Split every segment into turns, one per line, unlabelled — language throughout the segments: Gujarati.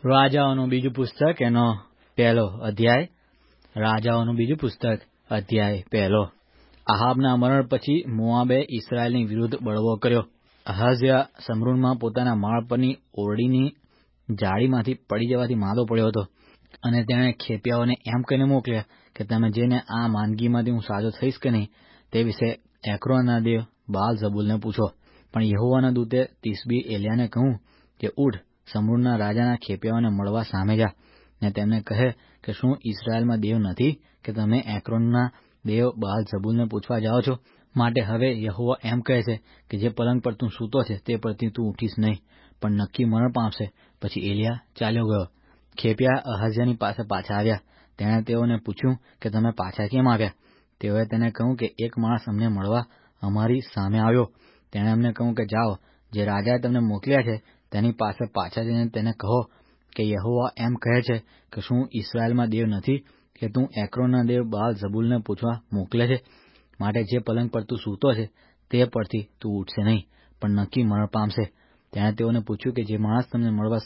રાજાઓનું બીજું પુસ્તક એનો પહેલો અધ્યાય. રાજાઓનું બીજું પુસ્તક અધ્યાય પહેલો. આહાબના મરણ પછી મોઆબે ઇસ્રાયેલની વિરુદ્ધ બળવો કર્યો. અહાઝિયા સમરૂનમાં પોતાના માળ પરની ઓરડીની જાળીમાંથી પડી જવાથી માંદો પડ્યો હતો, અને તેણે ખેપિયાઓને એમ કહીને મોકલ્યા કે તમે જઈને આ માંદગીમાંથી હું સાજો થઈશ કે નહીં તે વિશે એક્રોનના દેવ બાલ ઝબૂલને પૂછો. પણ યહોવાના દૂતે તિસ્બી એલિયાને કહ્યું કે ઉઠ, સમરૂનના રાજાના ખેપિયાઓને મળવા સામે જા, ને તેમને કહે કે શું ઇસ્રાયેલમાં દેવ નથી કે તમે એક્રોનના દેવ બાલ ઝબૂલને પૂછવા જાઓ છો? માટે હવે યહોવા એમ કહે છે કે જે પલંગ પર તું સૂતો છે તે પરથી તું ઉઠીશ નહીં, પણ નક્કી મરણ પામશે. પછી એલિયા ચાલ્યો ગયો. ખેપિયા અહાઝિયાની પાસે પાછા આવ્યા. તેણે તેઓને પૂછ્યું કે તમે પાછા કેમ આવ્યા? તેઓએ તેને કહ્યું કે એક માણસ અમને મળવા અમારી સામે આવ્યો. તેણે અમને કહ્યું કે જાઓ, જે રાજાએ તમને મોકલ્યા છે તેની પાસે પાછા જઈને તેને કહો કે યહોવા એમ કહે છે કે શું ઇસ્રાયેલમાં દેવ નથી કે તું એક્રોનના દેવ બાલ ઝબૂલને પૂછવા મોકલે છે? માટે જે પલંગ પર તું સૂતો છે તે પરથી તું ઉઠશે નહીં, પણ નક્કી મરણ પામશે. તેણે તેઓને પૂછ્યું કે જે માણસ તમને મળવા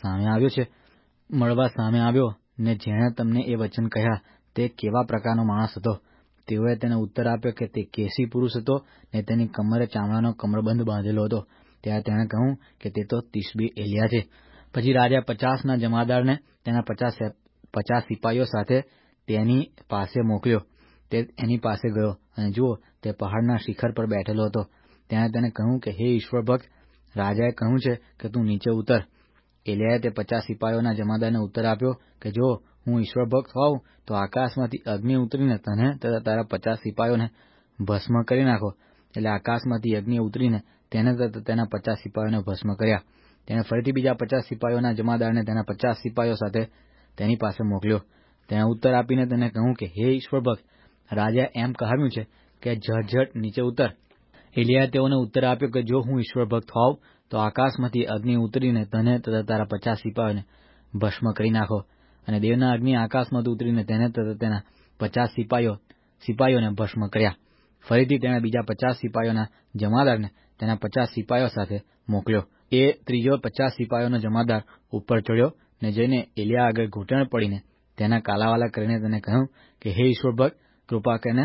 સામે આવ્યો ને જેણે તમને એ વચન કહ્યા તે કેવા પ્રકારનો માણસ હતો? તેઓએ તેને ઉત્તર આપ્યો કે તે કેસી પુરુષ હતો ને તેની કમરે ચામડાનો કમરબંધ બાંધેલો હતો. ત્યારે તેણે કહ્યું કે તે તો તિસ્બી એલિયા છે. પછી રાજા 50ના જમાદારને તેના 50 સિપાહીઓ સાથે તેની પાસે મોકલ્યો. તે એની પાસે ગયો, અને જુઓ, તે પહાડના શિખર પર બેઠેલો હતો. તેણે તેને કહ્યું કે હે ઈશ્વર ભક્ત, રાજાએ કહ્યું છે કે તું નીચે ઉતર. એલિયાએ તે 50 સિપાહીઓના જમાદારને ઉત્તર આપ્યો કે જો હું ઈશ્વર ભક્ત હોઉં તો આકાશમાંથી અગ્નિ ઉતરીને તને તથા તારા 50 સિપાહીઓને ભસ્મ કરી નાખો. એટલે આકાશમાંથી અગ્નિ ઉતરીને તેને તથા તેના 50 સિપાહીઓને ભસ્મ કર્યા. તેણે ફરીથી બીજા 50 સિપાહીઓના જમાદારને તેના 50 સિપાહીઓ સાથે તેની પાસે મોકલ્યો. તેણે ઉત્તર આપીને તેને કહ્યું કે હે ઈશ્વર ભક્ત, રાજાએ એમ કહાવ્યું છે કે ઝટ નીચે ઉતર. એલિયાએ તેઓને ઉત્તર આપ્યો કે જો હું ઈશ્વર ભક્ત હોઉં તો આકાશમાંથી અગ્નિ ઉતરીને તને તથા તારા 50 સિપાહીઓને ભસ્મ કરી નાખો. અને દેવના અગ્નિ આકાશમાંથી ઉતરીને તેને તથા તેના 50 સિપાહીઓને ભસ્મ કર્યા. ફરીથી તેણે બીજા 50 સિપાહીઓના જમાદારને તેના 50 સિપાહીઓ સાથે મોકલ્યો. એ ત્રીજો 50 સિપાહીઓનો જમાદાર ઉપર ચડ્યો ને જઈને એલિયા આગળ ઘૂંટણ પડીને તેના કાલાવાલા કરીને તેને કહ્યું કે હે ઈશ્વર ભક્ત, કૃપા કરીને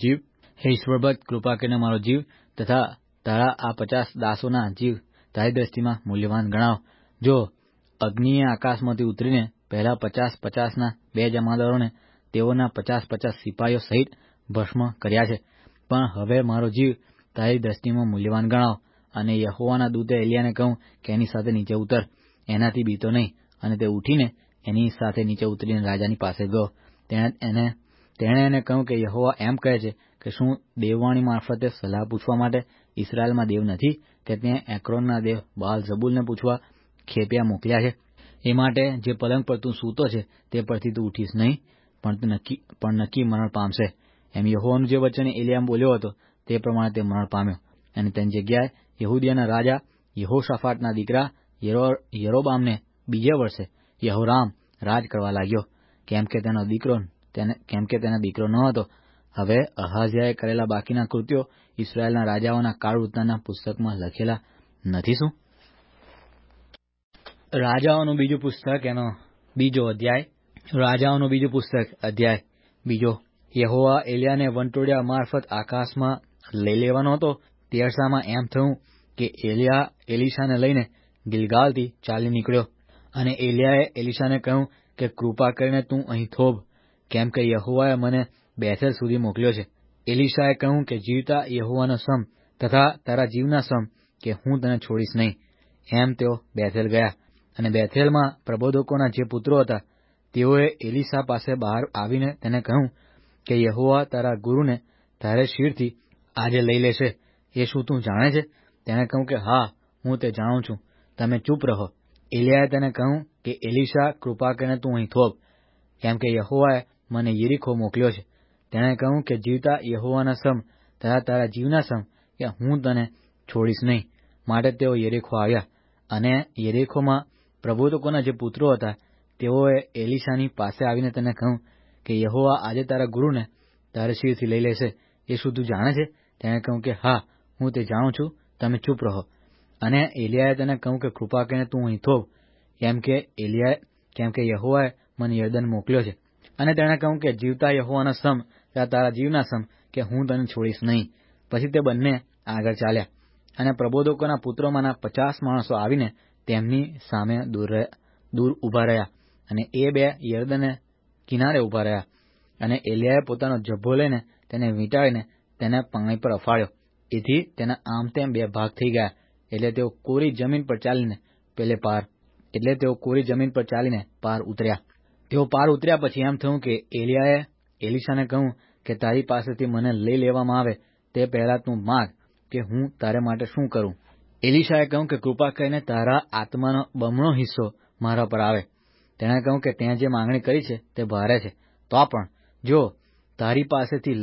મારો જીવ તથા તારા આ 50 દાસોના જીવ તારી દ્રષ્ટિમાં મૂલ્યવાન ગણાવ. જો અગ્નિએ આકાશમાંથી ઉતરીને પહેલા 50ના 2 જમાદારોને તેઓના 50 સિપાહીઓ સહિત ભસ્મ કર્યા છે, પણ હવે મારો જીવ તારી દ્રષ્ટિમાં મૂલ્યવાન ગણાવ. અને યહોવાના દૂતે એલિયાને કહ્યું કે એની સાથે નીચે ઉતર, એનાથી બીતો નહીં. અને તે ઉઠીને એની સાથે નીચે ઉતરીને રાજાની પાસે ગયો. તેણે એને કહ્યું કે યહોવા એમ કહે છે કે શું દેવવાણી મારફતે સલાહ પૂછવા માટે ઇસ્રાયેલમાં દેવ નથી કે ત્યાં એક્રોનના દેવ બાલ ઝબૂલને પૂછવા ખેપિયા મોકલ્યા છે? એ માટે જે પલંગ પર તું સૂતો છે તે પરથી તું ઉઠીશ નહીં, પણ નક્કી મરણ પામશે. એમ યહોવાનું જે વચન એલિયામ બોલ્યો હતો તે પ્રમાણે તે મરણ પામ્યો. અને તેની જગ્યાએ યહૂદિયાના રાજા યહોશાફાટના દીકરા યરોબામને બીજે વર્ષે યહોરામ રાજ કરવા લાગ્યો, કેમ કે તેનો દીકરો ન હતો. હવે અહાઝિયાએ કરેલા બાકીના કૃત્યો ઇસ્રાયેલના રાજાઓના કાળ વૃત્તાંતના પુસ્તકમાં લખેલા નથી શું? રાજાઓનું બીજું પુસ્તક એનો બીજો અધ્યાય. રાજાઓનું બીજું પુસ્તક અધ્યાય બીજો. યહોવા એલિયાને વંટોળિયા મારફત આકાશમાં લઈ લેવાનો હતો. તે અરસામાં એમ થયું કે એલિયા એલીશાને લઈને ગિલગાલથી ચાલી નીકળ્યો. અને એલિયાએ એલીશાને કહ્યું કે કૃપા કરીને તું અહીં થોભ, કેમ કે યહોવાએ મને બેથેલ સુધી મોકલ્યો છે. એલીશાએ કહ્યું કે જીવતા યહોવાનો સમ તથા તારા જીવના સમ કે હું તને છોડીશ નહીં. એમ તેઓ બેથેલ ગયા. અને બેથેલમાં પ્રબોધકોના જે પુત્રો હતા તેઓએ એલીશા પાસે બહાર આવીને તેને કહ્યું કે યહોવા તારા ગુરુને તારે શિરથી આજે લઈ લેશે. એ શું તું જાણે છે? તેણે કહ્યું કે હા, હું તે જાણું છું, તમે ચૂપ રહો. એલિયાએ તેને કહ્યું કે એલીશા, કૃપા કરીને તું અહીં થોભ, કેમ કે યહોવાએ મને યરીખો મોકલ્યો છે. તેણે કહ્યું કે જીવતા યહોવાના સમ તથા તારા જીવના સમ કે હું તને છોડીશ નહીં. માટે તેઓ યરીખો આવ્યા. અને યરીખોમાં પ્રબોધકોના જે પુત્રો હતા તેઓએ એલીશાની પાસે આવીને તેને કહ્યું કે યહોવા આજે તારા ગુરુને તારે શિરથી લઈ લેશે. એ શું તું જાણે છે? તેણે કહ્યું કે હા, હું તે જાણું છું, તમે ચૂપ રહો. અને એલિયાએ તેને કહ્યું કે કૃપા કરીને તું અહીં થોભ, કેમ કે કેમ કે યહોવાએ મને યર્દન મોકલ્યો છે. અને તેણે કહ્યું કે જીવતા યહોવાના સમ, તારા જીવના સમ, કે હું તને છોડીશ નહીં. પછી તે બંને આગળ ચાલ્યા, અને પ્રબોધકોના પુત્રોમાંના 50 માણસો આવીને તેમની સામે દૂર ઊભા રહ્યા, અને એ બે યર્દને કિનારે ઊભા રહ્યા. અને એલિયાએ પોતાનો જભ્ભો લઈને તેને વીંટાળીને તેને પાણી પર અફાળ્યો. એથી તેના આમ તેમ 2 ભાગ થઈ ગયા. એટલે તેઓ કોરી જમીન પર ચાલીને પાર ઉતર્યા. તેઓ પાર ઉતર્યા પછી એમ થયું કે એલિયાએ એલીશાને કહ્યું કે તારી પાસેથી મને લઈ લેવામાં આવે તે પહેલાં તું માગ કે હું તારે માટે શું કરું. એલીશાએ કહ્યું કે કૃપા કરીને તારા આત્માનો બમણો હિસ્સો મારા પર આવે. તેણે કહ્યું કે તેં જે માંગણી કરી છે તે ભારે છે. તો પણ જો તારી પાસેથી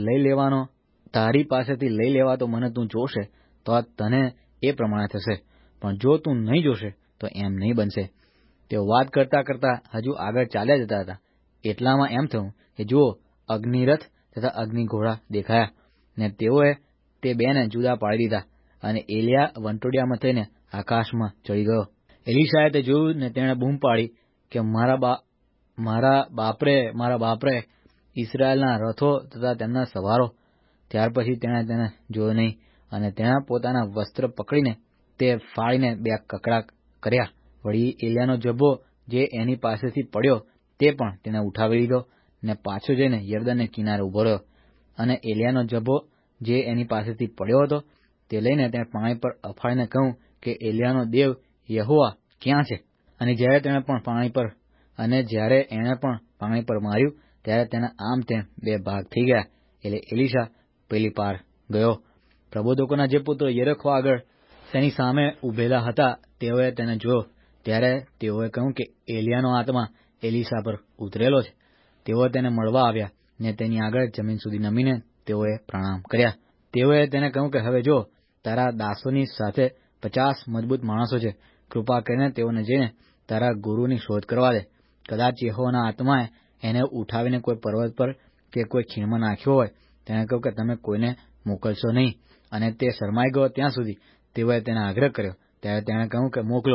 લઈ લેવાતો મને તું જોશે તો તને એ પ્રમાણે થશે, પણ જો તું નહીં જોશે તો એમ નહીં બનશે. તેઓ વાત કરતા કરતા હજુ આગળ ચાલ્યા જતા હતા. એટલામાં એમ થયું કે જુઓ, અગ્નિરથ તથા અગ્નિઘોડા દેખાયા, ને તેઓએ તે બેને જુદા પાડી દીધા. અને એલિયા વંટોડિયામાં થઈને આકાશમાં ચડી ગયો. એલીશાએ તે જોયું ને તેણે બૂમ પાડી કે મારા બાપરે, ઇસરાયેલના રથો તથા તેમના સવારો. ત્યાર પછી તેણે તેને જોયો નહીં, અને તેણે પોતાના વસ્ત્ર પકડીને તે ફાડીને 2 કકડા કર્યા. વળી એલિયાનો જભ્ભો જે એની પાસેથી પડ્યો તે પણ તેને ઉઠાવી લીધો, ને પાછો જઈને યર્દનને કિનારે ઊભો રહ્યો. અને એલિયાનો જભ્ભો જે એની પાસેથી પડ્યો હતો તે લઈને તેણે પાણી પર અફાળીને કહ્યું કે એલિયાનો દેવ યહોવા ક્યાં છે? અને જ્યારે એણે પણ પાણી પર માર્યું ત્યારે તેના આમ તેમ 2 ભાગ થઈ ગયા. એટલે એલીશા પેલી પાર ગયો. પ્રબોધકોના જે પુત્રો યરીખો આગળ તેની સામે ઊભેલા હતા તેઓએ તેને જોયો. ત્યારે તેઓએ કહ્યું કે એલિયાનો આત્મા એલીશા પર ઉતરેલો છે. તેઓ તેને મળવા આવ્યા, ને તેની આગળ જમીન સુધી નમીને તેઓએ પ્રણામ કર્યા. તેઓએ તેને કહ્યું કે હવે જો, તારા દાસોની સાથે 50 મજબૂત માણસો છે. કૃપા કરીને તેઓને જઈને તારા ગુરુની શોધ કરવા દે. કદાચ યહોવાના આત્માએ એને ઉઠાવીને કોઈ પર્વત પર કે કોઈ ખીણમાં નાખ્યો હોય. તેણે કહ્યું કે તમે કોઈને મોકલશો નહીં. અને તે શરમાઈ ગયો ત્યાં સુધી તેઓએ તેને આગ્રહ કર્યો. ત્યારે તેણે કહ્યું કે મોકલો.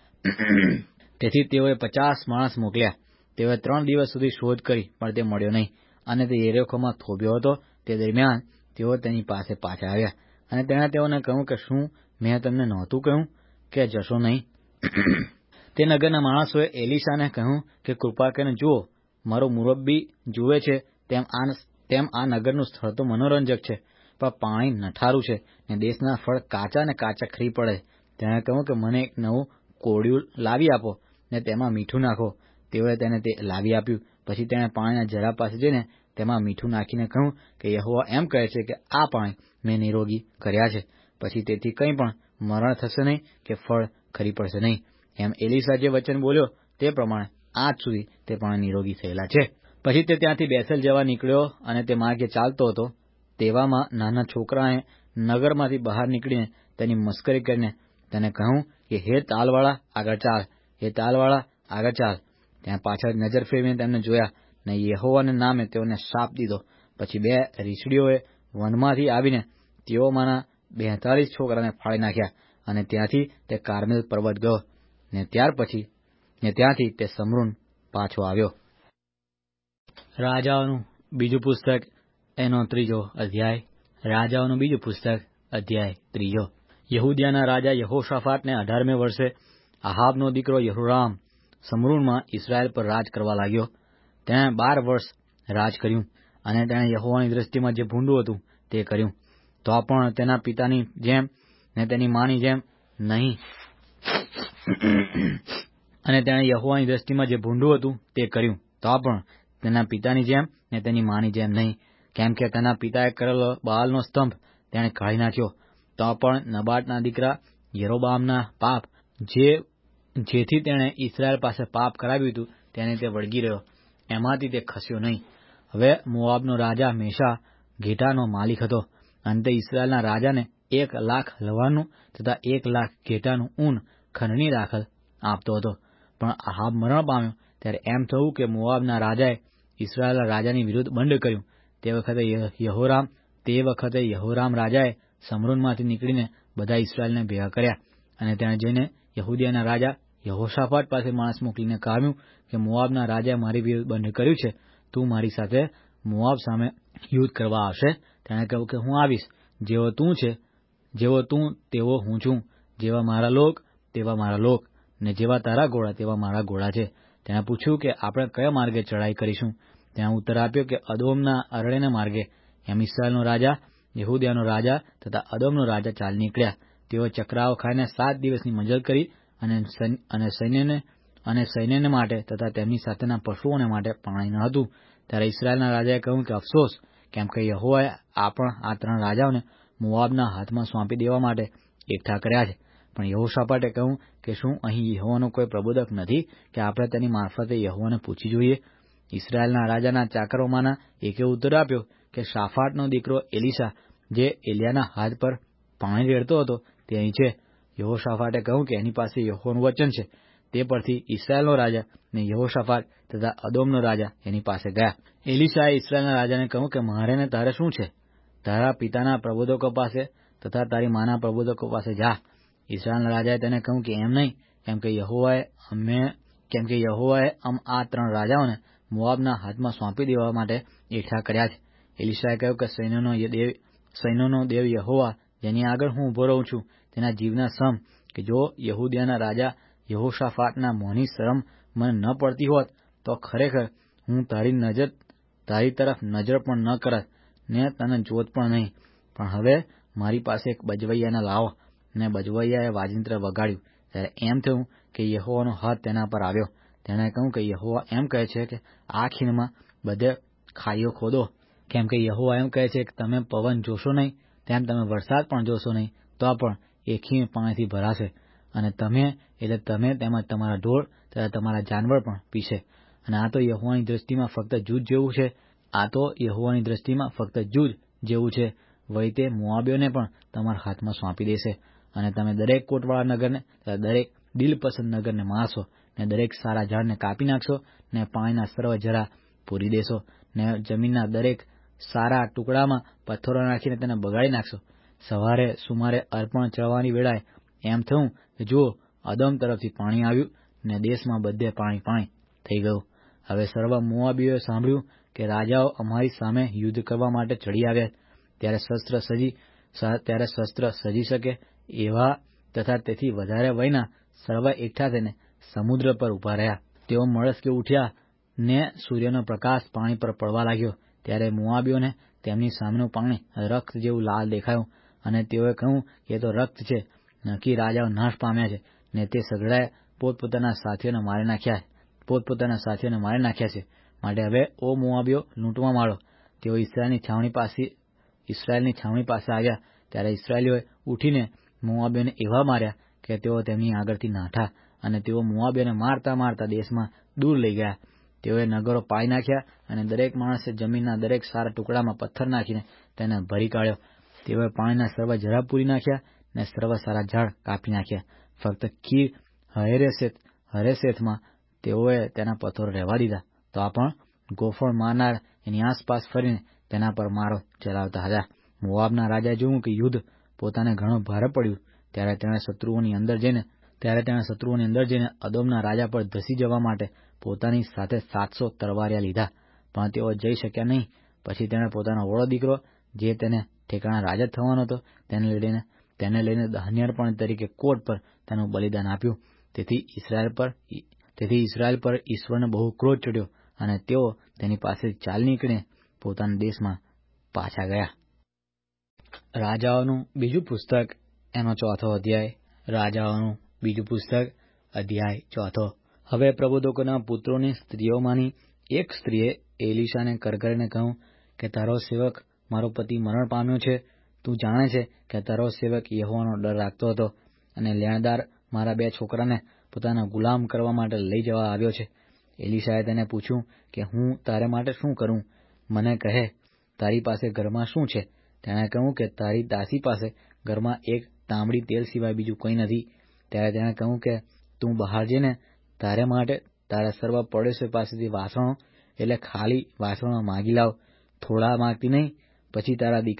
તેથી તેઓએ 50 માણસ મોકલ્યા. તેઓએ 3 દિવસ સુધી શોધ કરી, પણ તે મળ્યો નહીં. અને તે યરીખોમાં થોભ્યો હતો. તે દરમિયાન તેઓ તેની પાસે પાછા આવ્યા. અને તેણે તેઓને કહ્યું કે શું મેં તમને નહોતું કહ્યું કે જશો નહીં? તે નગરના માણસોએ એલીશાને કહ્યું કે કૃપા કરીને જુઓ, મારો મુરબ્બી જુએ છે તેમ આ નગરનું સ્થળ તો મનોરંજક છે, પણ પાણી નઠારું છે, ને દેશના ફળ કાચા ખરી પડે. તેણે કહ્યું કે મને એક નવું કોડિયું લાવી આપો, ને તેમાં મીઠું નાખો. તેઓએ તેને તે લાવી આપ્યું. પછી તેણે પાણીના જરા પાસે જઈને તેમાં મીઠું નાખીને કહ્યું કે યહોવા એમ કહે છે કે આ પાણી મેં નિરોગી કર્યા છે. પછી તેથી કંઈ પણ મરણ થશે નહીં કે ફળ ખરી પડશે નહીં. એમ એલીશા જે વચન બોલ્યો તે પ્રમાણે આજ સુધી તે પાણી નિરોગી થયેલા છે. પછી તે ત્યાંથી બેથેલ જવા નીકળ્યો, અને તે માર્ગે ચાલતો હતો. તેવામાં નાના છોકરાએ નગરમાંથી બહાર નીકળીને તેની મસ્કરી કરીને તેને કહ્યું કે હે તાલવાળા આગળ ચાલ. ત્યાં પાછળ નજર ફેરવીને તેમને જોયા, ને યહોવાના નામે તેઓને શાપ દીધો. પછી 2 રીછડીઓએ વનમાંથી આવીને તેઓમાંના 42 છોકરાને ફાડી નાખ્યા. અને ત્યાંથી તે કાર્મેલ પર્વત ગયો, ને ત્યાંથી તે સમરૂન પાછો આવ્યો. રાજાઓનું બીજું પુસ્તક એનો 3 અધ્યાય. રાજાઓનું બીજું પુસ્તક અધ્યાય 3. યહૂદિયાના રાજા યહોશાફાટને 18મે વર્ષે આહાબનો દીકરો યહોરામ સમરૂનમાં ઇસ્રાયેલ પર રાજ કરવા લાગ્યો. તેણે 12 વર્ષ રાજ કર્યું, અને તેણે યહોવાની દ્રષ્ટિમાં જે ભૂંડું હતું તે કર્યું. તો પણ તેના પિતાની જેમ ને તેની માની જેમ નહીં. અને તેણે યહોવાની દ્રષ્ટિમાં જે ભૂંડું હતું તે કર્યું, તો પણ તેના પિતાની જેમ ને તેની માની જેમ નહીં. કેમ કે તેના પિતાએ કરેલો બાલનો સ્તંભ તેણે કાઢી નાખ્યો. તો પણ નબાટના દીકરા યરોબામના પાપ, જેથી તેણે ઇસ્રાયેલ પાસે પાપ કરાવ્યું હતું, તેને તે વળગી રહ્યો. એમાંથી તે ખસ્યો નહીં. હવે મોઆબનો રાજા મેશા ઘેટાનો માલિક હતો, અને તે ઇસ્રાયેલના રાજાને 1,00,000 લવારનું તથા 1,00,000 ઘેટાનું ઊન ખંડની દાખલ આપતો હતો. પણ આહાબ મરણ પામ્યો ત્યારે એમ થયું કે મોઆબના રાજાએ ઇસ્રાયેલના રાજાની વિરુદ્ધ બંડ કર્યું. તે વખતે યહોરામ રાજાએ સમરૂનમાંથી નીકળીને બધા ઇસ્રાયેલને ભેગા કર્યા, અને તેણે જઈને યહૂદિયાના રાજા યહોશાફાટ પાસે માણસ મોકલીને કહ્યું કે મોઆબના રાજાએ મારી વિરુદ્ધ બંધ કર્યું છે, તું મારી સાથે મોઆબ સામે યુદ્ધ કરવા આવશે? તેણે કહ્યું કે હું આવીશ. જેવો તું છે, જેવો તું તેવો હું છું. જેવા મારા લોક તેવા મારા લોક, ને જેવા તારા ઘોડા તેવા મારા ઘોડા છે. તેણે પૂછ્યું કે આપણે કયા માર્ગે ચડાઈ કરીશું? તેણે ઉત્તર આપ્યો કે અદોમના અરણ્યના માર્ગે. એમ ઇસ્રાયેલનો રાજા, યહૂદિયાનો રાજા તથા અદોમનો રાજા ચાલી નીકળ્યા. તેઓ ચક્રાઓ ખાઈને 7 દિવસની મંજલ કરી અને સૈન્યને માટે તથા તેમની સાથેના પશુઓને માટે પાણી ન હતું. ત્યારે ઇસ્રાયેલના રાજાએ કહ્યું કે અફસોસ, કેમ કે યહોવાએ આ 3 રાજાઓને મોઆબના હાથમાં સોંપી દેવા માટે એકઠા કર્યા છે. પણ યહોશાફાટે કહ્યું કે શું અહીં યહોવાનો કોઈ પ્રબોધક નથી કે આપણે તેની મારફતે યહોવાને પૂછી જોઈએ? ઇસ્રાયેલના રાજાના ચાકરોમાંના એકે ઉત્તર આપ્યો કે શાફાટનો દીકરો એલીશા, જે એલિયાના હાથ પર પાણી રેડતો હતો, તે અહીં છે. યહોશાફાટે કહ્યું કે એની પાસે યહોવાનું વચન છે. તે પરથી ઇસ્રાયેલનો રાજા ને યહોશાફાટ તથા અદોમનો રાજા એની પાસે ગયા. એલીશાએ ઇસ્રાયેલના રાજાને કહ્યું કે મારે ને તારે શું છે? તારા પિતાના પ્રબોધકો પાસે તથા તારી માના પ્રબોધકો પાસે જા. ઇસ્રાયેલના રાજાએ તેને કહ્યું કે એમ નહીં, કેમ કે યહોવાએ આ 3 રાજાઓને મોઆબના હાથમાં સોંપી દેવા માટે એકઠા કર્યા છે. એલીશાએ કહ્યું કે સૈન્યનો દેવ યહોવા, જેની આગળ હું ઉભો રહું છું, તેના જીવના સમ, કે જો યહૂદિયાના રાજા યહોશાફાટના મોંની શરમ મને ન પડતી હોત, તો ખરેખર હું તારી તરફ નજર પણ ન કરત ને તને જોત પણ નહીં. પણ હવે મારી પાસે એક બજવૈયાને લાવો. ને બજવૈયાએ વાજિંત્ર વગાડ્યું. ત્યારે એમ થયું કે યહોવાનો હાથ તેના પર આવ્યો. તેણે કહ્યું કે યહોવા એમ કહે છે કે આ ખીણમાં બધે ખાઈઓ ખોદો. કેમ કે યહોવા એમ કહે છે કે તમે પવન જોશો નહીં, તેમ તમે વરસાદ પણ જોશો નહીં, તો પણ એ ખીણ પાણીથી ભરાશે. અને તમે તેમજ તમારા ઢોર તથા તમારા જાનવર પણ પીશે. અને આ તો યહોવાની દ્રષ્ટિમાં ફક્ત જૂજ જેવું છે. વળી તે મોઆબીઓને પણ તમારા હાથમાં સોંપી દેશે. અને તમે દરેક કોટવાળા નગરને તથા દરેક દિલપસંદ નગરને મારશો, ને દરેક સારા ઝાડને કાપી નાખશો, ને પાણીના સર્વ ઝરા પૂરી દેશો, ને જમીનના દરેક સારા ટુકડામાં પથ્થરો નાખીને તેને બગાડી નાખશો. સવારે સુમારે અર્પણ ચડવાની વેળાએ એમ થયું કે જુઓ, અદોમ તરફથી પાણી આવ્યું, ને દેશમાં બધે પાણી થઈ ગયું. હવે સર્વ મોઆબીઓએ સાંભળ્યું કે રાજાઓ અમારી સામે યુદ્ધ કરવા માટે ચડી આવ્યા. ત્યારે શસ્ત્ર સજી શકે એવા તથા તેથી વધારે વયના સર્વ એકઠા થઈને સમુદ્ર પર ઉભા રહ્યા. તેઓ મળસ્કે ઉઠ્યા ને સૂર્યનો પ્રકાશ પાણી પર પડવા લાગ્યો. ત્યારે મોઆબીઓને તેમની સામેનું પાણી રક્ત જેવું લાલ દેખાયું. અને તેઓએ કહ્યું કે એ તો રક્ત છે, નક્કી રાજાઓ નાશ પામ્યા છે, ને તે સઘળાએ પોતપોતાના સાથીઓને મારી નાખ્યા છે. માટે હવે ઓ મોઆબીઓ, લૂંટવા માંડો. તેઓ ઇસ્રાયેલની છાવણી પાસે આવ્યા. ત્યારે ઇસ્રાયેલીઓએ ઉઠીને મોઆબીઓને એવા માર્યા કે તેઓ તેમની આગળથી નાઠા. અને તેઓ મોઆબીઓને મારતા મારતા દેશમાં દૂર લઈ ગયા. તેઓએ નગરો પાડી નાખ્યા અને દરેક માણસે જમીનના દરેક સારા ટુકડામાં પથ્થર નાખીને તેને ભરી કાઢ્યો. તેઓએ પાણીના સર્વ ઝરા પૂરી નાખ્યા ને સર્વ સારા ઝાડ કાપી નાખ્યા. ફક્ત કીર હરેસેથમાં તેઓએ તેના પથ્થરો રહેવા દીધા. તો આ પણ ગોફણ મારનાર એની આસપાસ ફરીને તેના પર મારો ચલાવતા હતા. મોઆબના રાજાએ જોયું કે યુદ્ધ પોતાને ઘણું ભારે પડ્યું. ત્યારે તેણે શત્રુઓની અંદર જઈને અદોમના રાજા પર ધસી જવા માટે પોતાની સાથે 700 તરવારિયા લીધા. પણ તેઓ જઈ શક્યા નહીં. પછી તેણે પોતાનો વડો દીકરો, જે તેને ઠેકાણા રાજા થવાનો હતો, તેને લઈને દહનીઅર્પણ તરીકે કોટ પર તેનું બલિદાન આપ્યું. તેથી ઇસ્રાયેલ પર ઈશ્વરને બહુ ક્રોધ ચડ્યો અને તેઓ તેની પાસેથી ચાલી નીકળીને પોતાના દેશમાં પાછા ગયા. રાજાઓનું બીજું પુસ્તક, એનો 4થો અધ્યાય. રાજાઓનું બીજું પુસ્તક, અધ્યાય 4. હવે પ્રબોધકોના પુત્રોની સ્ત્રીઓમાંની એક સ્ત્રીએ એલીશાને કરકરીને કહ્યું કે તારો સેવક મારો પતિ મરણ પામ્યો છે. તું જાણે છે કે તારો સેવક યહોવાનો ડર રાખતો હતો અને લેણદાર મારા 2 છોકરાને પોતાના ગુલામ કરવા માટે લઈ જવા આવ્યો છે. એલીશાએ તેને પૂછ્યું કે હું તારે માટે શું કરું? મને કહે, તારી પાસે ઘરમાં શું છે? તેણે કહ્યું કે તારી દાસી પાસે ઘરમાં એક તાંબડી તેલ સિવાય બીજું કંઈ નથી. ત્યારે તેણે કહ્યું કે તું બહાર જઈને તારે માટે તારા સર્વ પડોશીઓ પાસેથી વાસણો, એટલે ખાલી વાસણો માગી લાવ, થોડા માગતી નહીં. પછી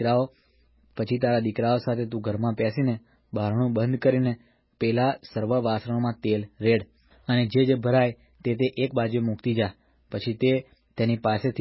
તારા દીકરાઓ સાથે તું ઘરમાં બેસીને બારણું બંધ કરીને પેલા સર્વ વાસણોમાં તેલ રેડ. અને જે ભરાય તે એક બાજુ મૂકતી જા. પછી તે તેની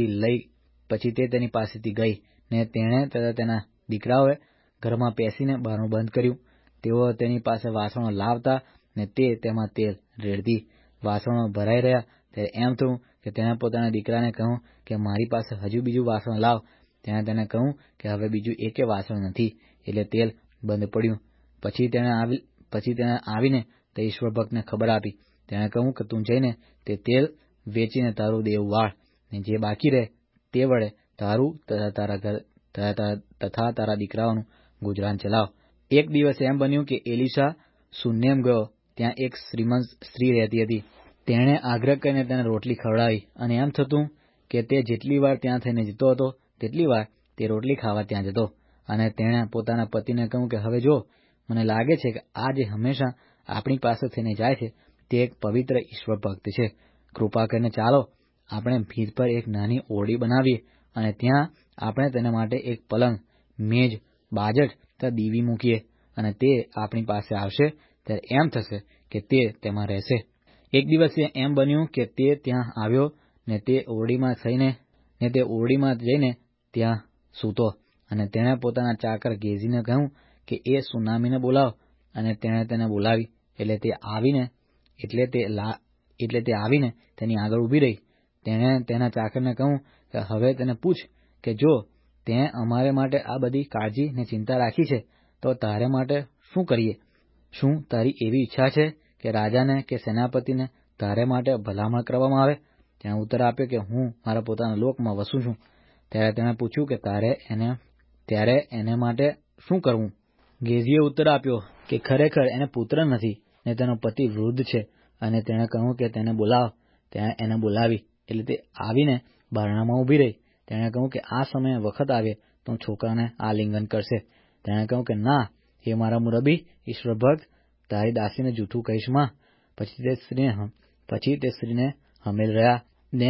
પાસેથી ગઈ ને તેણે તથા તેના દીકરાઓએ ઘરમાં પેસીને બારણું બંધ કર્યું. તેઓ તેની પાસે વાસણો લાવતા ને તે તેમાં તેલ રેડતી. વાસણો ભરાઈ રહ્યા ત્યારે એમ થયું કે તેણે પોતાના દીકરાને કહ્યું કે મારી પાસે હજુ બીજું વાસણ લાવ. તેણે તેને કહ્યું કે હવે બીજું એકે વાસણ નથી, એટલે તેલ બંધ પડ્યું. પછી તેણે આવીને તે ઈશ્વરભક્તને ખબર આપી. તેણે કહ્યું કે તું જઈને તે તેલ વેચીને તારું દેવું વાળ, ને જે બાકી રહે તે વડે તારું તથા તારા દીકરાઓનું ગુજરાન ચલાવ. એક દિવસ એમ બન્યું કે એલીશા સુનેમ ગયો. ત્યાં એક શ્રીમંત સ્ત્રી રહેતી હતી. તેણે આગ્રહ કરીને તેને રોટલી ખવડાવી, અને એમ થતું કે તે જેટલી વાર ત્યાં થઈને જતો હતો તેટલી વાર તે રોટલી ખાવા ત્યાં જતો. અને તેણે પોતાના પતિને કહ્યું કે હવે જો, મને લાગે છે કે આ જે હંમેશા આપણી પાસે થઈને જાય છે તે એક પવિત્ર ઈશ્વર ભક્ત છે. કૃપા કરીને ચાલો આપણે ભીત પર એક નાની ઓરડી બનાવીએ, અને ત્યાં આપણે તેને માટે એક પલંગ, મેજ, બાજટ તથા દીવી મૂકીએ, અને તે આપણી પાસે આવશે ત્યારે એમ થશે કે તે તેમાં રહેશે. એક દિવસે એમ બન્યું કે તે ત્યાં આવ્યો ને તે ઓરડીમાં જઈને ત્યાં સૂતો. અને તેણે પોતાના ચાકર ગેઝીને કહ્યું કે એ સુનામીને બોલાવ. અને તેણે તેને બોલાવી. એટલે તે આવીને તેની આગળ ઊભી રહી. તેણે તેના ચાકરને કહ્યું કે હવે તેને પૂછ કે જો તેં અમારે માટે આ બધી કાળજી ને ચિંતા રાખી છે તો તારે માટે શું કરીએ? શું તારી એવી ઈચ્છા છે કે રાજાને કે સેનાપતિને તારે માટે ભલામણ કરવામાં આવે? તેણે ઉત્તર આપ્યો કે હું મારા પોતાના લોકમાં વસું છું. ત્યારે તેણે પૂછ્યું કે ત્યારે એને માટે શું કરવું? ગેઝીએ ઉત્તર આપ્યો કે ખરેખર એને પુત્ર નથી ને તેનો પતિ વૃદ્ધ છે. અને તેણે કહ્યું કે તેને બોલાવ. તેણે એને બોલાવી. એટલે તે આવીને બારણામાં ઊભી રહી. તેણે કહ્યું કે આ સમયે વખત આવે તો છોકરાને આલિંગન કરશે. તેણે કહ્યું કે ના, હે મારા મુરબ્બી ઈશ્વરભક્ત, તારી દાસીને જૂઠું કહીશ માં. પછી તે સ્ત્રીને હમેલ રહ્યા. ને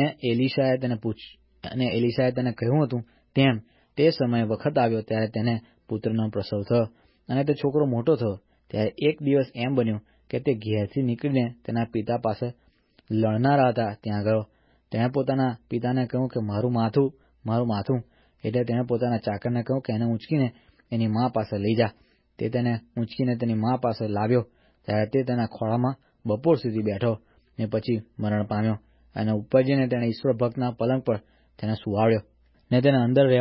એલીશાએ તેને કહ્યું હતું તેમ તે સમયે વખત આવ્યો ત્યારે તેને પુત્રનો પ્રસવ થયો, અને તે છોકરો મોટો થયો. ત્યારે એક દિવસ એમ બન્યું કે તે ઘેરથી નીકળીને તેના પિતા પાસે લણનારા હતા ત્યાં ગયો. તેણે પોતાના પિતાને કહ્યું કે મારું માથું. એટલે તેણે પોતાના ચાકરને કહ્યું કે એને ઊંચકીને એની મા પાસે લઈ જા. તે તેને ઊંચકીને તેની મા પાસે લાવ્યો. ત્યારે તે તેના ખોળામાં બપોર સુધી બેઠો ને પછી મરણ પામ્યો. અને ઉપર જઈને તેણે ઈશ્વર ભક્તના પલંગ પર તેને સુવાડ્યો ને તેને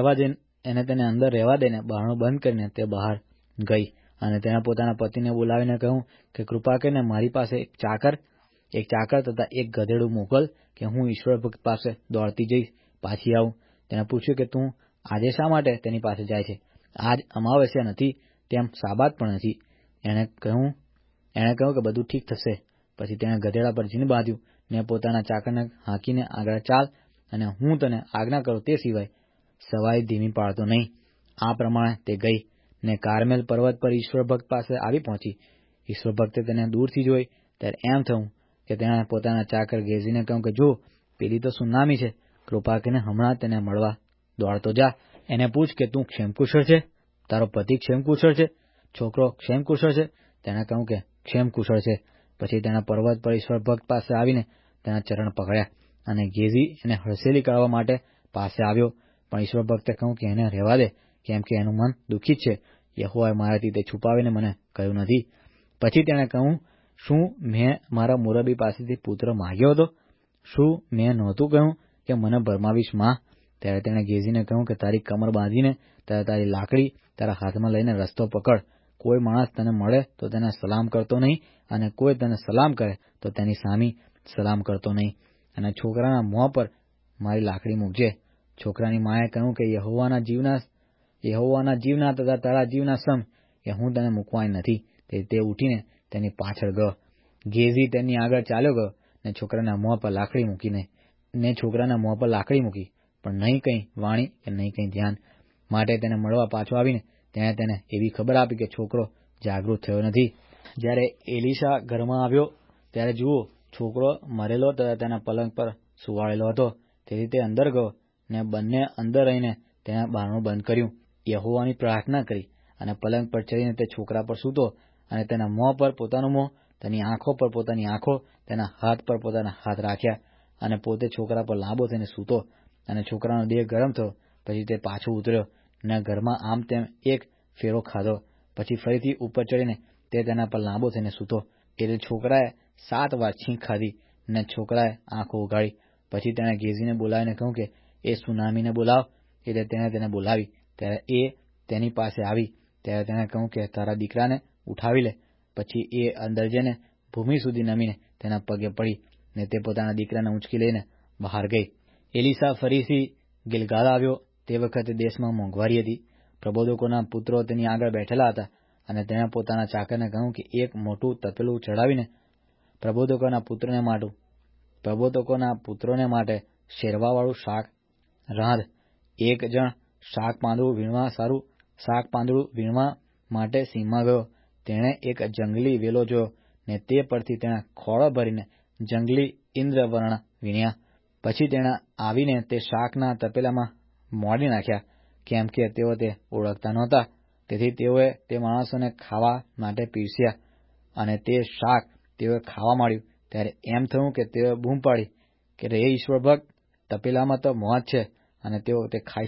અંદર રહેવા દઈને બારણું બંધ કરીને તે બહાર ગઈ. અને તેણે પોતાના પતિને બોલાવીને કહ્યું કે કૃપા કરીને મારી પાસે એક ચાકર તથા એક ગધેડું મોકલ કે હું ઈશ્વર ભક્ત પાસે દોડતી જઈ પાછી આવું. તેણે પૂછ્યું કે તું આજે શા માટે તેની પાસે જાય છે? આજ અમાવસ્યા નથી, તેમ સાબાત પણ નથી. એણે કહ્યું કે બધું ઠીક થશે. પછી તેણે ગધેડા પર જીન બાંધ્યું ને પોતાના ચાકરને હાંકીને આગળ ચાલ, અને હું તને આજ્ઞા કરું તે સિવાય સવારી ધીમી પાડતો નહીં. આ પ્રમાણે તે ગઈ ને કાર્મેલ પર્વત પર ઈશ્વર ભક્ત પાસે આવી પહોંચી. ઈશ્વર ભક્તે તેને દૂરથી જોઈ. ત્યારે એમ થયું કે તેણે પોતાના ચાકર ગેઝીને કહ્યું કે જો, પેલી તો સુનામી છે. કૃપા કરીને હમણાં તેને મળવા દોડતો જા. એને પૂછ કે તું ક્ષેમકુશળ છે? તારો પતિ ક્ષેમકુશળ છે? છોકરો ક્ષેમકુશળ છે? તેણે કહ્યું કે ક્ષેમકુશળ છે. પછી તેના પર્વત પર ઈશ્વર ભક્ત પાસે આવીને તેના ચરણ પકડ્યા. અને ગેઝી એને હડસેલી કાઢવા માટે પાસે આવ્યો. પણ ઈશ્વર ભક્તે કહ્યું કે એને રહેવા દે, કેમ કે એનું મન દુઃખિત છે. યહોવાએ મારાથી તે છુપાવીને મને કહ્યું નથી. પછી તેણે કહ્યું, શું મેં મારા મુરબ્બી પાસેથી પુત્ર માગ્યો હતો? શું મેં નહોતું કહ્યું કે મને ભરમાવીશ માં? ત્યારે તેણે ગેઝીને કહ્યું કે તારી કમર બાંધીને તારી લાકડી તારા હાથમાં લઈને રસ્તો પકડ. કોઈ માણસ તને મળે તો તેને સલામ કરતો નહીં, અને કોઈ તને સલામ કરે તો તેની સામી સલામ કરતો નહીં. અને છોકરાના મોં પર મારી લાકડી મૂકજે. છોકરાની માએ કહ્યું કે યહોવાના જીવના તથા તારા જીવના સમ કે હું તને મૂકવાની નથી. તે ઉઠીને તેની પાછળ ગયો. ગેઝી તેની આગળ ચાલ્યો ગયો ને છોકરાના મોં પર લાકડી મૂકી, પણ નહીં કંઈ વાણી કે નહીં કંઈ ધ્યાન. માટે તેને મળવા પાછો આવીને તેણે તેને એવી ખબર આપી કે છોકરો જાગૃત થયો નથી. જ્યારે એલીશા ઘરમાં આવ્યો ત્યારે જુઓ, છોકરો મરેલો તથા તેના પલંગ પર સુવાડેલો હતો. તેથી તે અંદર ગયો ને બંને અંદર રહીને તેણે બારણું બંધ કર્યું. યહોવાની પ્રાર્થના કરી અને પલંગ પર ચડીને તે છોકરા પર સૂતો અને તેના મોં પર પોતાનું મોં તેની આંખો પર પોતાની આંખો, તેના હાથ પર પોતાના હાથ રાખ્યા, અને પોતે છોકરા પર લાંબો થઈને સૂતો. અને છોકરાનો દેહ ગરમ થયો. પછી તે પાછો ઉતર્યો ને ઘરમાં આમ તેમ એક ફેરો ખાધો. પછી ફરીથી ઉપર ચડીને તે તેના પર લાંબો થઈને સૂતો. એટલે છોકરાએ 7 વાર છીંક ખાધી ને છોકરાએ આંખો ઉઘાડી. પછી તેણે ગેઝીને બોલાવીને કહ્યું કે એ સુનામીને બોલાવ. એટલે તેણે તેને બોલાવી. ત્યારે એ તેની પાસે આવી. ત્યારે તેણે કહ્યું કે તારા દીકરાને ઉઠાવી લે. પછી એ અંદર જઈને ભૂમિ સુધી નમીને તેના પગે પડી, ને તે પોતાના દીકરાને ઊંચકી લઈને બહાર ગઈ. એલીશા ફરીથી ગિલગાલ આવ્યો. તે વખતે દેશમાં મોંઘવારી હતી. પ્રબોધકોના પુત્રો તેની આગળ બેઠેલા હતા, અને તેણે પોતાના ચાકરને કહ્યું કે એક મોટું તપેલું ચડાવીને પ્રબોધકોના પુત્રોને માટે શેરવાવાળું શાક રાંધ. એક જણ શાક પાંદડું વીણવા માટે સીમમાં ગયો. તેણે એક જંગલી વેલો જોયો, ને તે પરથી તેણે ખોળો ભરીને જંગલી ઇન્દ્રવર્ણ વીણ્યા. પછી તેણે આવીને તે શાકના તપેલામાં મોડી નાખ્યા, કેમ કે તેઓ તે ઓળખતા નહોતા. તેથી તેઓએ તે માણસોને ખાવા માટે પીરસ્યા, અને તે શાક તેઓએ ખાવા માંડ્યું. ત્યારે એમ થયું કે તેઓએ બૂમ પાડી કે રે ઈશ્વરભક્ત, તપેલામાં તો મોત છે. અને તેઓ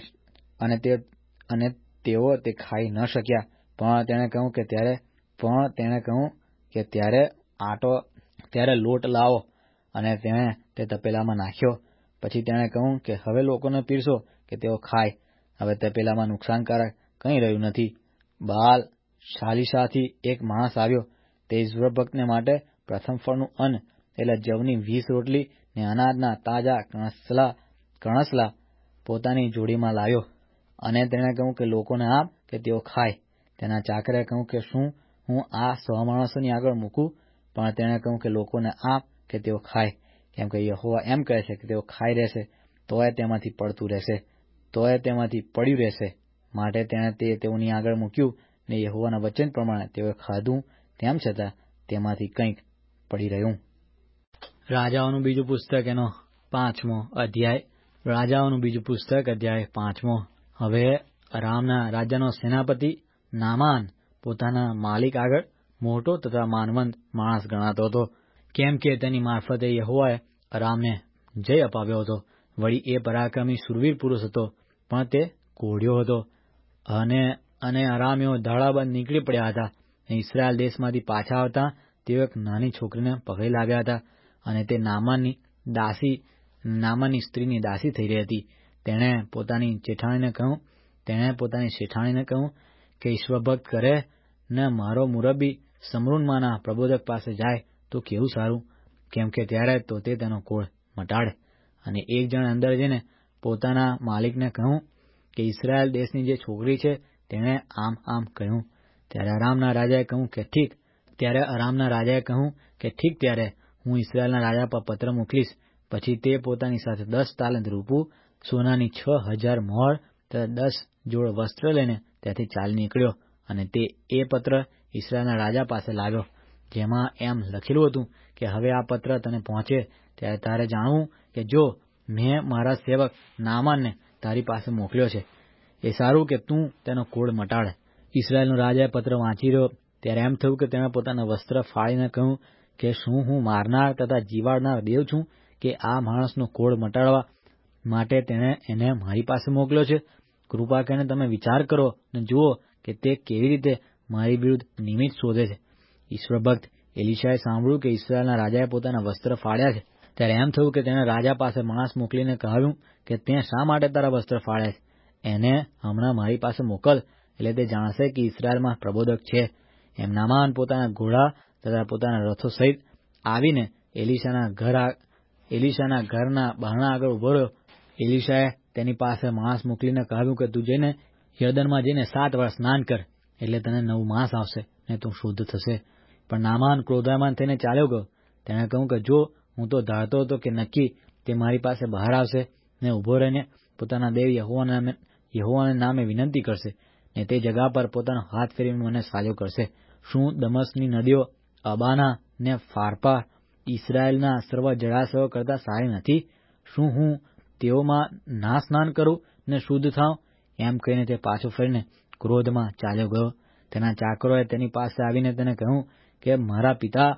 તે ખાઈ ન શક્યા. પણ તેણે કહ્યું કે ત્યારે લોટ લાવો. અને તેણે તે તપેલામાં નાખ્યો. પછી તેણે કહ્યું કે હવે લોકોને પીરસો કે તેઓ ખાય. હવે તપેલામાં નુકસાનકારક કંઈ રહ્યું નથી. બાલ શાલીશાથી એક માણસ આવ્યો. તે ઈશ્વરભક્તને માટે પ્રથમ ફળનું અન્ન, એટલે જવની 20 રોટલી ને અનાજના તાજા કણસલા પોતાની જોડીમાં લાવ્યો. અને તેણે કહ્યું કે લોકોને આપ કે તેઓ ખાય. તેના ચાકરે કહ્યું કે શું હું આ 100 માણસોની આગળ મૂકું? પણ તેણે કહ્યું કે લોકોને આપ કે તેઓ ખાય, કેમ કે યહોવા એમ કહે છે કે તેઓ ખાઈ રહેશે તોય તેમાંથી પડ્યું રહેશે. માટે તેણે તે તેઓની આગળ મૂક્યું, ને યહોવાના વચન પ્રમાણે તેઓએ ખાધું. તેમ છતાં તેમાંથી કંઈક પડી રહ્યું. રાજાઓનું બીજું પુસ્તક એનો 5મો અધ્યાય. રાજાઓનું બીજું પુસ્તક અધ્યાય 5મો. હવે અરામના રાજાનો સેનાપતિ નામાન પોતાના માલિક આગળ મોટો તથા માનવંત માણસ ગણાતો હતો, કેમ કે તેની મારફતે યહોવાએ અરામને જય અપાવ્યો હતો. વળી એ પરાક્રમી શૂરવીર પુરુષ હતો, પણ તે કોઢિયો હતો. અને અરામીઓ ધાડાબંધ નીકળી પડ્યા હતા. અને ઇસ્રાયેલ દેશમાંથી પાછા આવતા તેઓ એક નાની છોકરીને પકડી લાવ્યા હતા, અને તે નામાનની સ્ત્રીની દાસી થઈ રહી હતી. તેણે પોતાની શેઠાણીને કહ્યું કે ઈશ્વરભક્ત કરે ને મારો મુરબ્બી સમરૂનમાંના પ્રબોધક પાસે જાય તો કેવું સારું, કેમ કે ત્યારે તો તે તેનો કોળ મટાડે. અને એક જણ અંદર જઈને પોતાના માલિકને કહ્યું કે ઇસ્રાયેલ દેશની જે છોકરી છે તેણે આમ કહ્યું. ત્યારે અરામના રાજાએ કહ્યું કે ઠીક, ત્યારે હું ઇસ્રાયેલના રાજા પર પત્ર મોકલીશ. પછી તે પોતાની સાથે 10 તાલંત રૂપું, સોનાની 6000 મહોર તથા 10 જોડ વસ્ત્ર લઈને ત્યાંથી ચાલી નીકળ્યો. અને તે એ પત્ર ઇસ્રાયેલના રાજા પાસે લાવ્યો, જેમાં એમ લખેલું હતું કે હવે આ પત્ર તને પહોંચે ત્યારે તારે જાણવું કે જો મેં મારા સેવક નામાનને તારી પાસે મોકલ્યો છે, એ સારું કે તું તેનો કોડ મટાડે. ઇસ્રાયેલનો રાજાએ પત્ર વાંચી રહ્યો ત્યારે એમ થયું કે તેણે પોતાના વસ્ત્ર ફાડીને કહ્યું કે શું હું મારનાર તથા જીવાડનાર દેવ છું કે આ માણસનો કોડ મટાડવા માટે તેણે એને મારી પાસે મોકલ્યો છે? કૃપા કરીને તમે વિચાર કરો ને જુઓ કે તે કેવી રીતે મારી વિરુદ્ધ નિમિત્ત શોધે છે. ઈશ્વરભક્ત એલીશાએ સાંભળ્યું કે ઇસ્રાયેલના રાજાએ પોતાના વસ્ત્ર ફાડ્યા છે. ત્યારે એમ થયું કે તેણે રાજા પાસે માણસ મોકલીને કહ્યું કે તે શા માટે તારા વસ્ત્ર ફાડ્યા છે? એને હમણાં મારી પાસે મોકલ, એટલે તે જાણશે કે ઇસ્રાયેલમાં પ્રબોધક છે. એમ નામાન પોતાના ઘોડા તથા પોતાના રથો સહિત આવીને એલીશાના ઘરના બારણા આગળ ઉભો રહ્યો. એલીશાએ તેની પાસે માણસ મોકલીને કહ્યું કે તું જઈને યરદનમાં જઈને 7 વાર સ્નાન કર, એટલે તને નવું માંસ આવશે ને તું શુદ્ધ થશે. પણ નામાન ક્રોધાયમાન થઈને ચાલ્યો ગયો. તેણે કહ્યું કે જો હું તો ધારતો હતો કે નક્કી તે મારી પાસે બહાર આવશે ને ઉભો રહીને પોતાના દેવ યહોવાના નામે વિનંતી કરશે, ને તે જગા પર પોતાનો હાથ ફેરવીને મને સાજો કરશે. શું દમસ્કની નદીઓ અબાના ને ફારપા ઇસ્રાયેલના સર્વ જળાશયો કરતાં સારી નથી? શું હું તેઓમાં ના સ્નાન કરું ને શુદ્ધ થાઉં? એમ કહીને તે પાછો ફરીને ક્રોધમાં ચાલ્યો ગયો. તેના ચાકરોએ તેની પાસે આવીને તેને કહ્યું કે મારા પિતા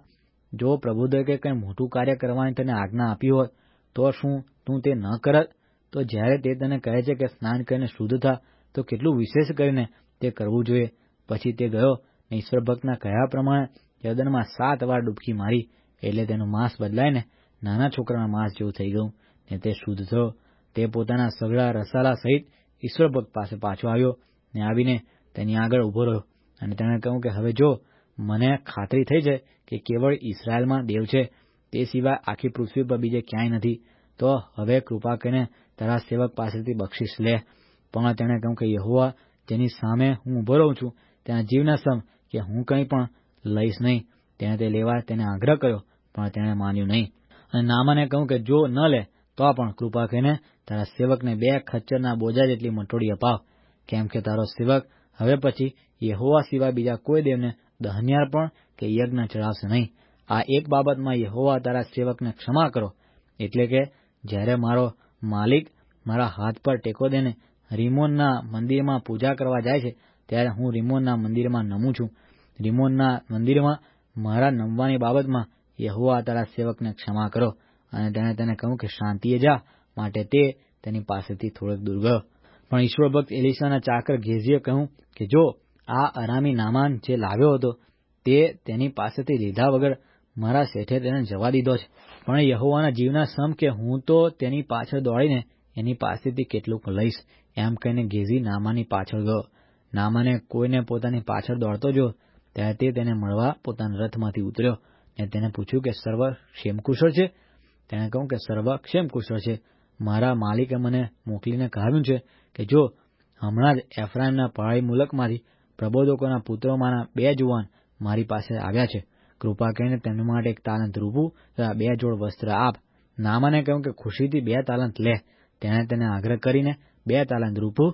જો પ્રભુદેવે કંઈ મોટું કાર્ય કરવાની તને આજ્ઞા આપી હોય તો શું તું તે ન કરત? તો જ્યારે તે તને કહે છે કે સ્નાન કરીને શુદ્ધ થા, તો કેટલું વિશેષ કરીને તે કરવું જોઈએ. પછી તે ગયો ને ઈશ્વર ભક્તના કહ્યા પ્રમાણે યર્દનમાં 7 વાર ડૂબકી મારી, એટલે તેનું માંસ બદલાઈને નાના છોકરાના માંસ જેવું થઈ ગયું ને તે શુદ્ધ થયો. તે પોતાના સગળા રસાલા સહિત ઈશ્વર ભક્ત પાસે પાછો આવ્યો ને આવીને તેની આગળ ઊભો રહ્યો. અને તેણે કહ્યું કે હવે જો મને ખાતરી થઈ છે કે કેવળ ઇસ્રાયેલમાં દેવ છે, તે સિવાય આખી પૃથ્વી પર બીજે ક્યાંય નથી, તો હવે કૃપા કરીને તારા સેવક પાસેથી બક્ષિસ લે. પણ તેણે કહ્યું કે યહોવા જેની સામે હું ઊભો રહું છું તેના જીવના સમ કે હું કંઈ પણ લઈશ નહીં. તેણે તે લેવા તેને આગ્રહ કર્યો, પણ તેણે માન્યું નહીં. અને નામાને કહ્યું કે જો ન લે તો પણ કૃપા કરીને તારા સેવકને 2 ખચ્ચરના બોજા જેટલી મટોડી અપાવ, કેમ કે તારો સેવક હવે પછી યહોવા સિવાય બીજા કોઈ દેવને દહન્યાર્પણ કે યજ્ઞ ચડાવશે નહીં. આ એક બાબતમાં યહોવા તારા સેવકને ક્ષમા કરો, એટલે કે જ્યારે મારો માલિક મારા હાથ પર ટેકો દઈને રિમોનના મંદિરમાં પૂજા કરવા જાય છે, ત્યારે હું રિમોનના મંદિરમાં નમું છું. રિમોનના મંદિરમાં મારા નમવાની બાબતમાં યહોવા તારા સેવકને ક્ષમા કરો. અને તેણે તેને કહ્યું કે શાંતિએ જા. માટે તે તેની પાસેથી થોડેક દૂર ગયો. પણ ઈશ્વર ભક્ત એલીશાના ચાકર ગેઝીએ કહ્યું કે જો આ અરામી નામાન જે લાવ્યો હતો તે તેની પાસેથી લીધા વગર મારા શેઠે તેને જવા દીધો છે. પણ યહોવાના જીવના સમ કે હું તો તેની પાછળ દોડીને એની પાસેથી કેટલુંક લઈશ. એમ કહીને ગેઝી નામાની પાછળ ગયો. નામાને કોઈને પોતાની પાછળ દોડતો જો ત્યારે તે તેને મળવા પોતાના રથમાંથી ઉતર્યો ને તેને પૂછ્યું કે સર્વ ક્ષેમકુશળ છે? તેણે કહ્યું કે સર્વ ક્ષેમકુશળ છે. મારા માલિકે મને મોકલીને કહ્યું છે કે જો હમણાં જ એફ્રાઈમના પહાડી મુલકમાંથી પ્રબોધકોના પુત્રોમાંના 2 જુવાન મારી પાસે આવ્યા છે. કૃપા કરીને તેમના માટે 1 તાલંત રૂપું તથા 2 જોડ વસ્ત્ર આપ. નામાને કહ્યું કે ખુશીથી 2 તાલંત લે. તેણે તેને આગ્રહ કરીને 2 તાલંત રૂપું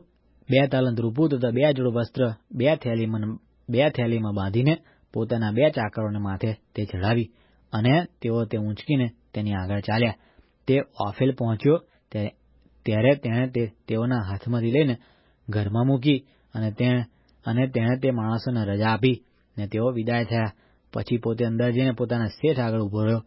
તથા 2 જોડ વસ્ત્ર 2 થેલીમાં બાંધીને પોતાના 2 ચાકરોને માથે તે ચઢાવી, અને તેઓ તે ઊંચકીને તેની આગળ ચાલ્યા. તે ઓફેલ પહોંચ્યો ત્યારે તેણે તેઓના હાથમાંથી લઈને ઘરમાં મૂકી, અને તેણે તે માણસોને રજા આપી ને તેઓ વિદાય થયા. પછી પોતે અંદર જઈને પોતાના શેઠ આગળ ઊભો રહ્યો.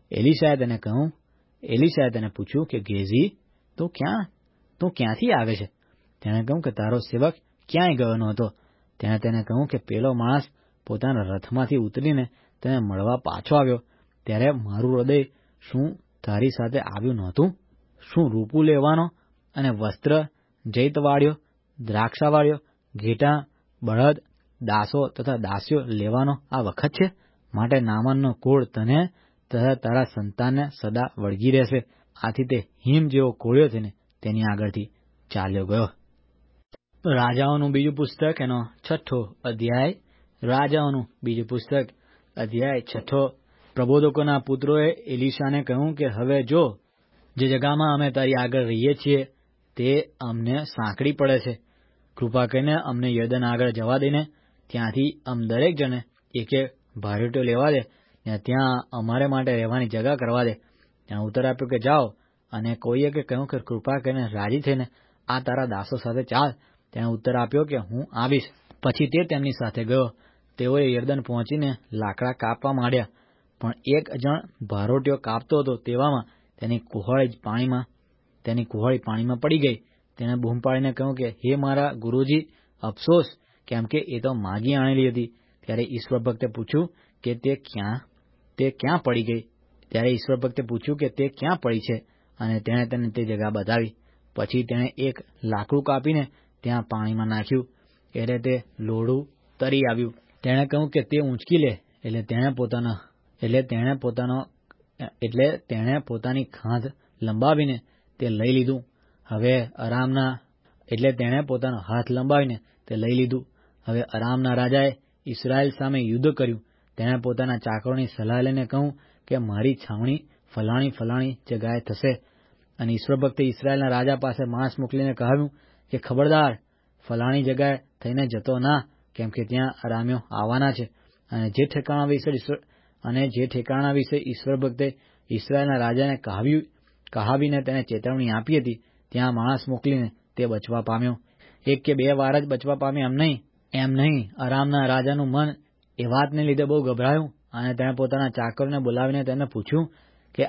એલીશાએ તેને પૂછ્યું કે ગેઝી, તું ક્યાંથી આવે છે? તેણે કહ્યું કે તારો સેવક ક્યાંય ગયો નહોતો. તેણે તેને કહ્યું કે પેલો માણસ પોતાના રથમાંથી ઉતરીને તેને મળવા પાછો આવ્યો ત્યારે મારું હૃદય શું તારી સાથે આવ્યું નહોતું? શું રૂપું લેવાનો અને વસ્ત્ર, જૈતવાળ્યો, દ્રાક્ષાવાળ્યો, ઘેટાં, બળદ, દાસો તથા દાસીઓ લેવાનો આ વખત છે? માટે નામાનનો કોળ તને તથા તારા સંતાનને સદા વળગી રહેશે. આથી તે હિમ જેવો કોળ્યો થઈને તેની આગળથી ચાલ્યો ગયો. રાજાઓનું બીજું પુસ્તક એનો 6થો અધ્યાય. રાજાઓનું બીજું પુસ્તક અધ્યાય 6. પ્રબોધકોના પુત્રોએ એલીશાને કહ્યું કે હવે જો જે જગામાં અમે તારી આગળ રહીએ છીએ તે અમને સાંકડી પડે છે, કૃપા કરીને અમને યર્દન આગળ જવા દઈને ત્યાંથી દરેક જણે 1 ભારેટો લેવા દે ને ત્યાં અમારે માટે રહેવાની જગા કરવા દે. ત્યાં ઉત્તર આપ્યો કે જાઓ. અને કોઈએ કહ્યું કે કૃપા કરીને રાજી થઈને આ તારા દાસો સાથે ચાલ. તેણે ઉત્તર આપ્યો કે હું આવીશ. પછી તે તેમની સાથે ગયો. તેઓએ યર્દન પહોંચીને લાકડા કાપવા માંડ્યા. પણ એક જણ ભારોટીઓ કાપતો હતો તેવામાં તેની કુહાડી પાણીમાં પડી ગઈ. તેણે બૂમ પાડીને કહ્યું કે હે મારા ગુરુજી, અફસોસ, કેમ કે એ તો માગી આણેલી હતી. ત્યારે ઈશ્વર ભક્તે પૂછ્યું કે તે ક્યાં પડી ગઈ? ત્યારે ઈશ્વર ભક્તે પૂછ્યું કે તે ક્યાં પડી છે? અને તેણે તેને તે જગા બતાવી. પછી તેણે એક લાકડું કાપીને ત્યાં પાણીમાં નાખ્યું, એટલે તે લોઢું તરી આવ્યું. તેણે કહ્યું કે તે ઊંચકી લે. એટલે તેણે પોતાની ખાંધ લંબાવીને તે લઈ લીધું. હવે અરામના રાજાએ ઇસ્રાયેલ સામે યુદ્ધ કર્યું. તેણે પોતાના ચાકરોની સલાહ લઈને કહ્યું કે મારી છાવણી ફલાણી જગાએ થશે. અને ઈશ્વર ભક્તે ઇસ્રાયેલના રાજા પાસે માણસ મોકલીને કહ્યું કે ખબરદાર, ફલાણી જગાએ થઈને જતો ના, કેમ કે ત્યાં અરામીઓ આવવાના છે. અને જે ઠેકાણા વિશે ઈશ્વર ભક્તે ઇસ્રાયેલના રાજાને કહાવીને તેને ચેતવણી આપી હતી, ત્યાં માણસ મોકલીને તે બચવા પામ્યો. 1 કે 2 વાર જ બચવા પામ્યો એમ નહીં. અરામના રાજાનું મન એ વાતને લીધે બહુ ગભરાયું અને તેણે પોતાના ચાકરોને બોલાવીને તેને પૂછ્યું કે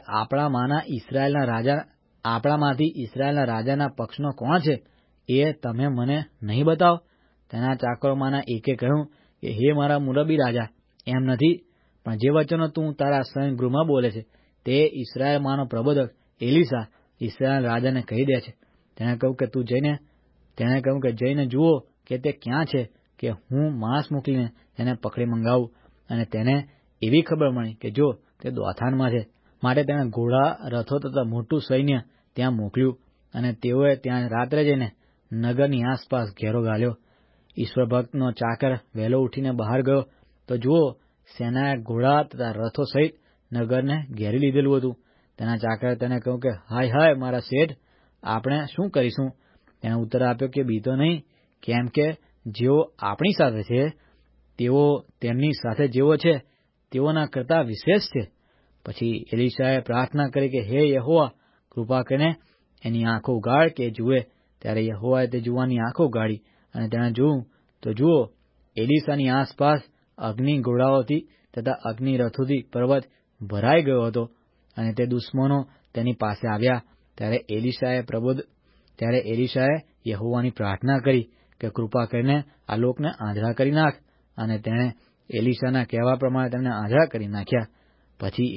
આપણામાંથી ઇસ્રાયેલના રાજાના પક્ષનો કોણ છે, એ તમે મને નહીં બતાવો? તેના ચાકરોમાંના એકે કહ્યું કે હે મારા મુરબ્બી રાજા, એમ નથી, પણ જે વચનો તું તારા શયનગૃહમાં બોલે છે તે ઇસ્રાયેલમાંનો પ્રબોધક એલીશા ઇસ્રાયેલ રાજાને કહી દે છે. તેણે કહ્યું કે જઈને જુઓ કે તે ક્યાં છે, કે હું માણસ મોકલીને તેને પકડી મંગાવું. અને તેને એવી ખબર મળી કે જો તે દોથાનમાં છે. માટે તેણે ઘોડા, રથો તથા મોટું સૈન્ય ત્યાં મોકલ્યું, અને તેઓએ ત્યાં રાત્રે જઈને નગરની આસપાસ ઘેરો ઘાલ્યો. ઈશ્વરભક્તનો ચાકર વહેલો ઉઠીને બહાર ગયો, તો જુઓ, સેનાએ ઘોડા તથા રથો સહિત નગરને ઘેરી લીધેલું હતું. તેના ચાકરે તેને કહ્યું કે હાય હાય મારા શેઠ, આપણે શું કરીશું? તેણે ઉત્તર આપ્યો કે બીતો નહીં, કેમ કે જેઓ આપણી સાથે છે તેઓ તેમની સાથે જેવો છે તેઓના કરતાં વિશેષ છે. પછી એલીશાએ પ્રાર્થના કરી કે હે યહોવા, કૃપા કરીને એની આંખો ઉઘાડ કે જુએ. ત્યારે યહોવાએ તે જુવાની આંખો ઉઘાડી, અને તેણે જોયું તો જુઓ, એલીશાની આસપાસ અગ્નિ ઘોડાઓથી તથા અગ્નિ રથોથી પર્વત ભરાઈ ગયો હતો, અને તે દુશ્મનો તેની પાસે આવ્યા. ત્યારે એલીશાએ યહોવાની પ્રાર્થના કરી કે કૃપા કરીને આ લોકને આંધળા કરી નાખ, અને તેણે એલીશાના કહેવા પ્રમાણે તેમને આંધળા કરી નાખ્યા. પછી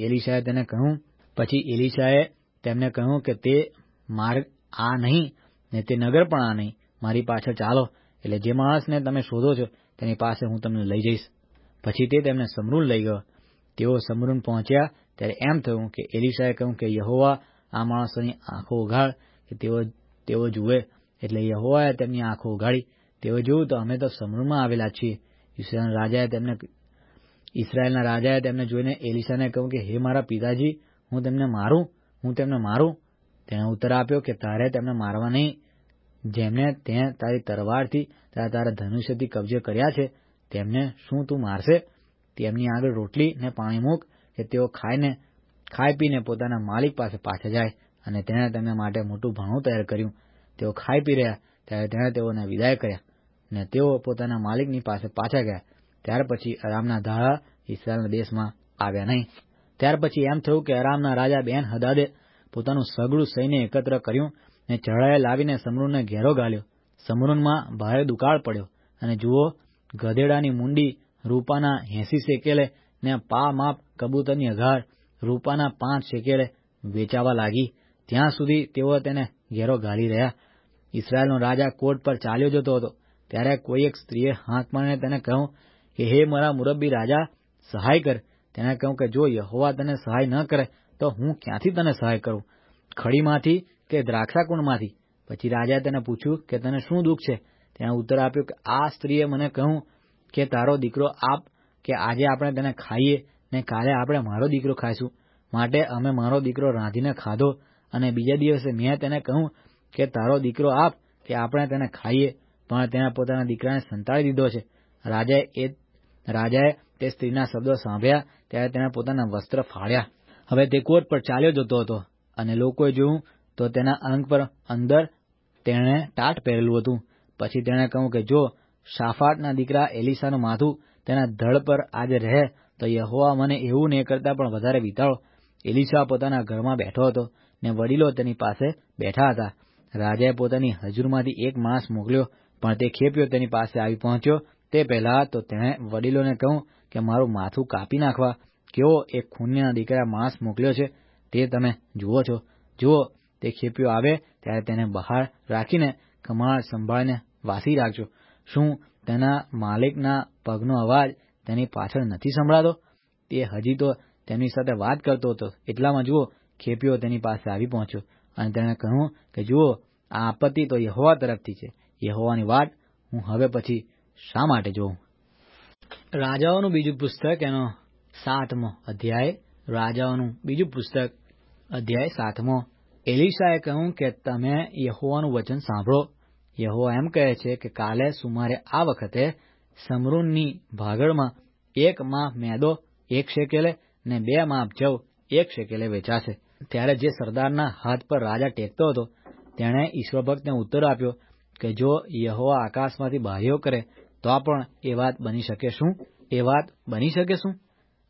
એલીશાએ તેમને કહ્યું કે તે માર્ગ આ નહીં ને તે નગર પણ આ નહીં, મારી પાછળ ચાલો, એટલે જે માણસને તમે શોધો છો તેની પાસે હું તમને લઈ જઈશ. પછી તે તેમને સમરૂન લઈ ગયો. તેઓ સમરૂન પહોંચ્યા ત્યારે એમ થયું કે એલીશાએ કહ્યું કે યહોવા, આ માણસોની આંખો ઉઘાડ કે તેઓ જુએ. એટલે યહોવાએ તેમની આંખો ઉઘાડી. તેઓ જોયું તો અમે તો સમરૂનમાં આવેલા છીએ. ઇસ્રાયેલના રાજાએ તેમને જોઈને એલીશાને કહ્યું કે હે મારા પિતાજી, હું તેમને મારું? તેણે ઉત્તર આપ્યો કે તારે તેમને મારવા નહીં. જેમને તે તારી તરવારથી તારા ધનુષ્યથી કબજે કર્યા છે તેમને શું તું મારશે? તેમની આગળ રોટલી ને પાણી મૂક કે તેઓ ખાઈ પીને પોતાના માલિક પાસે પાછા જાય. અને તેણે તેમના માટે મોટું ભાણું તૈયાર કર્યું. તેઓ ખાઈ પી રહ્યા ત્યારે તેણે તેઓને વિદાય કર્યા, ને તેઓ પોતાના માલિકની પાસે પાછા ગયા. ત્યાર પછી અરામના ધાડા ઇસ્રાયેલના દેશમાં આવ્યા નહીં. ત્યાર પછી એમ થયું કે અરામના રાજા બેન હદાદે પોતાનું સઘળું સૈન્ય એકત્ર કર્યું ને ચઢાઈ લાવીને સમરૂનને ઘેરો ઘાલ્યો. સમરૂનમાં ભારે દુકાળ પડ્યો, અને જુઓ, ગધેડાની મુંડી રૂપાના 80 શેકેલે ને પા માપ કબૂતરની અઘાર રૂપાના 5 શેકેલે વેચાવા લાગી. ત્યાં સુધી તેઓ તેને ઘેરો ઘાલી રહ્યા. ઇસ્રાયેલનો રાજા કોટ પર ચાલ્યો જતો હતો, ત્યારે કોઈ એક સ્ત્રીએ હાંક મારીને તેને કહ્યું કે હે મારા મુરબ્બી રાજા, સહાય કર. તેણે કહ્યું કે જો યહોવા તને સહાય ન કરે તો હું ક્યાંથી તને સહાય કરું, ખડીમાંથી કે દ્રાક્ષાકુંડમાંથી? પછી રાજાએ તેને પૂછ્યું કે તને શું દુઃખ છે? તેણે ઉત્તર આપ્યો કે આ સ્ત્રીએ મને કહ્યું કે તારો દીકરો આપ, કે આજે આપણે તેને ખાઈએ ને કાલે આપણે મારો દીકરો ખાઈશું. માટે અમે મારો દીકરો રાંધીને ખાધો, અને બીજા દિવસે મેં તેને કહ્યું કે તારો દીકરો આપ, કે આપણે તેને ખાઈએ, પણ તેણે પોતાના દીકરાને સંતાડી દીધો છે. રાજાએ તે સ્ત્રીના શબ્દો સાંભળ્યા ત્યારે તેણે પોતાના વસ્ત્ર ફાડ્યા. હવે તે કોટ પર ચાલ્યો જતો હતો, અને લોકોએ જોયું તો તેના અંગ પર અંદર તેણે ટાટ પહેરેલું હતું. પછી તેણે કહ્યું કે જો શાફાટના દીકરા એલીશાનું માથું તેના ધડ પર આજે રહે તો યહોવા મને એવું ને કરતાં પણ વધારે વિતાડો. એલીશા પોતાના ઘરમાં બેઠો હતો, ને વડીલો તેની પાસે બેઠા હતા. રાજાએ પોતાની હજૂરમાંથી એક માણસ મોકલ્યો, પણ તે ખેપ્યો તેની પાસે આવી પહોંચ્યો તે પહેલા તો તેણે વડીલોને કહ્યું કે મારું માથું કાપી નાખવા કેવો એક ખૂનીના દીકરા માણસ મોકલ્યો છે તે તમે જુઓ છો. જુઓ, તે ખેપ્યો આવે ત્યારે તેને બહાર રાખીને કમાળ સંભાળીને વાસી રાખજો. શું તેના માલિકના પગનો અવાજ તેની પાછળ નથી સંભળાતો? તે હજી તો તેમની સાથે વાત કરતો હતો, એટલામાં જુઓ, ખેપ્યો તેની પાસે આવી પહોંચ્યો, અને તેણે કહ્યું કે જુઓ, આ આપત્તિ તો યહોવા તરફથી છે. યહોવાની વાટ હું હવે પછી શા માટે જોઉં? રાજાઓનું બીજું પુસ્તક એનો 7મો અધ્યાય. રાજાઓનું બીજું પુસ્તક અધ્યાય 7મો. એલીશાએ કહ્યું કે તમે યહોવાનું વચન સાંભળો. યહોવા એમ કહે છે કે કાલે સુમારે આ વખતે સમરૂનની ભાગળમાં 1 માપ મેદો 1 શેકેલે ને 2 માપ જવ 1 શેકેલે વેચાશે. ત્યારે જે સરદારના હાથ પર રાજા ટેકતો હતો તેણે ઈશ્વરભક્તને ઉત્તર આપ્યો કે જો યહોવા આકાશમાંથી બારીઓ કરે તો પણ એ વાત બની શકે શું?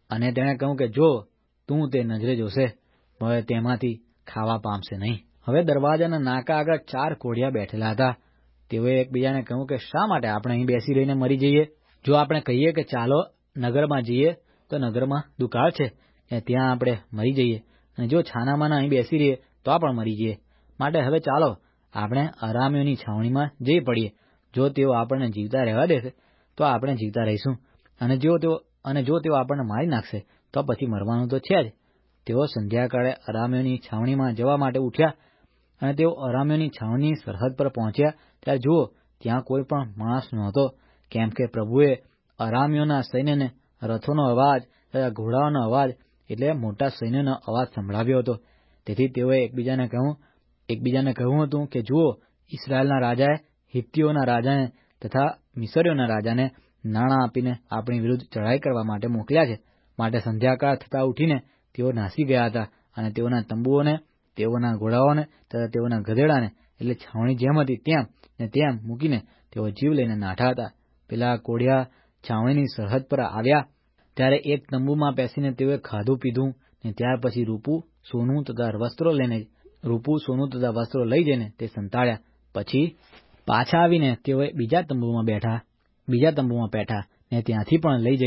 અને તેણે કહ્યું કે જો તું તે નજરે જોશે હવે તેમાંથી ખાવા પામશે નહીં. હવે દરવાજાના નાકા આગળ 4 કોઢિયા બેઠેલા હતા. તેઓએ એકબીજાને કહ્યું કે શા માટે આપણે અહીં બેસી રહીને મરી જઈએ? જો આપણે કહીએ કે ચાલો નગરમાં જઈએ તો નગરમાં દુકાળ છે અને ત્યાં આપણે મરી જઈએ, અને જો છાનામાના અહીં બેસી રહીએ તો પણ મરી જઈએ. માટે હવે ચાલો આપણે અરામીઓની છાવણીમાં જઈ પડીએ. જો તેઓ આપણને જીવતા રહેવા દેશે તો આપણે જીવતા રહીશું, અને જો તેઓ આપણને મારી નાખશે તો પછી મરવાનું તો છે જ. તેઓ સંધ્યાકાળે અરામીઓની છાવણીમાં જવા માટે ઉઠ્યા, અને તેઓ અરામીઓની છાવણીની સરહદ પર પહોંચ્યા ત્યારે જુઓ ત્યાં કોઈ પણ માણસ નહોતો, કેમ કે પ્રભુએ અરામીઓના સૈન્યને રથોનો અવાજ તથા ઘોડાઓનો અવાજ એટલે મોટા સૈન્યનો અવાજ સંભળાવ્યો હતો. તેથી તેઓએ એકબીજાને કહ્યું હતું કે જુઓ, ઇસ્રાયેલના રાજાએ હિત્તીઓના રાજાને તથા મિસરીઓના રાજાને નાણાં આપીને આપણી વિરુદ્ધ ચઢાઈ કરવા માટે મોકલ્યા છે. માટે સંધ્યાકાળ થતાં ઉઠીને તેઓ નાસી ગયા હતા, અને તેઓના તંબુઓને, તેઓના ઘોડાઓને તથા તેઓના ગધેડાને એટલે છાવણી જેમ હતી તેમ ને તેમ મૂકીને તેઓ જીવ લઈને નાઠા હતા. પેલા કોઢિયા છાવણીની સરહદ પર આવ્યા ત્યારે એક તંબુમાં બેસીને તેઓએ ખાધું પીધું, ને ત્યાર પછી રૂપું સોનું તથા વસ્ત્રો લઈ જઈને તે સંતાડ્યા. પછી પાછા આવીને તેઓએ બીજા તંબુમાં બેઠા ને ત્યાંથી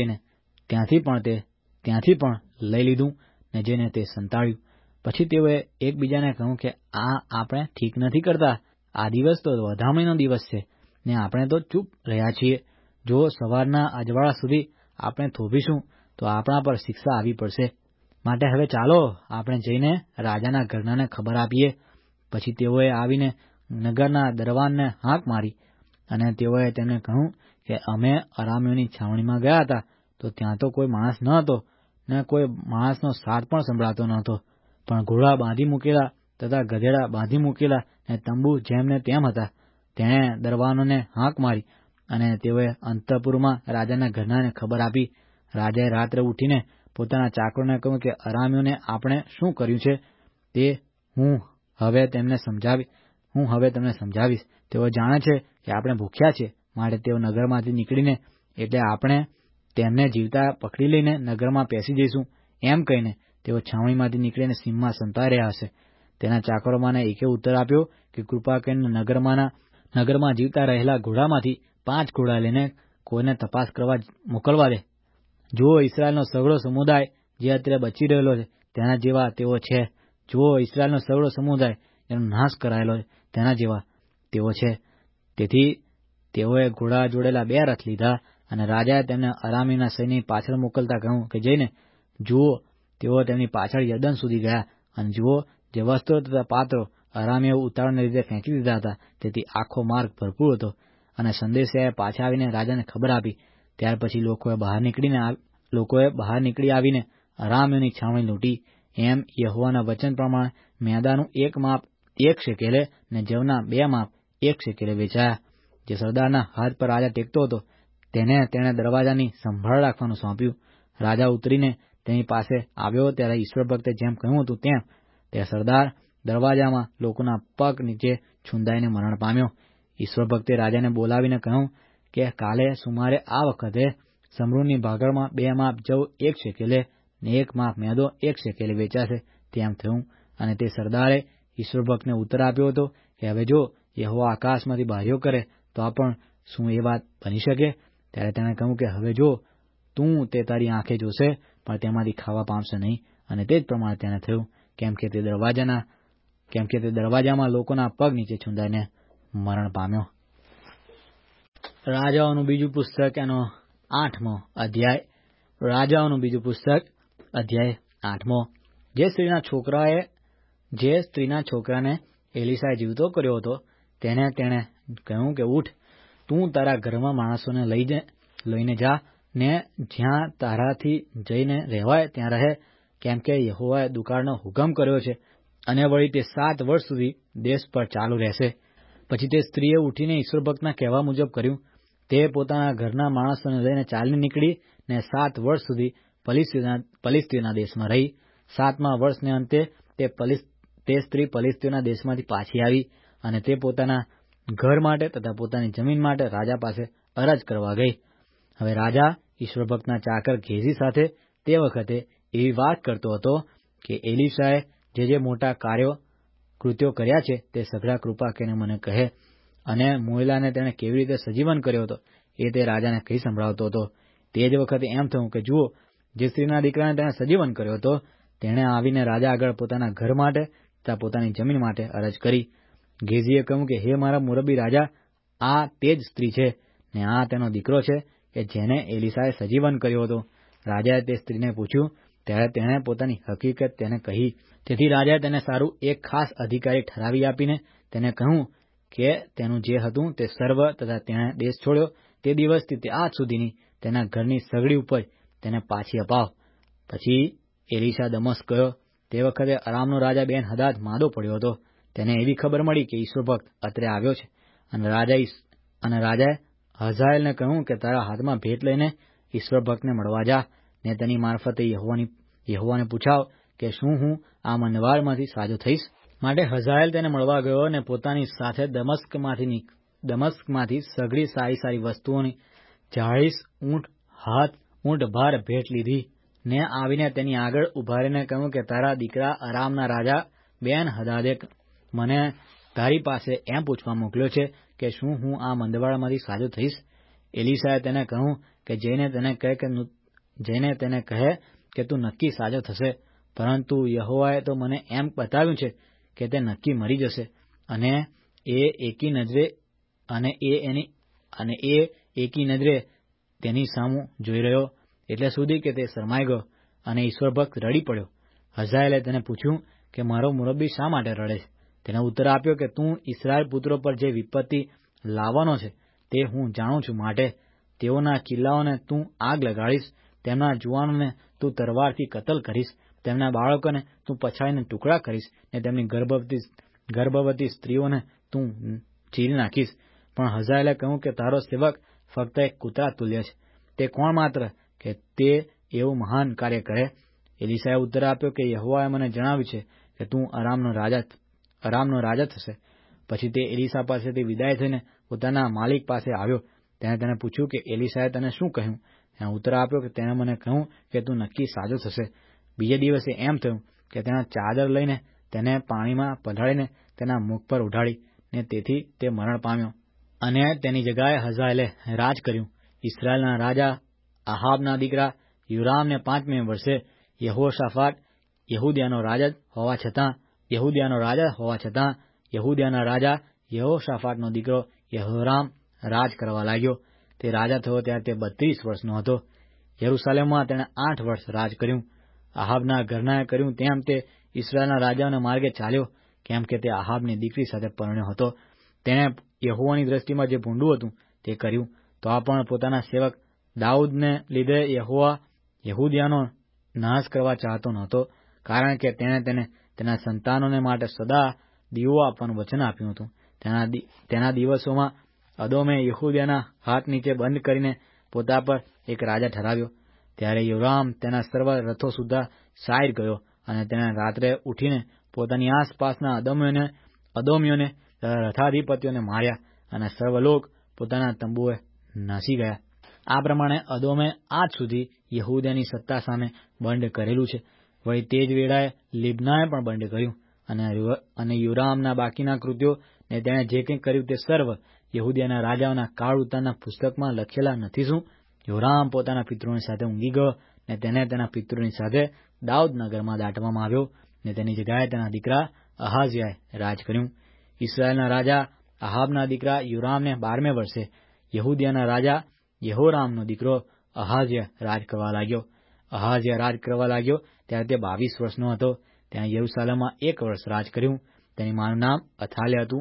પણ લઈ લીધું ને જઈને તે સંતાડ્યું. પછી તેઓએ એકબીજાને કહ્યું કે આ આપણે ઠીક નથી કરતા. આ દિવસ તો વધામણીનો દિવસ છે ને આપણે તો ચૂપ રહ્યા છીએ. જો સવારના અજવાળા સુધી આપણે થોભીશું તો આપણા પર શિક્ષા આવી પડશે. માટે હવે ચાલો આપણે જઈને રાજાના ઘરનાને ખબર આપીએ. પછી તેઓએ આવીને નગરના દરવાનને હાંક મારી, અને તેઓએ તેમને કહ્યું કે અમે અરામીઓની છાવણીમાં ગયા હતા તો ત્યાં તો કોઈ માણસ ન હતો, ને કોઈ માણસનો સાદ પણ સંભળાતો ન હતો, પણ ઘોડા બાંધી મૂકેલા તથા ગધેડા બાંધી મૂકેલા ને તંબુ જેમ ને તેમ હતા. તેણે દરવાનોને હાંક મારી, અને તેઓએ અંતઃપુરમાં રાજાના ઘરનાને ખબર આપી. રાજાએ રાત્રે ઉઠીને પોતાના ચાકરોને કહ્યું કે અરામીઓને આપણે શું કર્યું છે તે હું હવે તેમને સમજાવીશ. તેઓ જાણે છે કે આપણે ભૂખ્યા છીએ, માટે તેઓ નગરમાંથી નીકળીને એટલે આપણે તેમને જીવતા પકડી લઈને નગરમાં પેસી જઈશું. એમ કહીને તેઓ છાવણીમાંથી નીકળીને સીમમાં સંતાઈ રહ્યા હશે. તેના ચાકરોમાંને એકે ઉત્તર આપ્યો કે કૃપા કરીને નગરમાં જીવતા રહેલા ઘોડામાંથી 5 ઘોડા લઈને કોઈને તપાસ કરવા મોકલવા દે. જુઓ, ઇસ્રાયેલનો સઘળો સમુદાય જે અત્યારે બચી રહેલો છે તેના જેવા તેઓ છે. જુઓ, ઇસ્રાયેલનો સઘળો સમુદાય એનો નાશ કરાયેલો છે તેના જેવા તેઓ છે. તેથી તેઓએ ઘોડા જોડેલા 2 રથ લીધા, અને રાજાએ તેમને અરામીના સૈન્યની પાછળ મોકલતા કહ્યું કે જઈને જુઓ. તેઓ તેમની પાછળ યર્દન સુધી ગયા, અને જુઓ, જે વસ્ત્રો તથા પાત્રો અરામીઓ ઉતાવળને લીધે ફેંકી દીધા હતા તેથી આખો માર્ગ ભરપૂર હતો. અને સંદેશિયાએ પાછા આવીને રાજાને ખબર આપી. ત્યાર પછી લોકોએ બહાર નીકળી આવીને અરામીઓની છાવણી લૂંટી. એમ યહોવાના વચન પ્રમાણે મેદાનું 1 માપ 1 શેકેલે ને જવના 2 માપ 1 શેકેલે વેચાયા. જે સરદારના હાથ પર રાજા ટેકતો હતો તેણે દરવાજાની સંભાળ રાખવાનું સોંપ્યું. રાજા ઉતરીને તેની પાસે આવ્યો ત્યારે ઈશ્વર ભક્તે જેમ કહ્યું હતું તેમ તે સરદાર દરવાજામાં લોકોના પગ નીચે છુંદાઈને મરણ પામ્યો. ઈશ્વર ભક્તે રાજાને બોલાવીને કહ્યું કે કાલે સુમારે આ વખતે સમરૂનની ભાગળમાં 2 માપ જવ 1 શેકેલે ને 1 માપ મેદો 1 શેકેલે વેચાશે. તેમ થયું. અને તે સરદારે ઈશ્વર ભક્તને ઉત્તર આપ્યો હતો કે હવે જો યહોવા આકાશમાંથી બારીઓ કરે તો પણ શું એ વાત બની શકે? ત્યારે તેણે કહ્યું કે હવે જો તું તે તારી આંખે જોશે પણ તેમાંથી ખાવા પામશે નહીં. અને તે જ પ્રમાણે તેને થયું, કેમ કે તે દરવાજામાં લોકોના પગ નીચે છુંદાઈને મરણ પામ્યો. રાજાઓનું બીજું પુસ્તક એનો 8મો અધ્યાય. રાજાઓનું બીજું પુસ્તક અધ્યાય 8મો. જે સ્ત્રીના છોકરાને એલીશાએ જીવતો કર્યો હતો તેણે કહ્યું કે ઉઠ, તું તારા ઘરમાં માણસોને લઈને જા ને જ્યાં તારાથી જઈને રહેવાય ત્યાં રહે, કેમ કે યહોવાએ દુકાળનો હુકમ કર્યો છે, અને વળી તે 7 વર્ષ સુધી દેશ પર ચાલુ રહેશે. પછી તે સ્ત્રીએ ઉઠીને ઈશ્વરભક્તના કહેવા મુજબ કર્યું. તે પોતાના ઘરના માણસોને લઈને ચાલી નીકળી ને 7 વર્ષ સુધી પલિશ્તીના દેશમાં રહી. 7મા વર્ષને અંતે તે સ્ત્રી પલિશ્તીના દેશમાંથી પાછી આવી, અને તે પોતાના ઘર માટે તથા પોતાની જમીન માટે રાજા પાસે અરજ કરવા ગઈ. હવે રાજા ઈશ્વરભક્તના ચાકર ગેઝી સાથે તે વખતે એવી વાત કરતો હતો કે એલીશાએ જે મોટા કૃત્યો કર્યા છે તે સઘળા કૃપા કરીને મને કહે, અને મોયલાને તેણે કેવી રીતે સજીવન કર્યો હતો એ તે રાજાને કહી સંભળાવતો હતો. તે જ વખતે એમ થયું કે જુઓ, જે સ્ત્રીના દીકરાને તેણે સજીવન કર્યો હતો તેણે આવીને રાજા આગળ પોતાના ઘર માટે તથા પોતાની જમીન માટે અરજ કરી. ગેઝીએ કહ્યું કે હે મારા મુરબ્બી રાજા, આ તે જ સ્ત્રી છે ને આ તેનો દીકરો છે કે જેને એલીશાએ સજીવન કર્યો હતો. રાજાએ તે સ્ત્રીને પૂછ્યું ત્યારે તેણે પોતાની હકીકત તેને કહી. તેથી રાજાએ તેને સારું એક ખાસ અધિકારી ઠરાવી આપીને તેને કહ્યું કે તેનું જે હતું તે સર્વ તથા તેણે દેશ છોડ્યો તે દિવસથી તે આજ સુધીની તેના ઘરની સગડી ઉપજ તેને પાછી અપાવ. પછી એલીશા દમસ્ક ગયો. તે વખતે અરામનો રાજા બેન-હદાદ માંદો પડ્યો હતો. તેને એવી ખબર મળી કે ઈશ્વરભક્ત અત્રે આવ્યો છે, અને રાજાએ હઝાયેલને કહ્યું કે તારા હાથમાં ભેટ લઈને ઈશ્વરભક્તને મળવા જા ને તેની મારફતે યહોવાને પૂછાવ કે શું હું આ મંદવાડમાંથી સાજો થઈશ. માટે હઝાયેલ તેને મળવા ગયો અને પોતાની સાથે દમસ્કમાંથી સઘળી સારી વસ્તુઓની 40 ઊંટ ભાર ભેટ લીધી ને આવીને તેની આગળ ઉભા રહીને કહ્યું કે તારા દીકરા અરામના રાજા બેન-હદાદે મને તારી પાસે એમ પૂછવા મોકલ્યો છે કે શું હું આ મંદવાડમાંથી સાજો થઈશ. એલીશાએ તેને કહ્યું કે જઈને તેને કહે કે તું નક્કી સાજો થશે, પરંતુ યહોવાએ તો મને એમ બતાવ્યું છે કે તે નક્કી મરી જશે. અને એ એકી નજરે તેની સામું જોઈ રહ્યો એટલે સુધી કે તે શરમાઈ ગયો અને ઈશ્વરભક્ત રડી પડ્યો. હઝાયેલે તેને પૂછ્યું કે મારો મુરબ્બી શા માટે રડે છે. તેને ઉત્તર આપ્યો કે તું ઇસ્રાયેલ પુત્રો પર જે વિપત્તિ લાવવાનો છે તે હું જાણું છું. માટે તેઓના કિલ્લાઓને તું આગ લગાડીશ, તેમના જુવાનોને તું તરવારથી કતલ કરીશ, તેમના બાળકોને તું પછાડીને ટુકડા કરીશ ને તેમની ગર્ભવતી સ્ત્રીઓને તું ચીરી નાખીશ. પણ હઝાયેલે કહ્યું કે તારો સેવક ફક્ત એક કૂતરા તુલ્ય છે. તે કોણ માત્ર કે તે એવું મહાન કાર્ય કરે. એલીશાએ ઉત્તર આપ્યો કે યહોવાએ મને જણાવ્યું છે કે તું અરામનો રાજા થશે. પછી તે એલીશા પાસેથી વિદાય થઈને પોતાના માલિક પાસે આવ્યો. તેણે તેને પૂછ્યું કે એલીશાએ તને શું કહ્યું. તેણે ઉત્તર આપ્યો કે તેણે મને કહ્યું કે તું નક્કી સાજો થશે. બીજે દિવસે એમ થયું કે તેણે ચાદર લઈને તેને પાણીમાં પલાળીને તેના મુખ પર ઉઢાડી ને તેથી તે મરણ પામ્યો. અને તેની જગાએ હઝાયેલે રાજ કર્યું. ઇસ્રાયેલના રાજા આહાબના દીકરા યોરામને 5મે વર્ષે યહોશાફાટ યહૂદિયાનો રાજા હોવા છતાં યહૂદિયાના રાજા યહોશાફાટનો દીકરો યહોરામ રાજ કરવા લાગ્યો. તે રાજા થયો ત્યારે તે 32 વર્ષનો હતો. યરૂશાલેમમાં તેણે 8 વર્ષ રાજ કર્યું. આહાબના ઘરનાએ કર્યું તેમ તે ઇસ્રાયેલના રાજાઓના માર્ગે ચાલ્યો, કેમ કે તે આહાબની દીકરી સાથે પરણ્યો હતો. તેણે યહોવાની દ્રષ્ટિમાં જે ભૂંડું હતું તે કર્યું. તો આ પણ પોતાના સેવક દાઉદને લીધે યહૂદિયાનો નાશ કરવા ચાહતો નહોતો, કારણ કે તેણે તેને તેના સંતાનોને માટે સદા દીવો આપવાનું વચન આપ્યું હતું. તેના દિવસોમાં અદોમે યહૂદિયાના હાથ નીચે બંધ કરીને પોતા પર એક રાજા ઠરાવ્યો. ત્યારે યોરામ તેના સર્વ રથો સુદ્ધા સાઈર ગયો અને તેણે રાત્રે ઉઠીને પોતાની આસપાસના અદોમીઓને રથાધિપતિઓને માર્યા અને સર્વ લોક પોતાના તંબુએ નાસી ગયા. આ પ્રમાણે અદોમે આજ સુધી યહૂદિયાની સત્તા સામે બંધ કરેલું છે. વળી તે જ વેળાએ લિબ્નાએ પણ બંધ કર્યું. અને યોરામના બાકીના કૃત્યો ને તેણે જે કંઈ કર્યું તે સર્વ યહૂદિયાના રાજાઓના કાળ ઉત્તાનના પુસ્તકમાં લખેલા નથી શું? યોરામ પોતાના પિતૃઓની સાથે ઊંઘી ગયો ને તેને તેના પિતૃની સાથે દાઉદના ઘરમાં દાટવામાં આવ્યો ને તેની જગ્યાએ તેના દીકરા અહાઝિયાએ રાજ કર્યું. ઇસ્રાયેલના રાજા આહાબના દીકરા યોરામને 12મે વર્ષે યહૂદિયાના રાજા યહોરામનો દીકરો અહાઝિયા રાજ કરવા લાગ્યો. અહાઝિયા રાજ કરવા લાગ્યો ત્યારે તે 22 વર્ષનો હતો. તેણે યરૂશાલેમમાં 1 વર્ષ રાજ કર્યું. તેની માનું નામ અથાલ્યા હતું.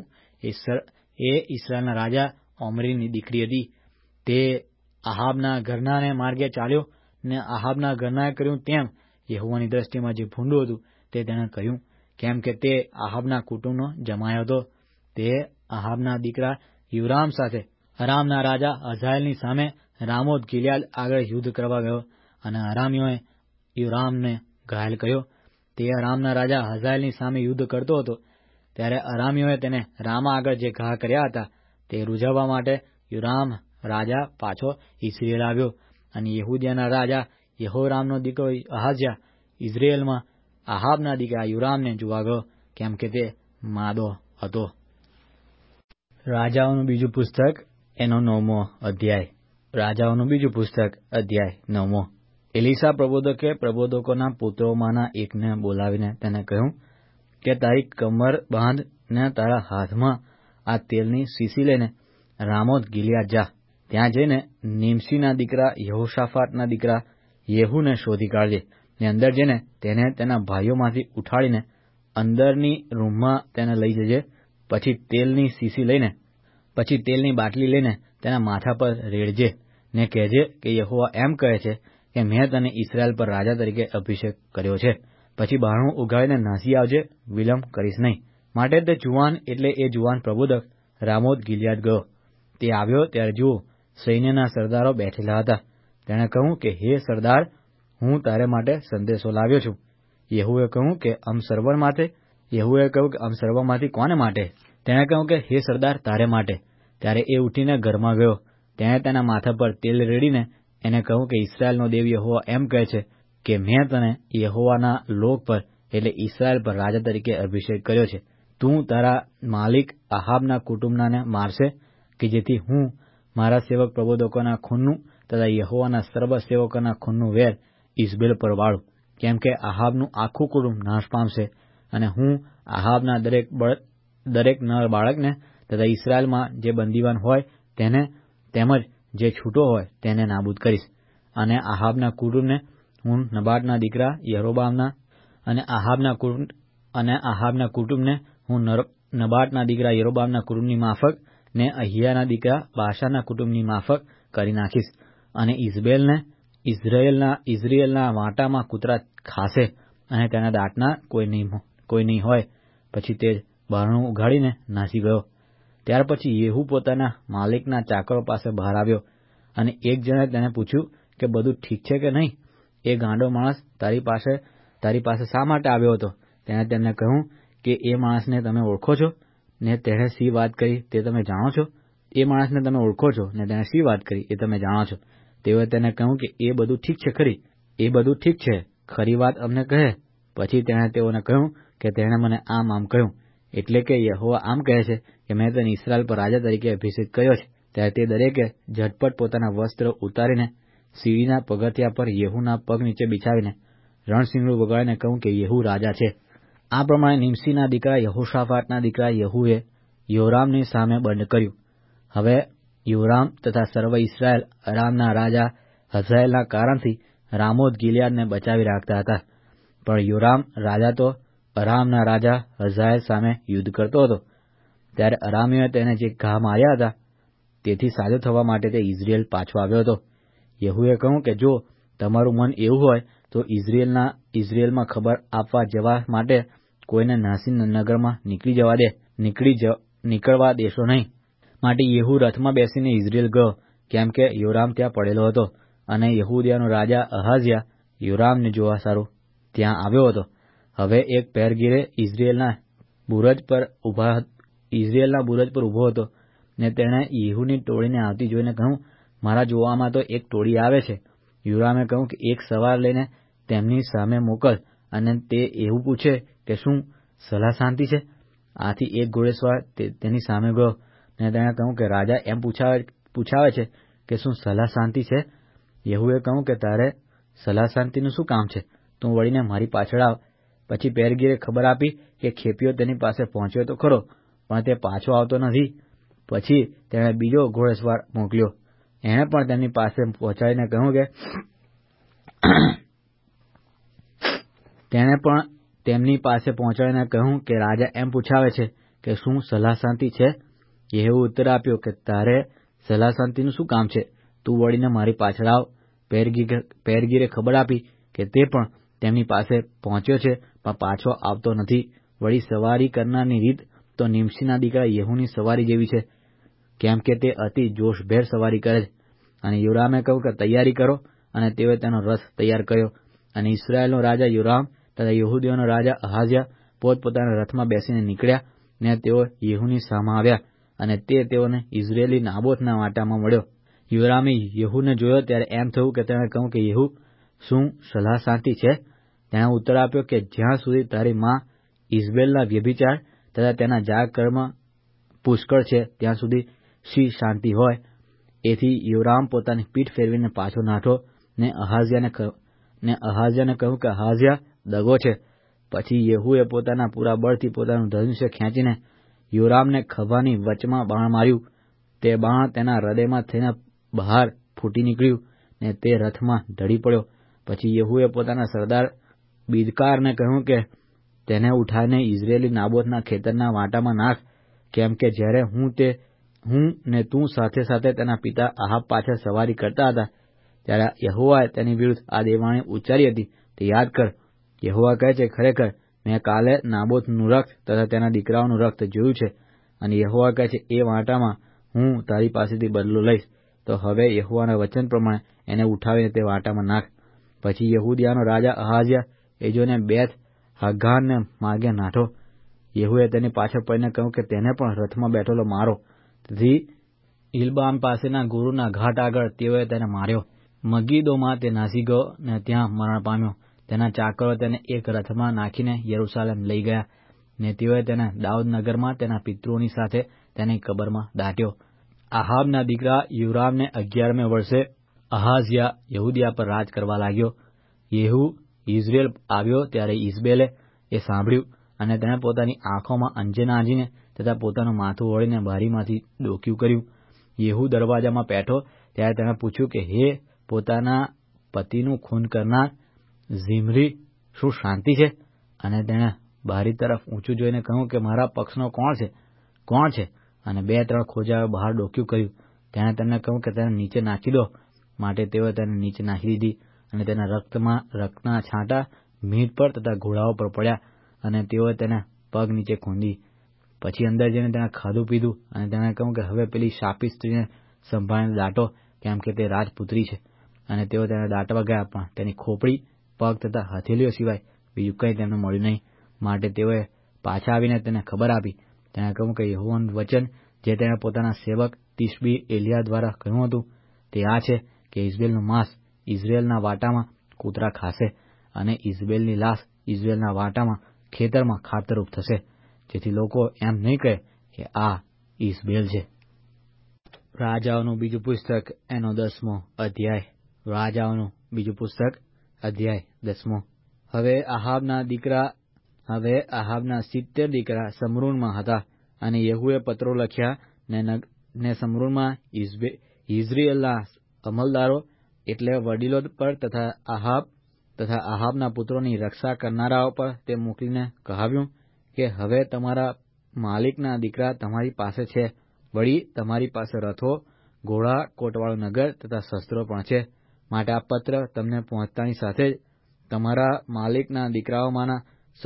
એ ઇસ્રાયેલના રાજા ઓમરીની દીકરી હતી. તે આહાબના ઘરનાને માર્ગે ચાલ્યો ને આહાબના ઘરનાએ કર્યું તેમ યહોવાની દ્રષ્ટિમાં જે ભૂંડું હતું તે તેણે કર્યું, કેમ કે તે આહાબના કુટુંબનો જમાય હતો. તે આહાબના દીકરા યોરામ સાથે અરામના રાજા હઝાયેલની સામે રામોત ગિલિયાદ આગળ યુદ્ધ કરવા ગયો અને અરામીઓએ યોરામને ઘાયલ કર્યો. તે અરામના રાજા હઝાયેલની સામે યુદ્ધ કરતો હતો ત્યારે અરામીઓએ તેને રામા આગળ જે ઘા કર્યા હતા તે રૂઝવવા માટે યોરામ રાજા પાછો ઇસ્રાયેલ આવ્યો અને યહૂદિયાના રાજા યહોરામનો દીકરો અહાઝ્યા ઇઝરાયેલમાં આહાબના દીકરા યોરામને જોવા ગયો, કેમ કે તે માદો હતો. રાજાઓનું બીજું પુસ્તક એનો 9મો અધ્યાય. રાજાઓનું બીજું પુસ્તક અધ્યાય 9મો. એલીશા પ્રબોધકે પ્રબોધકોના પુત્રોમાંના એકને બોલાવીને તેને કહ્યું કે તારી કમર બાંધ ને તારા હાથમાં આ તેલની શીશી લઈને રામોત ગિલિયાદ જા. ત્યાં જઈને નિમશીના દીકરા યહોશાફાટના દીકરા યેહૂને શોધી કાઢજે ને અંદર જઈને તેને તેના ભાઈઓમાંથી ઉઠાડીને અંદરની રૂમમાં તેને લઈ જજે. પછી તેલની બાટલી લઈને તેના માથા પર રેડજે ને કહેજે કે યહોવા એમ કહે છે કે મેં તને ઇસ્રાયેલ પર રાજા તરીકે અભિષેક કર્યો છે. પછી બારણું ઉઘાડીને નાસી આવજે, વિલંબ કરીશ નહીં. માટે તે જુવાન એટલે એ જુવાન પ્રબોધક રામોત ગિલિયાદ ગયો. તે આવ્યો ત્યારે જુઓ, સૈન્યના સરદારો બેઠેલા હતા. તેણે કહ્યું કે હે સરદાર, હું તારે માટે સંદેશો લાવ્યો છું. યેહૂએ કહ્યું કે અમ સર્વમાંથી કોને માટે? તેણે કહ્યું કે હે સરદાર, તારે માટે. ત્યારે એ ઉઠીને ઘરમાં ગયો. તેણે તેના માથા પર તેલ રેડીને એને કહ્યું કે ઇસ્રાયેલનો દેવ યહોવા એમ કહે છે કે મેં તને યહોવાના લોક પર એટલે ઇસ્રાયેલ પર રાજા તરીકે અભિષેક કર્યો છે. તું તારા માલિક આહાબના કુટુંબનાને મારશે કે જેથી હું મારા સેવક પ્રબોધકોના ખૂનનું તથા યહોવાના સર્વ સેવકોના ખૂનનું વેર ઇઝબેલ પર વાળું. કેમ કે આહાબનું આખું કુટુંબ નાશ પામશે અને હું આહાબના દરેક નર બાળકને તથા ઇસ્રાયેલમાં જે બંદીવાન હોય તેને તેમજ જે છૂટો હોય તેને નાબૂદ કરીશ. અને આહાબના કુટુંબને હું નબાટના દીકરા યરોબામના કુટુંબની માફક ને અહિયાના દીકરા બાશાના કુટુંબની માફક કરી નાખીશ. અને ઇઝરાયેલના વાંટામાં કૂતરા ખાશે અને તેના દાંતના કોઈ નહીં હોય. પછી તે બારણું ઉઘાડીને નાસી ગયો. ત્યાર પછી યેહૂ પોતાના માલિકના ચાકરો પાસે બહાર આવ્યો અને એક જણે તેને પૂછ્યું કે બધું ઠીક છે કે નહીં? એ ગાંડો માણસ તારી પાસે શા માટે આવ્યો હતો? તેણે તેમને કહ્યું કે એ માણસને તમે ઓળખો છો ને તેણે શી વાત કરી તે તમે જાણો છો? એ માણસને તમે ઓળખો છો ને તેણે શી વાત કરી એ તમે જાણો છો? તેઓએ તેને કહ્યું કે એ બધું ઠીક છે ખરી? એ બધું ઠીક છે, ખરી વાત અમને કહે. પછી તેણે તેઓને કહ્યું કે તેણે મને આમ કહ્યું, એટલે કે યહોવા આમ કહે છે કે મેં તને ઇસ્રાયેલ પર રાજા તરીકે અભિષેક કર્યો છે. ત્યારે તે દરેકે ઝટપટ પોતાના વસ્ત્ર ઉતારીને સીડીના પગથિયા પર યેહૂના પગ નીચે બિછાવીને રણસિંગડું વગાડીને કહ્યું કે યેહૂ રાજા છે. આ પ્રમાણે નિમશીના દીકરા યહોશાફાટના દીકરા યેહૂએ યોરામની સામે બંધ કર્યું. હવે યોરામ તથા સર્વ ઇસ્રાયેલ અરામના રાજા હઝાયેલના કારણથી રામોત ગિલિયાદને બચાવી રાખતા હતા. પણ યોરામ રાજા તો અરામના રાજા હઝાયેલ સામે યુદ્ધ કરતો હતો. ત્યારે અરામીઓએ તેને જે ઘા માર્યા હતા તેથી સાજો થવા માટે તે ઇઝરાયેલ પાછો આવ્યો હતો. યેહૂએ કહ્યું કે જો તમારું મન એવું હોય તો ઇઝરાયેલમાં ખબર આપવા જવા માટે કોઈને નાસી નગરમાં નીકળવા દેશો નહીં. માટે યેહૂ રથમાં બેસીને ઇઝરાયેલ ગયો, કેમ કે યોરામ ત્યાં પડેલો હતો અને યહૂદિયાનો રાજા અહાઝિયા યોરામને જોવા સારું ત્યાં આવ્યો હતો. હવે એક પહેરગીરે ઇઝરાયેલના બુરજ પર ઊભો હતો ને તેણે યેહૂની ટોળીને આવતી જોઈને કહ્યું, મારા જોવામાં તો એક ટોળી આવે છે. યોરામે કહ્યું કે એક સવાર લઈને તેમની સામે મોકલ અને તે એવું પૂછે કે શું સલાહ શાંતિ છે? આથી એક ઘોડેસવાર તેની સામે ગયો ને તેણે કહ્યું કે રાજા એમ પૂછાવે છે કે શું સલાહ શાંતિ છે? યેહૂએ કહ્યું કે તારે સલાહ શાંતિનું શું કામ છે? તું વળીને મારી પાછળ આવ. પછી પહેરગીરે ખબર આપી કે ખેપિયો તેની પાસે પહોંચ્યો તો ખરો, પણ તે પાછો આવતો નથી. પછી તેણે બીજો ઘોડેસવાર મોકલ્યો. એણે પણ તેમની પાસે પહોંચાડીને કહ્યું કે રાજા એમ પૂછાવે છે કે શું સલાહ શાંતિ છે? યેહૂએ ઉત્તર આપ્યો કે તારે સલાહ શાંતિનું શું કામ છે? તું વળીને મારી પાછળ આવ. પહેરગીરે ખબર આપી કે તે પણ તેમની પાસે પહોંચ્યો છે પણ પાછો આવતો નથી. વળી સવારી કરનારની રીત તો નિમશીના દીકરા યેહૂની સવારી જેવી છે, કેમ કે તે અતિ જોશભેર સવારી કરે છે. અને યોરામે કહ્યું કે તૈયારી કરો, અને તેઓએ તેનો રથ તૈયાર કર્યો. અને ઇસ્રાયેલનો રાજા યોરામ તથા યહૂદીઓનો રાજા અહાઝિયા પોતપોતાના રથમાં બેસીને નીકળ્યા ને તેઓ યેહૂની સામે આવ્યા અને તે તેઓને ઇઝરાયેલી નાબોથના વાંટામાં મળ્યો. યોરામે યેહૂને જોયો ત્યારે એમ થયું કે તેણે કહ્યું કે યેહૂ શું સલાહ શાંતિ છે? તેણે ઉત્તર આપ્યો કે જ્યાં સુધી તારી માં ઇઝબેલના વ્યભિચાર તથા તેના જાગકર્મ પુષ્કળ છે ત્યાં સુધી શી શાંતિ હોય. એથી યોરામ પોતાની પીઠ ફેરવીને પાછો નાઠો ને અહાઝિયાને કહ્યું કે અહાઝિયા, દગો છે. પછી યેહૂએ પોતાના પૂરા બળથી પોતાનું ધનુષ્ય ખેંચીને યોરામને ખભાની વચમાં બાણ માર્યું. તે બાણ તેના હૃદયમાં થઈને બહાર ફૂટી નીકળ્યું ને તે રથમાં ઢળી પડ્યો. પછી યેહૂએ પોતાના સરદાર બિદકારને કહ્યું કે તેને ઉઠાવીને ઇઝરાયેલી નાબોતના ખેતરના વાટામાં નાખ, કેમ કે જ્યારે હું ને તું સાથે સાથે તેના પિતા આહાબ પાછળ સવારી કરતા હતા ત્યારે યહોવાએ તેની વિરુદ્ધ આ દેવાણી ઉચ્ચારી હતી તે યાદ કર. યહોવા કહે છે, ખરેખર મેં કાલે નાબોતનું રક્ત તથા તેના દીકરાઓનું રક્ત જોયું છે, અને યહોવા કહે છે એ વાટામાં હું તારી પાસેથી બદલો લઈશ. તો હવે યહોવાના વચન પ્રમાણે એને ઉઠાવીને તે વાટામાં નાખ. પછી યહૂદિયાનો રાજા અહાઝિયા એ જોઈને બેથ હગ્ગાનને માર્ગે નાઠો. યેહૂએ તેની પાછળ પડીને કહ્યું કે તેને પણ રથમાં બેઠેલો મારો. તેથી ઇલબામ પાસેના ગુરુના ઘાટ આગળ તેઓએ તેને માર્યો. મગીદોમાં તે નાસી ગયો ને ત્યાં મરણ પામ્યો. તેના ચાકરો તેને એક રથમાં નાખીને યરૂશાલેમ લઈ ગયા ને તેઓએ તેને દાઉદ નગરમાં તેના પિતૃઓની સાથે તેની કબરમાં દાટ્યો. આહાબના દીકરા યોરામને 11મે વર્ષે અહાઝિયા યહૂદિયા પર રાજ કરવા લાગ્યો. યેહૂ ઇઝરેલ આવ્યો ત્યારે ઇઝબેલે એ સાંભળ્યું અને તેણે પોતાની આંખોમાં અંજન આંજીને તથા પોતાનું માથું ઓળીને બારીમાંથી ડોક્યું કર્યું. યેહૂ દરવાજામાં બેઠો ત્યારે તેણે પૂછ્યું કે હે પોતાના પતિનું ખૂન કરનાર ઝિમરી, શું શાંતિ છે? અને તેણે બારી તરફ ઊંચું જોઈને કહ્યું કે મારા પક્ષનો કોણ છે? અને 2-3 ખોજાઓ બહાર ડોક્યું કર્યું. તેણે તેમને કહ્યું કે તેને નીચે નાખી દો. માટે તેઓએ તેને નીચે નાખી દીધી અને તેના રક્તના છાંટા મીટ પર તથા ઘોડાઓ પર પડ્યા અને તેઓએ તેને પગ નીચે ખૂંદી. પછી અંદર જઈને તેણે ખાધું પીધું અને તેણે કહ્યું કે હવે પેલી શાપી સ્ત્રીને સંભાળીને દાટો, કેમ કે તે રાજપુત્રી છે. અને તેઓ તેને દાટવા ગયા, પણ તેની ખોપડી, પગ તથા હથેલીઓ સિવાય બીજું કંઈ તેમને મળ્યું નહીં. માટે તેઓએ પાછા આવીને તેને ખબર આપી. તેણે કહ્યું કે યહોવાનું વચન જે તેણે પોતાના સેવક તિશબી એલિયા દ્વારા કહ્યું હતું તે આ છે કે ઇઝબેલનું માંસ ઇઝરાયેલના વાટામાં કૂતરા ખાશે અને ઇઝબેલની લાશ ઇઝરાયેલના વાટામાં ખેતરમાં ખાતરરૂપ થશે, જેથી લોકો એમ નહીં કહે કે આ ઇઝબેલ છે. રાજાઓનું બીજું પુસ્તક એનો 10મો અધ્યાય. રાજાઓનું બીજું પુસ્તક અધ્યાય 10. હવે આહાબના 70 દીકરા સમરૂનમાં હતા અને યેહૂએ પત્રો લખ્યા ને સમરૂનમાં ઇઝરાયેલના અમલદારો એટલે વડીલો પર તથા આહાબના પુત્રોની રક્ષા કરનારાઓ પર તે મોકલીને કહાવ્યું કે હવે તમારા માલિકના દીકરા તમારી પાસે છે. વળી તમારી પાસે રથો, ઘોડા, કોટવાળું નગર તથા શસ્ત્રો પણ છે. માટે આ પત્ર તમને પહોંચતાની સાથે જ તમારા માલિકના દીકરાઓમાંના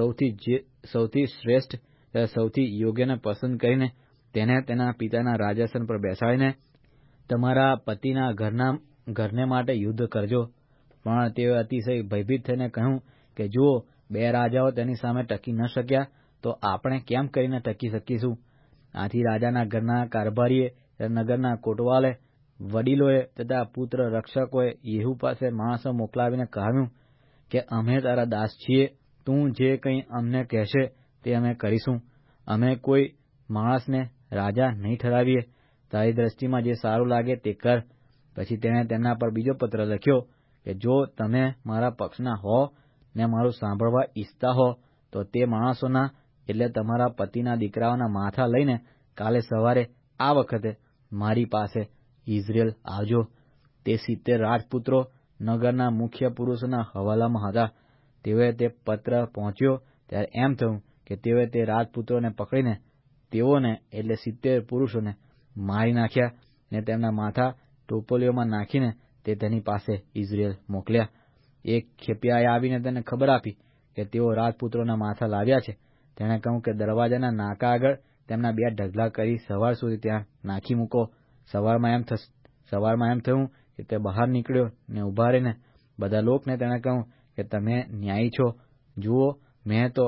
સૌથી શ્રેષ્ઠ તથા સૌથી યોગ્યને પસંદ કરીને તેને તેના પિતાના રાજાસન પર બેસાડીને તમારા પતિના ઘરને માટે યુદ્ધ કરજો. પણ તેઓએ અતિશય ભયભીત થઈને કહ્યું કે જુઓ, 2 રાજાઓ તેની સામે ટકી ન શક્યા તો આપણે કેમ કરીને ટકી શકીશું? આથી રાજાના ઘરના કારભારીએ, નગરના કોટવાલે, વડીલોએ તથા પુત્ર રક્ષકોએ યેહૂ પાસે માણસો મોકલાવીને કહાવ્યું કે અમે તારા દાસ છીએ. તું જે કંઈ અમને કહેશે તે અમે કરીશું. અમે કોઈ માણસને રાજા નહીં ઠરાવીએ. તારી દ્રષ્ટિમાં જે સારું લાગે તે કર. પછી તેણે તેમના પર બીજો પત્ર લખ્યો કે જો તમે મારા પક્ષના હો ને મારું સાંભળવા ઈચ્છતા હો તો તે માણસોના એટલે તમારા પતિના દીકરાઓના માથા લઈને કાલે સવારે આ વખતે મારી પાસે ઇઝરાયેલ આવજો. તે 70 રાજપુત્રો નગરના મુખ્ય પુરુષોના હવાલામાં હતા. તેઓએ તે પત્ર પહોંચ્યો ત્યારે એમ થયું કે તેઓએ તે રાજપુત્રોને પકડીને તેઓને એટલે 70 પુરુષોને મારી નાખ્યા ને તેમના માથા ટોપલીઓમાં નાખીને તે તેની પાસે ઇઝરાયેલ મોકલ્યા. એક ખેપિયાએ આવીને તેને ખબર આપી કે તેઓ રાજપુત્રોના માથા લાવ્યા છે. તેણે કહ્યું કે દરવાજાના નાકા આગળ તેમના 2 ઢગલા કરી સવાર સુધી ત્યાં નાખી મૂકો. સવારમાં એમ થયું કે તે બહાર નીકળ્યો ને ઉભા રહીને બધા લોકને તેણે કહ્યું કે તમે ન્યાયી છો. જુઓ, મેં તો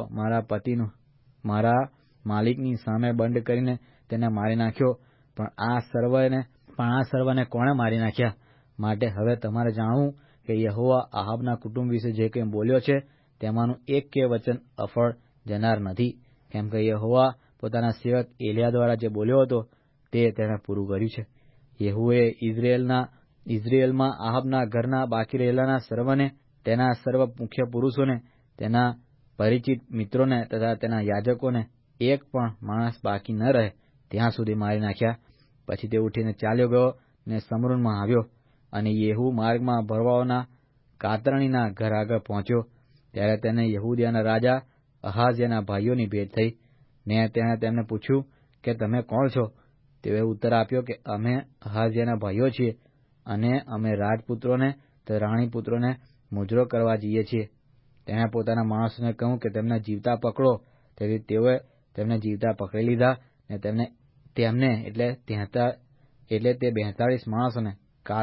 મારા માલિકની સામે બંધ કરીને તેને મારી નાખ્યો, પણ આ સર્વને કોણે મારી નાખ્યા? માટે હવે તમારે જાણવું કે યહોવા આહાબના કુટુંબ વિશે જે કંઈ બોલ્યો છે તેમાંનું એક કે વચન અફળ જનાર નથી, કેમ કે યહોવા પોતાના સેવક એલિયા દ્વારા જે બોલ્યો હતો તે તેણે પૂરું કર્યું છે. યેહુએ ઇઝરાયેલમાં આહાબના ઘરના બાકી રહેલાના સર્વને, તેના સર્વ મુખ્ય પુરુષોને, તેના પરિચિત મિત્રોને તથા તેના યાજકોને એક પણ માણસ બાકી ન રહે ત્યાં સુધી મારી નાખ્યા. પછી તે ઉઠીને ચાલ્યો ગયો ને સમરૂનમાં આવ્યો. અને યેહુ માર્ગમાં ભરવાઓના કાતરણીના ઘર આગળ પહોંચ્યો. ત્યારે તેને યહૂદિયાના રાજા અહાઝિયાના ભાઈઓની ભેટ થઈ, ને તેણે તેમને પૂછ્યું કે તમે કોણ છો? તેઓએ ઉત્તર આપ્યો કે અમે અહાઝિયાના ભાઈઓ છીએ, અને અમે રાજપુત્રોને તો રાણીપુત્રોને મુજરો કરવા જઈએ છીએ. તેણે પોતાના માણસોને કહ્યું કે તેમને જીવતા પકડો. તેથી તેઓએ તેમને જીવતા પકડી લીધા, ને તેમને એટલે તે 42 માણસોને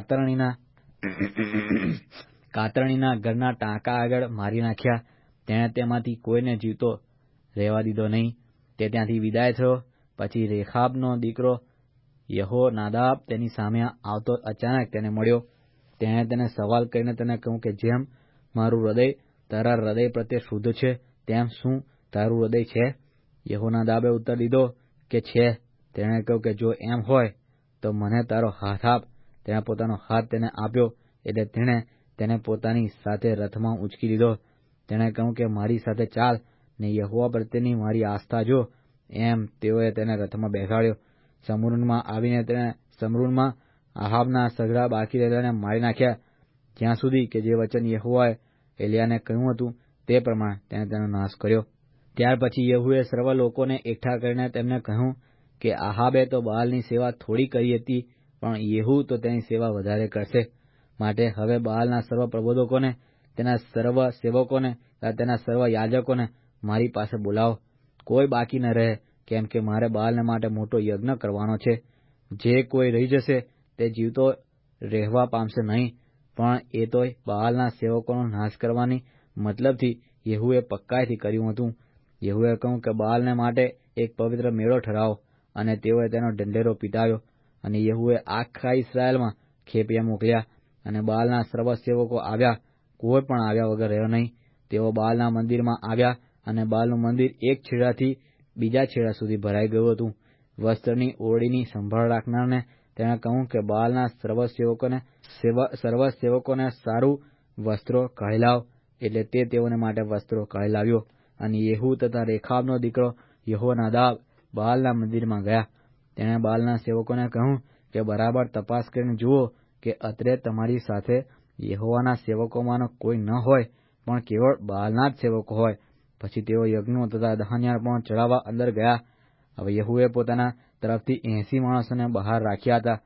કાતરણીના ઘરના ટાંકા આગળ મારી નાખ્યા. તેણે તેમાંથી કોઈને જીવતો રહેવા દીધો નહીં. તે ત્યાંથી વિદાય થયો. પછી રેખાબનો દીકરો યહોનાદાબ તેની સામે આવતો અચાનક તેને મળ્યો. તેણે તેને સવાલ કરીને તેને કહ્યું કે જેમ મારું હૃદય તારા હૃદય પ્રત્યે શુદ્ધ છે, તેમ શું તારું હૃદય છે? યહોનાદાબે ઉત્તર દીધો કે છે. તેણે કહ્યું કે જો એમ હોય તો મને તારો હાથ આપ. તેણે પોતાનો હાથ તેને આપ્યો, એટલે તેણે તેને પોતાની સાથે રથમાં ઉંચકી લીધો. તેણે કહ્યું કે મારી સાથે ચાલ ને યહોવા પ્રત્યેની મારી આસ્થા જો. એમ તેઓએ તેને રથમાં બેસાડ્યો. સમરૂનમાં આવીને તેણે સમરૂનમાં આહાબના સઘળા બાકી રહેલાને મારી નાખ્યા, જ્યાં સુધી કે જે વચન યહોવાએ એલિયાને કહ્યું હતું તે પ્રમાણે તેણે તેનો નાશ કર્યો. ત્યાર પછી યેહુએ સર્વ લોકોને એકઠા કરીને તેમને કહ્યું કે આહાબે તો બાલની સેવા થોડી કરી હતી, પણ યેહુ તો તેની સેવા વધારે કરશે. માટે હવે બાલના સર્વ પ્રબોધકોને, તેના સર્વ સેવકોને તથા તેના સર્વ યાજકોને મારી પાસે બોલાવો. કોઈ બાકી ન રહે, કેમ કે મારે બાલને માટે મોટો યજ્ઞ કરવાનો છે. જે કોઈ રહી જશે તે જીવતો રહેવા પામશે નહીં, પણ એ તો બાલના સેવકોનો નાશ કરવાની મતલબથી યેહુએ પક્કાઈથી કર્યું હતું. યેહુએ કહ્યું કે બાલને માટે એક પવિત્ર મેળો ઠરાવો, અને તેઓએ તેનો ઢંઢેરો પીટાવ્યો. અને યેહુએ આખા ઇસ્રાયેલમાં ખેપિયા મોકલ્યા, અને બાલના સર્વ સેવકો આવ્યા, કોઈ પણ આવ્યા વગર રહ્યો નહીં. તેઓ બાલના મંદિરમાં આવ્યા, અને બાલનું મંદિર એક છેડાથી બીજા છેડા સુધી ભરાઈ ગયું હતું. વસ્ત્રની ઓરડીની સંભાળ રાખનારને તેણે કહ્યું કે બાલના સર્વ સેવકોને સારું વસ્ત્રો કાઢી લાવ. એટલે તે તેઓને માટે વસ્ત્રો કાઢી લાવ્યો. અને યેહુ તથા રેખાબનો દીકરો યહોનાદાબ બાલના મંદિરમાં ગયા. તેણે બાલના સેવકોને કહ્યું કે બરાબર તપાસ કરીને જુઓ કે અત્રે તમારી સાથે યહોવાના સેવકોમાંનો કોઈ ન હોય, પણ કેવળ બાલના જ સેવકો હોય. પછી તેઓ યજ્ઞો તથા દહનયાર્પણો ચડાવવા અંદર ગયા. હવે યેહુએ પોતાના તરફથી 80 માણસોને બહાર રાખ્યા હતા,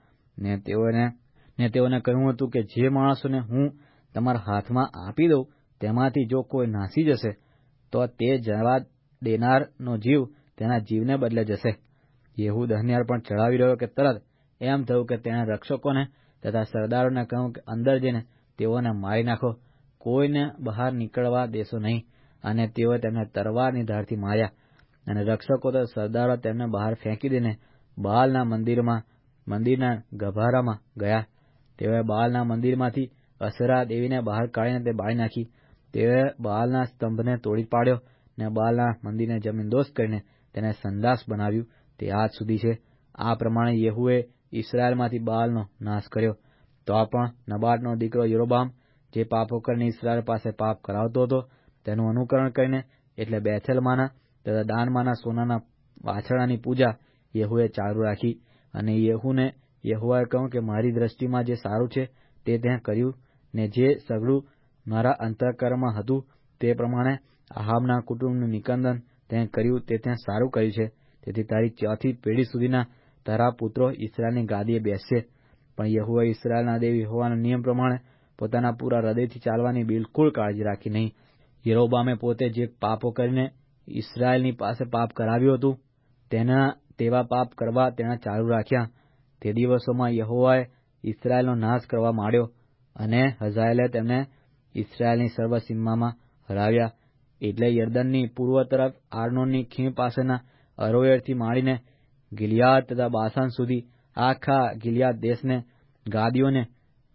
ને તેઓને કહ્યું હતું કે જે માણસોને હું તમારા હાથમાં આપી દઉં તેમાંથી જો કોઈ નાસી જશે તો તે જવા દેનારનો જીવ તેના જીવને બદલે જશે. યેહુ દહનયાર્પણ ચડાવી રહ્યો કે તરત એમ થયું કે તેણે રક્ષકોને તથા સરદારોને કહ્યું કે અંદર જઈને તેઓને મારી નાખો, કોઈને બહાર નીકળવા દેશો નહીં. અને તેઓએ તેમને તરવારની ધારથી માર્યા. અને રક્ષકો તો સરદારો તેમને બહાર ફેંકી દઈને બાલના મંદિરના ગભારામાં ગયા. તેઓએ બાલના મંદિરમાંથી અસરા દેવીને બહાર કાઢીને તે બાળી નાખી. તેઓએ બાલના સ્તંભને તોડી પાડ્યો, ને બાલના મંદિરને જમીનદોસ્ત કરીને તેને સંદાસ બનાવ્યું. તે આજ સુધી છે. આ પ્રમાણે યેહુએ ઇસ્રાયેલમાંથી બાલનો નાશ કર્યો. તો પણ નબાટનો દીકરો યરોબામ, જે પાપો કરીને ઇસ્રાયેલ પાસે પાપ કરાવતો હતો, તેનું અનુકરણ કરીને, એટલે બેથેલમાંના તથા દાનમાંના સોનાના વાછરડાની પૂજા યેહુએ ચાલુ રાખી. અને યહોવાએ કહ્યું કે મારી દ્રષ્ટિમાં જે સારું છે તે તેં કર્યું, ને જે સઘળું મારા અંતઃકરણમાં હતું તે પ્રમાણે આહાબના કુટુંબનું નિકંદન તેં કર્યું, તે તેં સારું કર્યું છે. તેથી તારી ચોથી પેઢી સુધીના તારા પુત્રો ઇસ્રાયેલની ગાદીએ બેસશે. પણ યેહુએ ઇસ્રાયેલના દેવ યહોવાના નિયમ પ્રમાણે પોતાના પૂરા હૃદયથી ચાલવાની બિલકુલ કાળજી રાખી નહીં. યરોબામે પોતે જે પાપો કરીને ઇસ્રાયેલની પાસે પાપ કરાવ્યું હતું તેવા પાપ કરવા તેણે ચાલુ રાખ્યા. તે દિવસોમાં યહોવાએ ઇસ્રાયેલનો નાશ કરવા માંડ્યો, અને હઝાયેલે તેમને ઇસ્રાયેલની સર્વ સીમામાં હરાવ્યા. એટલે યરદનની પૂર્વ તરફ આર્નોનની ખીણ પાસેના અરોએરથી માંડીને ગિલિયાદ તથા બાસાન સુધી આખા ગિલિયાદ દેશને ગાદીઓને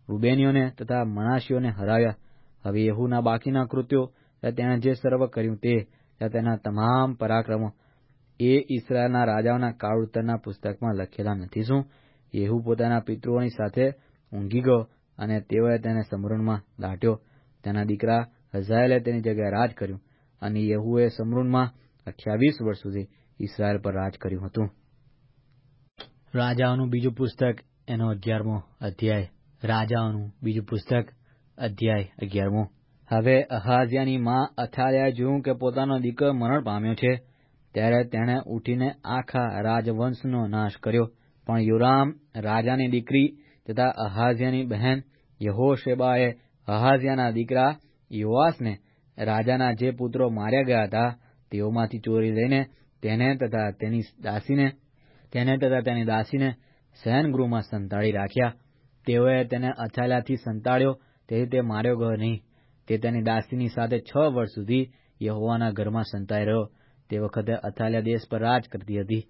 રૂબેનીઓને તથા મનાશીઓને હરાવ્યા. હવે યેહૂના બાકીના કૃત્યો, તેણે જે સર્વ કર્યું તે, તેના તમામ પરાક્રમો એ ઇસ્રાયેલના રાજાઓના કાળ ઉત્તરના પુસ્તકમાં લખેલા નથી શું? યેહૂ પોતાના પિતૃઓની સાથે ઊંઘી ગયો અને તેઓએ તેને સમરૂનમાં દાટ્યો. તેના દીકરા હઝાયેલે તેની જગ્યાએ રાજ કર્યું, અને યેહૂએ સમરૂનમાં 28 વર્ષ સુધી ઇસ્રાયેલ પર રાજ કર્યું હતું. રાજાઓનું બીજું પુસ્તક એનો 11મો અધ્યાય. રાજાઓનું બીજું પુસ્તક અધ્યાય 11મો. હવે અહાઝિયાની માં અથાલિયાએ જોયું કે પોતાનો દીકરો મરણ પામ્યો છે, ત્યારે તેણે ઉઠીને આખા રાજવંશનો નાશ કર્યો. પણ યોરામ રાજાની દીકરી તથા અહાઝિયાની બહેન યહોશેબાએ અહાઝિયાના દીકરા યોઆસને રાજાના જે પુત્રો માર્યા ગયા હતા તેઓમાંથી ચોરી લઈને તેને તથા તેની દાસીને શયનગૃહમાં સંતાડી રાખ્યા. તેઓએ તેને અથાલિયાથી સંતાડ્યો, તેથી તે માર્યો ગયો નહીં. તે તેની દાસીની સાથે 6 વર્ષ સુધી યહોવાના ઘરમાં સંતાઈ રહ્યો. તે વખતે અથાલિયા દેશ પર રાજ કરતી હતી.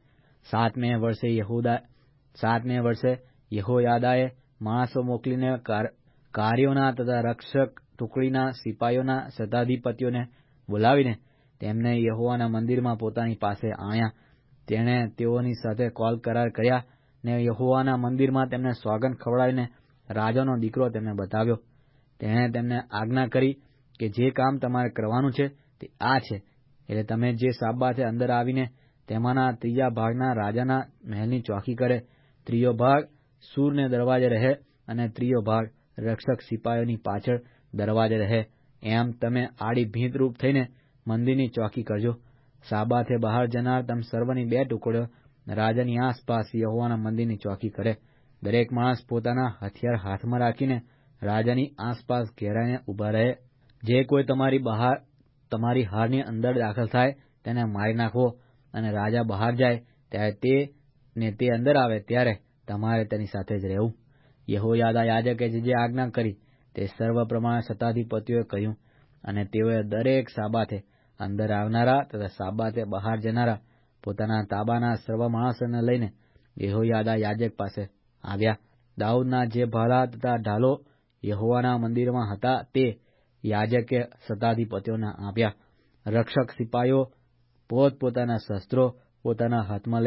7મે વર્ષે યહોયાદાએ માણસો મોકલીને કાર્યોના તથા રક્ષક ટુકડીના સિપાઈઓના શતાધિપતિઓને બોલાવીને તેમને યહોવાના મંદિરમાં પોતાની પાસે આણ્યા. તેણે તેઓની સાથે કોલ કરાર કર્યા ને યહોવાના મંદિરમાં તેમને સોગંદ ખવડાવીને રાજાનો દીકરો તેમને બતાવ્યો. તેણે તેમને આજ્ઞા કરી કે જે કામ તમારે કરવાનું છે તે આ છે, એટલે તમે જે સાબ્બાતે અંદર આવીને તેમાંના 3 ભાગના રાજાના મહેલની ચોકી કરે, 3 ભાગ સૂરને દરવાજે રહે અને 3 ભાગ રક્ષક સિપાઈઓની પાછળ દરવાજે રહે, એમ તમે આડી ભીંત રૂપ થઈને મંદિરની ચોકી કરજો. સાબાથે બહાર જનાર તમ સર્વની 2 ટુકડીઓ રાજાની આસપાસ યહોવાના મંદિરની ચોકી કરે. દરેક માણસ પોતાના હથિયાર હાથમાં રાખીને રાજાની આસપાસ ઘેરાઈને ઊભા રહે. જે કોઈ તમારી હારની અંદર દાખલ થાય તેને મારી નાખવો, અને રાજા બહાર જાય ત્યારે તે અંદર આવે ત્યારે તમારે તેની સાથે જ રહેવું. યહોયાદા યાજકે જે આજ્ઞા કરી તે સર્વ પ્રમાણે શતાધિપતિઓએ કહ્યું, અને તેઓએ દરેક સાબાથે અંદર આવનારા તથા સાબાથે બહાર જનારા પોતાના તાબાના સર્વ માણસોને લઈને યહોયાદા યાજક પાસે આવ્યા. દાઉદના જે ભાલા તથા ઢાલો યહોવાના મંદિરમાં હતા તે યાજકે શતાધિપતિઓને આપ્યા. રક્ષક સિપાઈઓ પોતપોતાના શસ્ત્રો પોતાના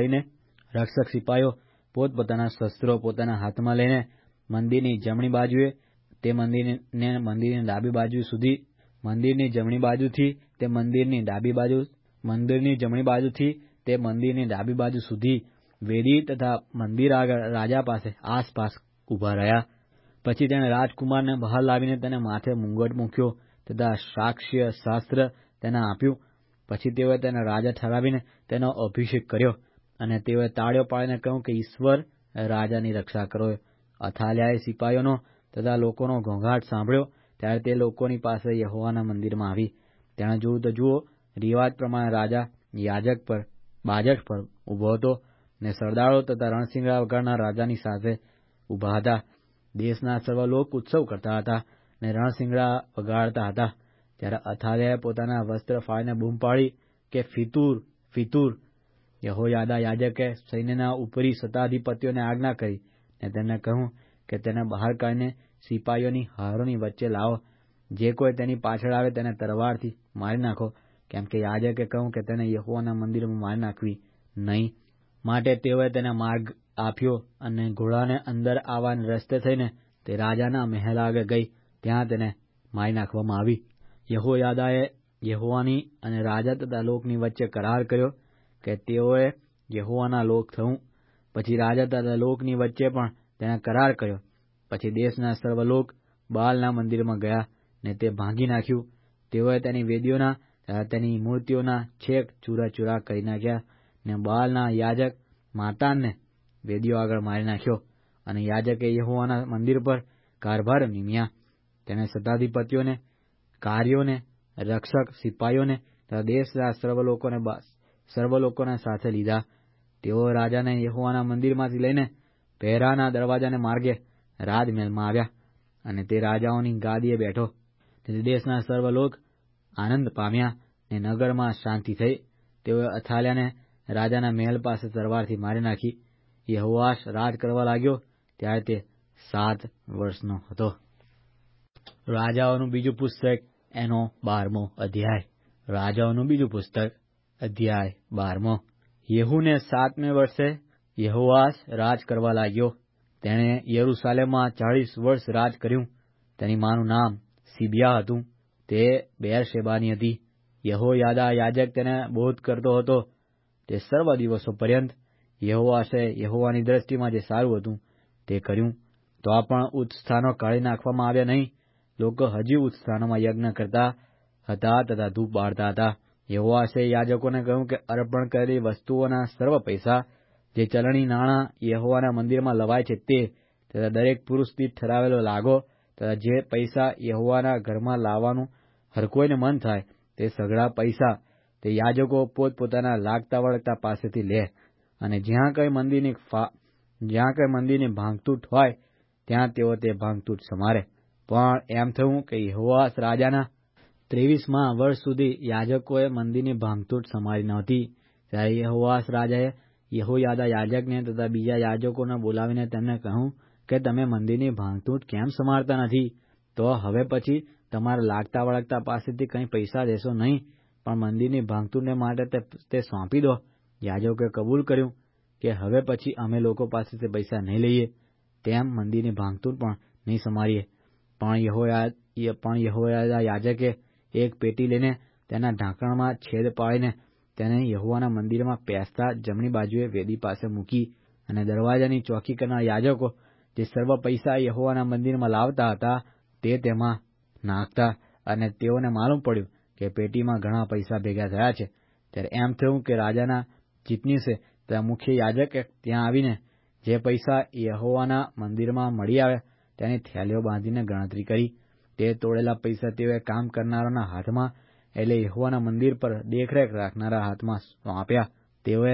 હાથમાં લઈને મંદિરની જમણી બાજુએ તે મંદિરની ડાબી બાજુ સુધી, મંદિરની જમણી બાજુથી તે મંદિરની ડાબી બાજુ સુધી વેદી તથા મંદિર આગળ રાજા પાસે આસપાસ ઊભા રહ્યા. પછી તેણે રાજકુમારને બહાર લાવીને તેને માથે મુંગટ મૂક્યો તથા સાક્ષ્ય શાસ્ત્ર તેને આપ્યું. પછી તેઓએ તેને રાજા ઠરાવીને તેનો અભિષેક કર્યો, અને તેઓએ તાળીઓ પાડીને કહ્યું કે ઈશ્વર રાજાની રક્ષા કરો. અથાલિયાએ સિપાઈઓનો તથા લોકોનો ઘોંઘાટ સાંભળ્યો ત્યારે તે લોકોની પાસે યહોવાના મંદિરમાં આવી. તેણે જોયું તો જુઓ, રિવાજ પ્રમાણે રાજા બાજટ પર ઊભો હતો, ને સરદારો તથા રણસિંગડા વગાડનાર રાજાની સાથે ઊભા હતા. દેશના સર્વ લોક ઉત્સવ કરતા હતા ને રણસિંગડા વગાડતા હતા. ત્યારે અથાલિયાએ પોતાના વસ્ત્ર ફાડીને બૂમ પાડી કે ફિતૂર, ફિતૂર! યહોયાદા યાજકે સૈન્યના ઉપરી શતાધિપતિઓને આજ્ઞા કરી ને તેમને કહ્યું કે તેને બહાર કાઢીને સિપાઈઓની હારોની વચ્ચે લાવો. જે કોઈ તેની પાછળ આવે તેને તલવારથી મારી નાખો, કેમ કે યાજકે કહ્યું કે તેને યહોવાના મંદિરમાં મારી નાખવી નહીં. માટે તેઓએ તેને માર્ગ આપ્યો, અને ઘોડાને અંદર આવવાને રસ્તે થઈને તે રાજાના મહેલ આગળ ગઈ. ત્યાં તેને મારી નાખવામાં આવી. યહોયાદાએ યહોવાની અને રાજા તથા લોકની વચ્ચે કરાર કર્યો કે તેઓએ યહોવાના લોક થવું. પછી રાજા તથા લોકની વચ્ચે પણ તેણે કરાર કર્યો. પછી દેશના સર્વ લોક બાલના મંદિરમાં ગયા ને તે ભાંગી નાખ્યું. તેઓએ તેની વેદીઓના તથા તેની મૂર્તિઓના છેક ચૂરા કરી નાખ્યા, ને બાલના યાજક માતાનને વેદીઓ આગળ મારી નાખ્યો. અને યાજકે યહોવાના મંદિર પર કારભાર નિમ્યા. તેણે શતાધિપતિઓને, કાર્યોને, રક્ષક સિપાઈઓને તથા દેશના સર્વ લોકોને સાથે લીધા. તેઓ રાજાને યહોવાના મંદિરમાંથી લઈને પહેરાના દરવાજાને માર્ગે રાજમહેલમાં આવ્યા, અને તે રાજાઓની ગાદીએ બેઠો. તેથી દેશના સર્વ લોક આનંદ પામ્યા ને નગરમાં શાંતિ થઈ. તેઓએ અથાલિયાને રાજાના મહેલ પાસે તલવારથી મારી નાખી. યહોઆશ રાજ કરવા લાગ્યો ત્યારે તે 7 વર્ષનો હતો. રાજાઓનું બીજું પુસ્તક એનો 12મો અધ્યાય. રાજાઓનું બીજું પુસ્તક અધ્યાય 12. યેહૂને 7મે વર્ષે યહોવાશ રાજ કરવા લાગ્યો. તેણે યરૂશાલેમમાં 40 વર્ષ રાજ કર્યું. તેની માનું નામ સિબિયા હતું. તે બેરશેબાની હતી. યહોયાદા યાજક તેને બોધ કરતો હતો. તે સર્વ દિવસો પર્યંત યહોવાશે યહોવાની દ્રષ્ટિમાં જે સારું હતું તે કર્યું. તો પણ ઉચ્ચસ્થાનો કાઢી નાખવામાં આવ્યા નહીં. લોકો હજી ઉચ્ચસ્થાનોમાં યજ્ઞ કરતા હતા તથા ધૂપ બાળતા હતા. યહોવાશે યાજકોને કહ્યું કે અર્પણ કરેલી વસ્તુઓના સર્વ પૈસા, જે ચલણી નાણાં યહોવાના મંદિરમાં લવાય છે તે, તથા દરેક પુરુષ દીઠ ઠરાવેલો લાગો, તથા જે પૈસા યહોવાના ઘરમાં લાવવાનું હરકોઈને મન થાય તે સઘળા પૈસા તે યાજકો પોતપોતાના લાગતા વળગતા પાસેથી લે. અને જ્યાં કઈ મંદિરની ભાંગતૂટ હોય ત્યાં તેઓ તે ભાંગતૂટ સમારે. પણ એમ થયું કે યહોવાશ રાજાના 23મા વર્ષ સુધી યાજકોએ મંદિરની ભાંગતૂટ સમારી નહોતી. ત્યારે યહોવાશ રાજાએ યહોયાદા યાજકને તથા બીજા યાજકોને બોલાવીને તેમને કહ્યું કે તમે મંદિરની ભાંગતૂટ કેમ સમારતા નથી? તો હવે પછી તમારા લાગતા વળગતા પાસેથી કંઈ પૈસા દેશો નહીં, પણ મંદિરની ભાંગતૂટને માટે તે સોંપી દો. યાજકોએ કબૂલ કર્યું કે હવે પછી અમે લોકો પાસેથી પૈસા નહીં લઈએ, તેમ મંદિરની ભાંગતૂટ પણ નહીં સમારીએ. પણ યહોયાદા યાજકે એક પેટી લઈને તેના ઢાંકણમાં છેદ પાડીને તેને યહોવાના મંદિરમાં પેસતા જમણી બાજુએ વેદી પાસે મૂકી. અને દરવાજાની ચોકી કરનાર યાજકો જે સર્વ પૈસા યહોવાના મંદિરમાં લાવતા હતા તે તેમાં નાખતા. અને તેઓને માલુમ પડ્યું કે પેટીમાં ઘણા પૈસા ભેગા થયા છે. ત્યારે એમ થયું કે રાજાના ચીટનીસે તથા મુખ્ય યાજકે ત્યાં આવીને જે પૈસા યહોવાના મંદિરમાં મળી આવ્યા તેની થેલીઓ બાંધીને ગણતરી કરી. તે તોડેલા પૈસા તેઓએ કામ કરનારાના હાથમાં, એટલે યહોવાના મંદિર પર દેખરેખ રાખનારા હાથમાં સોંપ્યા. તેઓએ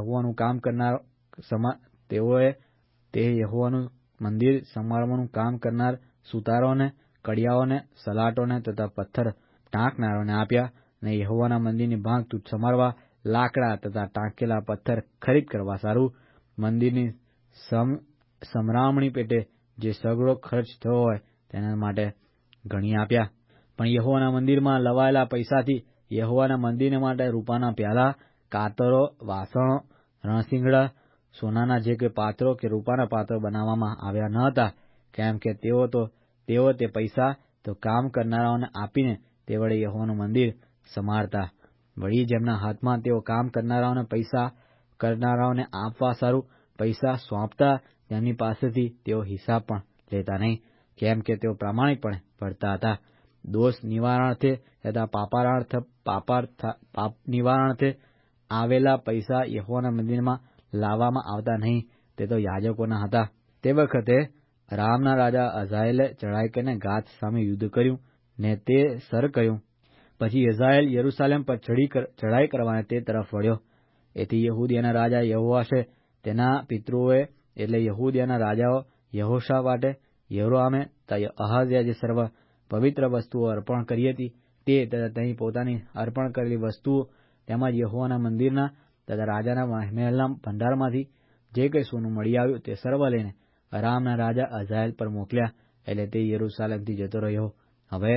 તે યહોવાનું મંદિર સંભાળવાનું કામ કરનાર સુતારોને, કડિયાઓને, સલાટોને તથા પથ્થર ટાંકનારોને આપ્યા. અને યહોવાના મંદિરની ભાંગતૂટ સમારવા લાકડા તથા ટાંકેલા પથ્થર ખરીદ કરવા સારું મંદિરની સમરામણી પેટે જે સગળો ખર્ચ થયો હોય તેના માટે ગણી આપ્યા. પણ યહોવાના મંદિરમાં લવાયેલા પૈસાથી યહોવાના મંદિર માટે રૂપાના પ્યાલા, કાતરો, વાસણો, રણશીંગડા, સોનાના જે કોઈ પાત્રો કે રૂપાના પાત્રો બનાવવામાં આવ્યા ન હતા, કેમ કે તેઓ તે પૈસા તો કામ કરનારાઓને આપીને તે વડે યહોવાનું મંદિર સમારતા. વળી જેમના હાથમાં તેઓ કામ કરનારાઓને આપવા સારું પૈસા સોંપતા, તેમની પાસેથી તેઓ હિસાબ પણ લેતા નહીં, કેમ કે તેઓ પ્રામાણિકપણે ભરતા હતા. દોષ નિવારણાર્થે તથા પાપ નિવારણાર્થે આવેલા પૈસા યહોવાના મંદિરમાં લાવવામાં આવતા નહીં, તે તો યાજકોના હતા. તે વખતે અરામના રાજા હઝાયેલે ચઢાઈ કરીને ગાથ સામે યુદ્ધ કર્યું ને તે સર કર્યું. પછી હઝાયેલ યરૂશાલેમ પર ચઢાઈ કરવાને તે તરફ વળ્યો. એથી યહૂદિયાના રાજા યહોવાશે તેના પિતૃઓએ એટલે યહૂદિયાના રાજાઓ યહોશાફાટે, યરોઆમે તથા અહાઝિયા જે સર્વ પવિત્ર વસ્તુઓ અર્પણ કરી હતી તે તથા તેની પોતાની અર્પણ કરેલી વસ્તુઓ તેમજ યહોવાના મંદિરના તથા રાજાના મહેલના ભંડારમાંથી જે કંઈ સોનું મળી આવ્યું તે સર્વ લઈને અરામના રાજા હઝાયેલ પર મોકલ્યા. એટલે તે યરૂશાલેમથી જતો રહ્યો. હવે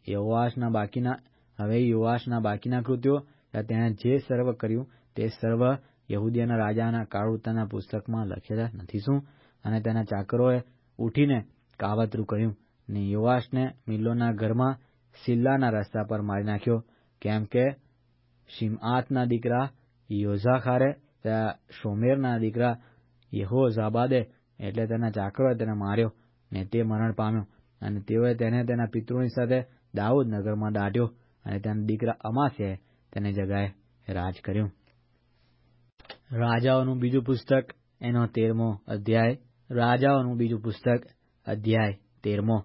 યોઆશના બાકીના કૃત્યો તેણે જે સર્વ કર્યું તે સર્વ યહૂદિયાના રાજાના કાળવૃત્તાંતના પુસ્તકમાં લખેલા નથી શું? અને તેના ચાકરોએ ઉઠીને કાવતરું કર્યું ને યોઆશને મિલ્લોના ઘરમાં સિલ્લાના રસ્તા પર મારી નાખ્યો, કેમ કે શિમઆતના દીકરા યોઝાખારે તથા શોમેરના દીકરા યહોઝાબાદે એટલે તેના ચાકરોએ તેને માર્યો ને તે મરણ પામ્યો. અને તેઓએ તેને તેના પિતૃની સાથે દાઉદ નગરમાં દાટ્યો અને તેના દીકરા અમાસ્યાએ તેને જગાએ રાજ કર્યું. રાજાઓનું બીજું પુસ્તક એનો 13મો અધ્યાય. રાજાઓનું બીજું પુસ્તક અધ્યાય 13મો.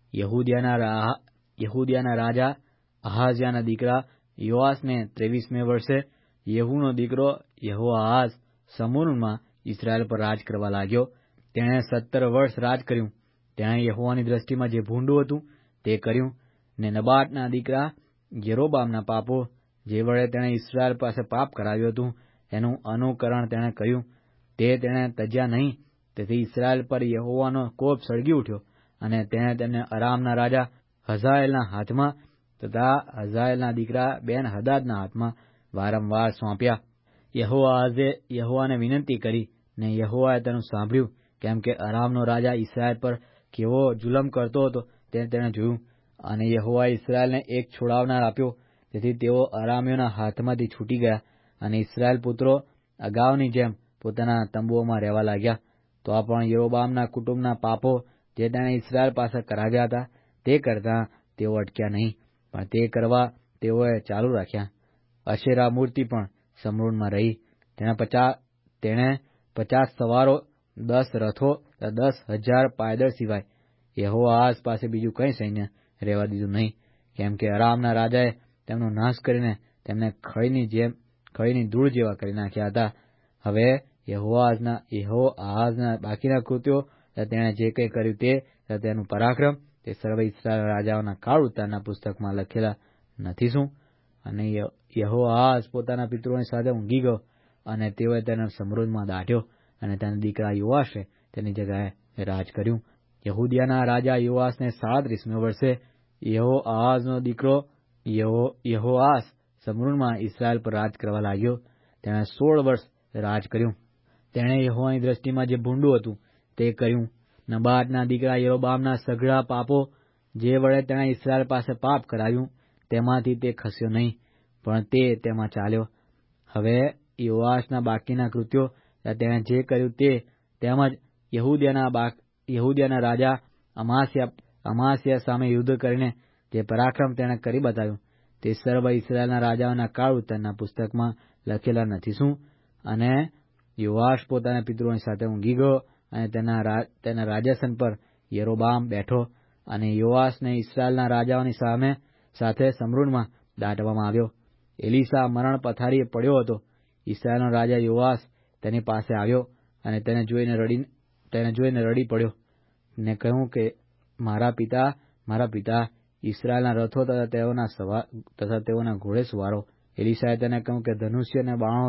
યહૂદિયાના રાજા અહાઝિયાના દીકરા યોઆશને 23મે વર્ષે યેહૂનો દીકરો યહોઆહાઝ સમૂરમાં ઇસ્રાયેલ પર રાજ કરવા લાગ્યો. તેણે 17 વર્ષ રાજ કર્યું. તેણે યહોવાની દ્રષ્ટિમાં જે ભૂંડું હતું તે કર્યું ને નબાટના દીકરા યરોબામના પાપો જે વડે તેણે ઇસ્રાયેલ પાસે પાપ કરાવ્યું હતું એનું અનુકરણ તેણે કર્યું. તે તેણે તજ્યા નહીં, તેથી ઇસ્રાયેલ પર યહોવાનો કોપ સળગી ઉઠ્યો, અને તેણે તેમને અરામના રાજા હઝાયેલના હાથમાં તથા હઝાયેલના દીકરા બેન હદાદના હાથમાં વારંવાર સોંપ્યા. યહોઆહાઝે યહોવાને વિનંતી કરી, ને યહોવાએ તેનું સાંભળ્યું, કેમ કે અરામનો રાજા ઇસ્રાયેલ પર કેવો જુલમ કરતો હતો તે તેણે જોયું. અને યહોવાએ ઇસ્રાયેલને એક છોડાવનાર આપ્યો, તેથી તેઓ અરામીયોના હાથમાંથી છૂટી ગયા, અને ઇસ્રાયેલ પુત્રો અગાઉની જેમ પોતાના તંબુઓમાં રહેવા લાગ્યા. તો આ પણ યરોબામના કુટુંબના પાપો જે તેણે ઇસ્રાયેલ પાસે કરાવ્યા હતા તે કરતાં તેઓ અટક્યા નહીં, પણ તે કરવા તેઓએ ચાલુ રાખ્યા. અશેરા મૂર્તિ પણ સમરૂનમાં રહી. તેણે 50 સવારો, 10 રથો, 10,000 પાયદળ સિવાય યહોઆહાઝ પાસે બીજું કંઈ સૈન્ય રહેવા દીધું નહીં, કેમ કે અરામના રાજાએ તેમનો નાશ કરીને તેમને ખળીની ધૂળ જેવા કરી નાખ્યા હતા. હવે યહોઆહાઝના બાકીના કૃત્યો, તેણે જે કંઈ કર્યું તે તેનું પરાક્રમ, તે સર્વ ઇસ્રાયેલ રાજાઓના કાળ વૃત્તાંતના પુસ્તકમાં લખેલા નથી શું? અને યહોઆહાઝ પોતાના પિતૃઓની સાથે ઊંઘી ગયો, અને તેઓએ તેને સમૃદ્ધમાં દાટ્યો, અને તેના દીકરા યોઆશે તેની જગ્યાએ રાજ કર્યું. યહૂદિયાના રાજા યોઆશને 37 વર્ષે યહોઆહાઝનો દીકરો યહોઆશ સમરૂનમાં ઇસ્રાયેલ પર રાજ કરવા લાગ્યો. તેણે 16 વર્ષ રાજ કર્યું. તેણે યહોવાની દ્રષ્ટિમાં જે ભૂંડું હતું તે કર્યું. નબાટના દીકરા યરોબામના સઘળા પાપો જે વડે તેણે ઇસ્રાયેલ પાસે પાપ કરાવ્યું તેમાંથી તે ખસ્યો નહીં, પણ તે તેમાં ચાલ્યો. હવે યોઆશના બાકીના કૃત્યો, તેણે જે કર્યું તે તેમજ યહૂદિયાના રાજા અમાસ્યા સામે યુદ્ધ કરીને જે પરાક્રમ તેણે કરી બતાવ્યું તે સર્વ ઇસ્રાયેલના રાજાઓના કાળ વૃત્તાંતના પુસ્તકમાં લખેલા નથી શું? અને યોઆશ પોતાના પિતૃઓની સાથે ઊંઘી ગયો, અને તેના રાજાસન પર યરોબામ બેઠો. અને યોઆશને ઇસ્રાયેલના રાજાઓની સાથે સમરૂનમાં દાટવામાં આવ્યો. એલીશા મરણ પથારીએ પડ્યો હતો. ઇસ્રાયેલનો રાજા યોઆશ તેની પાસે આવ્યો, અને તેને જોઈને રડી પડ્યો, ને કહ્યું કે મારા પિતા, ઇસ્રાયેલના રથો તથા તેઓના ઘોડેસવારો. એલીશાએ તેને કહ્યું કે ધનુષ્ય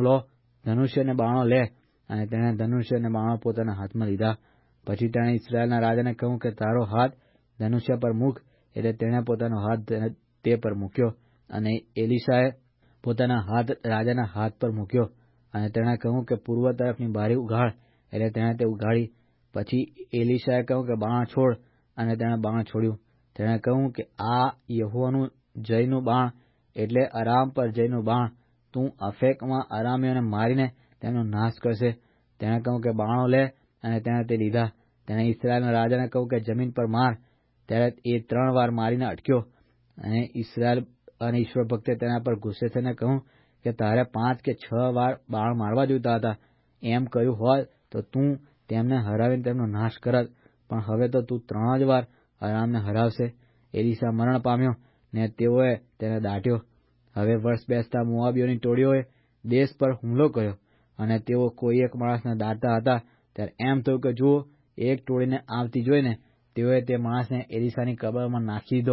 અને બાણો લે, અને તેણે ધનુષ્ય અને બાણો પોતાના હાથમાં લીધા. પછી તેણે ઇસ્રાયેલના રાજાને કહ્યું કે તારો હાથ ધનુષ્ય પર મૂક, એટલે તેણે પોતાનો હાથ તે પર મૂક્યો, અને એલીશાએ પોતાના હાથ રાજાના હાથ પર મૂક્યો, અને તેણે કહ્યું કે પૂર્વ તરફની બારી ઉઘાડ, એટલે તેણે તે ઉઘાડી. પછી એલીશાએ કહ્યું કે બાણ છોડ, અને તેણે બાણ છોડ્યું. તેણે કહ્યું કે આ યહોવાનું જયનું બાણ, એટલે અરામ પર જયનું બાણ, તું અફેકમાં અરામીઓને મારીને તેમનો નાશ કરશે. તેણે કહ્યું કે બાણો લે, અને તેણે તે લીધા. તેણે ઇસ્રાયેલના રાજાને કહ્યું કે જમીન પર માર. ત્યારે એ 3 વાર મારીને અટક્યો. અને ઈશ્વર ભક્તે તેના પર ગુસ્સે થઈને કહ્યું કે તારે 5 કે 6 વાર બાણ મારવા જોઈતા હતા. એમ કર્યું હોત તો તું તેમને હરાવીને તેમનો નાશ કરત, પણ હવે તો તું 3 જ વાર અરામને હરાવશે. એલીશા મરણ પામ્યો, ને તેઓએ તેને દાટ્યો. હવે વર્ષ બેસતા મોઆબીઓની ટોળીઓએ દેશ પર હુમલો કર્યો, અને તેઓ કોઈ એક માણસને દાટતા હતા. ત્યારે એમ થયું કે જુઓ, એક ટોળીને આવતી જોઈને તેઓએ તે માણસને એલીશાની કબરમાં નાખી દીધો,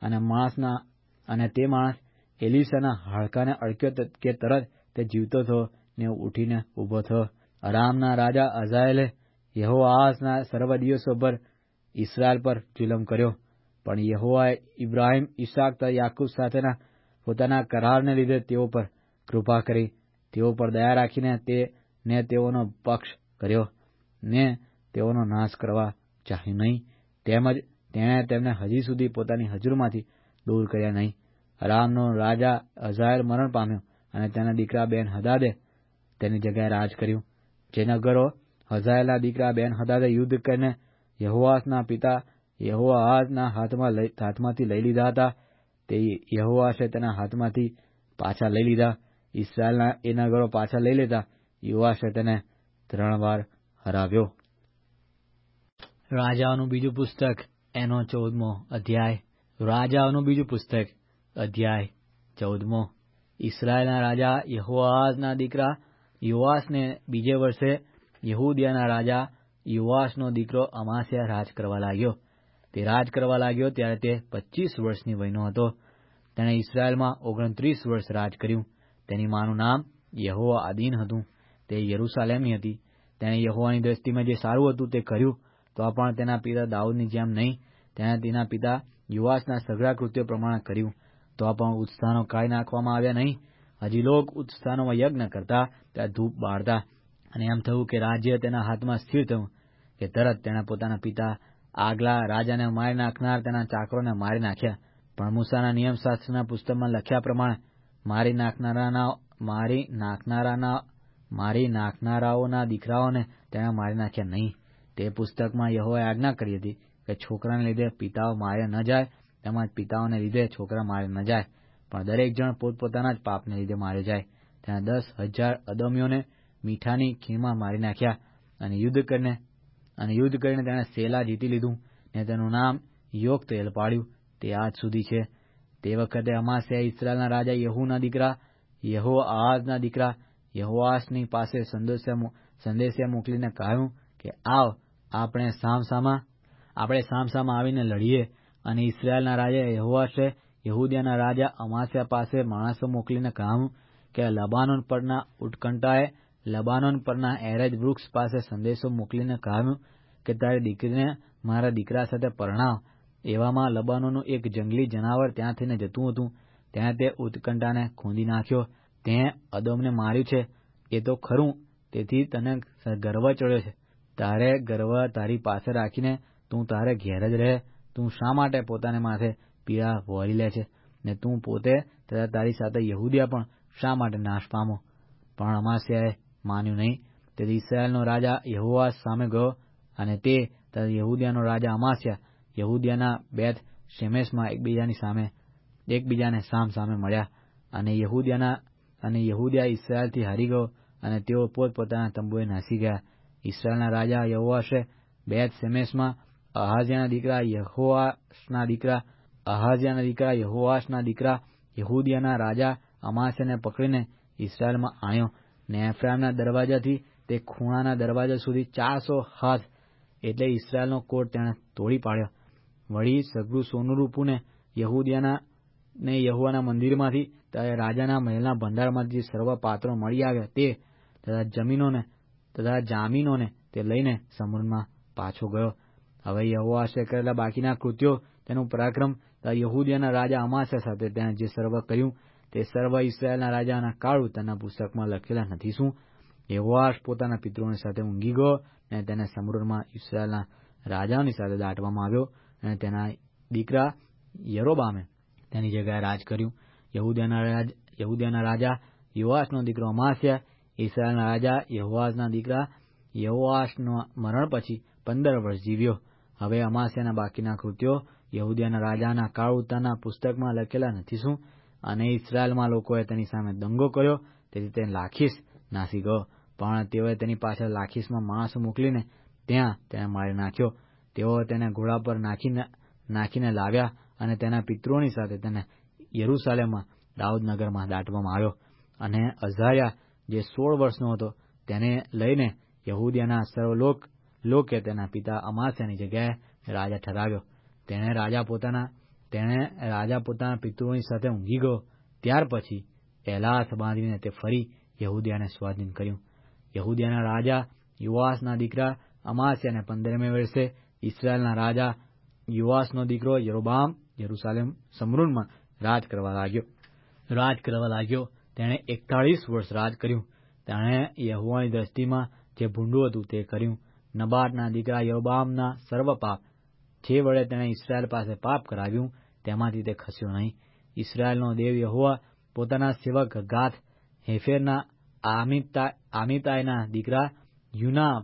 અને તે માણસ એલીશાના હાડકાને અડક્યો કે તરત તે જીવતો થયો ને ઉઠીને ઊભો થયો. અરામના રાજા હઝાયેલે યહોઆહાઝના સર્વ દિવસો ભર ઇસ્રાયેલ પર જુલમ કર્યો, પણ યહોવાએ ઇબ્રાહિમ, ઈસાક તથા યાકૂબ સાથેના પોતાના કરારને લીધે તેઓ પર કૃપા કરી. તેઓ પર દયા રાખીને તેઓનો પક્ષ કર્યો, ને તેઓનો નાશ કરવા ચાહ્યું નહીં. તેમજ તેણે તેમને હજી સુધી પોતાની હજુરમાંથી દૂર કર્યા નહીં. અરામનો રાજા હઝાયેલ મરણ પામ્યો, અને તેના દીકરા બેન હદાદે તેની જગ્યાએ રાજ કર્યું. જે નગરો હઝાયેલના દીકરા બેન હદાદે યુદ્ધ કરીને યહોઆશના પિતા યહોઆહાઝના હાથમાંથી લઈ લીધા હતા, તે યહોઆશે તેના હાથમાંથી પાછા લઈ લીધા. ઇસ્રાયેલના એ નગરો પાછા લઈ લેતા યોઆશે તેને 3 વાર હરાવ્યો. રાજાઓનું બીજું પુસ્તક એનો 14મો અધ્યાય. રાજાઓનું બીજું પુસ્તક અધ્યાય 14મો. ઇસ્રાયેલના રાજા યહોઆહાઝના દીકરા યોઆશને બીજે વર્ષે યહૂદિયાના રાજા યોઆશનો દીકરો અમાસ્યા રાજ કરવા લાગ્યો. તે રાજ કરવા લાગ્યો ત્યારે તે 25 વર્ષની વયનો હતો. તેણે ઇસ્રાયેલમાં 29 વર્ષ રાજ કર્યું. તેની માનું નામ યહોઆદીન હતું. તે યરૂશાલેમની હતી. તેણે યહોવાની દ્રષ્ટિમાં જે સારું હતું તે કર્યું, તો પણ તેના પિતા દાઉદની જેમ નહીં. તેણે તેના પિતા યુવાસના સઘળા કૃત્યો પ્રમાણે કર્યું, તો પણ ઉત્સ્થાનો કાઢી નાખવામાં આવ્યા નહીં. હજી લોક ઉત્સ્થાનોમાં યજ્ઞ કરતા, ત્યાં ધૂપ બાળતા. અને એમ થયું કે રાજ્ય તેના હાથમાં સ્થિર થયું કે તરત તેણે પોતાના પિતા આગલા રાજાને મારી નાખનાર તેના ચાકરોને મારી નાખ્યા. પણ મૂસાના નિયમશાસ્ત્રના પુસ્તકમાં લખ્યા પ્રમાણે મારી નાખનારાઓના દીકરાઓને તેણે મારી નાખ્યા નહીં. તે પુસ્તકમાં યહોવાએ આજ્ઞા કરી હતી કે છોકરાને લીધે પિતાઓ માર્યા ન જાય, તેમજ પિતાઓને લીધે છોકરા માર્યા ન જાય, પણ દરેક જણ પોતપોતાના જ પાપને લીધે માર્યો જાય. તેણે 10,000 અદોમીઓને મીઠાની ખીણમાં મારી નાખ્યા. અને યુદ્ધ કરીને તેણે સેલા જીતી લીધું, ને તેનું નામ યોક્તેલ પાડ્યું. તે આજ સુધી છે. તે વખતે અમાસ્યાએ ઇસ્રાયેલના રાજા યહૂના દીકરા યહોઆહાઝના દીકરા યહોઆશની પાસે સંદેશિયા મોકલીને કહ્યું કે આવ, આપણે સામસામા આવીને લડીએ. અને ઇસ્રાયેલના રાજા યહોઆશે યહૂદિયાના રાજા અમાસ્યા પાસે માણસો મોકલીને કહ્યું કે લબાનોન પરના ઉત્કંઠાએ લબાનોન પરના એરેજ વૃક્ષ પાસે સંદેશો મોકલીને કહ્યું કે તારી દીકરીને મારા દીકરા સાથે પરણાવ. એવામાં લબાનોનું એક જંગલી જનાવર ત્યાં થઈને જતું હતું. તેણે તે ઉત્કંઠાને ખોંદી નાખ્યો. તેણે અદોમને માર્યું છે, એ તો ખરું. તેથી તને ગર્વ ચડ્યો છે. તારે ગર્વ તારી પાસે રાખીને તું તારે ઘેર જ રહે. તું શા માટે પોતાને માથે પીડા વહોરી લે છે, ને તું પોતે તથા તારી સાથે યહૂદિયા પણ શા માટે નાશ પામો? પણ અમાસ્યાએ માન્યું નહીં. તેથી ઇસ્રાયેલનો રાજા યહોઆશ સામે ગયો, અને તે તથા યહૂદિયાનો રાજા અમાસ્યા યહૂદિયાના બેથ શેમેશમાં એકબીજાને સામે મળ્યા. અને યહૂદિયા ઇસ્રાયેલથી હારી ગયો, અને તેઓ પોતપોતાના તંબુએ નાસી ગયા. ઇસ્રાયેલના રાજા યહોઆશે બેથ શેમેશમાં અહાઝિયાના દીકરા યહૂદિયાના રાજા અમાસ્યાને પકડીને ઇસ્રાયેલમાં આણ્યો, ને એફ્રાઈમના દરવાજાથી તે ખૂણાના દરવાજા સુધી 400 હાથ એટલે ઇસ્રાયેલનો કોટ તેણે તોડી પાડ્યો. વળી સઘળું સોનું રૂપુને યહોવાના મંદિરમાંથી તથા રાજાના મહેલના ભંડારમાંથી સર્વ પાત્રો મળી આવ્યા તે તથા જામીનોને તે લઈને સમૃદ્ધમાં પાછો ગયો. હવે યહોઆશે કરેલા બાકીના કૃત્યો, તેનું પરાક્રમ તથા યહૂદિયાના રાજા અમાસ્યા સાથે તેણે જે સર્વ કર્યું તે સર્વ ઇસ્રાયેલના રાજાના કાળ વૃત્તાંતના પુસ્તકમાં લખેલા નથી શું? યહોઆશ પોતાના પિતૃઓની સાથે ઊંઘી ગયો, અને તેને સમૃદ્ધમાં ઇસ્રાયેલના રાજાઓની સાથે દાટવામાં આવ્યો, અને તેના દીકરા યરોબામે તેની જગ્યાએ રાજ કર્યું. યહૂદિયાના રાજા યોઆશનો દીકરો અમાસ્યા ઇસ્રાયેલના રાજા યહોઆઝના દીકરા યહોઆશના મરણ પછી 15 વર્ષ જીવ્યો. હવે અમાસ્યાના બાકીના કૃત્યો યહૂદિયાના રાજાના કાળ વૃત્તાંતના પુસ્તકમાં લખેલા નથી શું? અને ઇસ્રાયેલમાં લોકોએ તેની સામે દંગો કર્યો, તેથી તે લાખીશ નાસી ગયો. પણ તેઓએ તેની પાછળ લાખીશમાં માણસો મોકલીને ત્યાં તેને મારી નાખ્યો. તેઓ તેને ઘોડા પર નાખીને લાવ્યા, અને તેના પિતૃઓની સાથે તેને યરૂશાલેમમાં દાઉદનગરમાં દાટવામાં આવ્યો. અને અઝાર્યા જે 16 વર્ષનો હતો તેને લઈને યહૂદિયાના સર્વ લોકે તેના પિતા અમાસ્યાની જગ્યાએ રાજા ઠરાવ્યો. તેણે રાજા પોતાના પિતૃઓની સાથે ઊંઘી ગયો. ત્યાર પછી એલાથ બાંધીને તે ફરી યહૂદિયાને સ્વાધીન કર્યું. યહૂદિયાના રાજા યુવાસના દીકરા અમાસ્યાને 15મે વર્ષે ઇસ્રાયેલના રાજા યુવાસનો દીકરો યરોબામ યરૂશાલેમ સમૃદ્ધમાં રાજ કરવા લાગ્યો. તેણે 41 વર્ષ રાજ કર્યું. તેણે યહોવાની દ્રષ્ટિમાં જે ભૂંડું હતું તે કર્યું. નબાટના દીકરા યરોબામના સર્વ પાપ જે વડે તેણે ઇસ્રાયેલ પાસે પાપ કરાવ્યું તેમાંથી તે ખસ્યો નહીં. ઇસ્રાયેલનો દેવ યહોવા પોતાના સેવક ગાથ હેફેરના આમિતાયના દીકરા યુના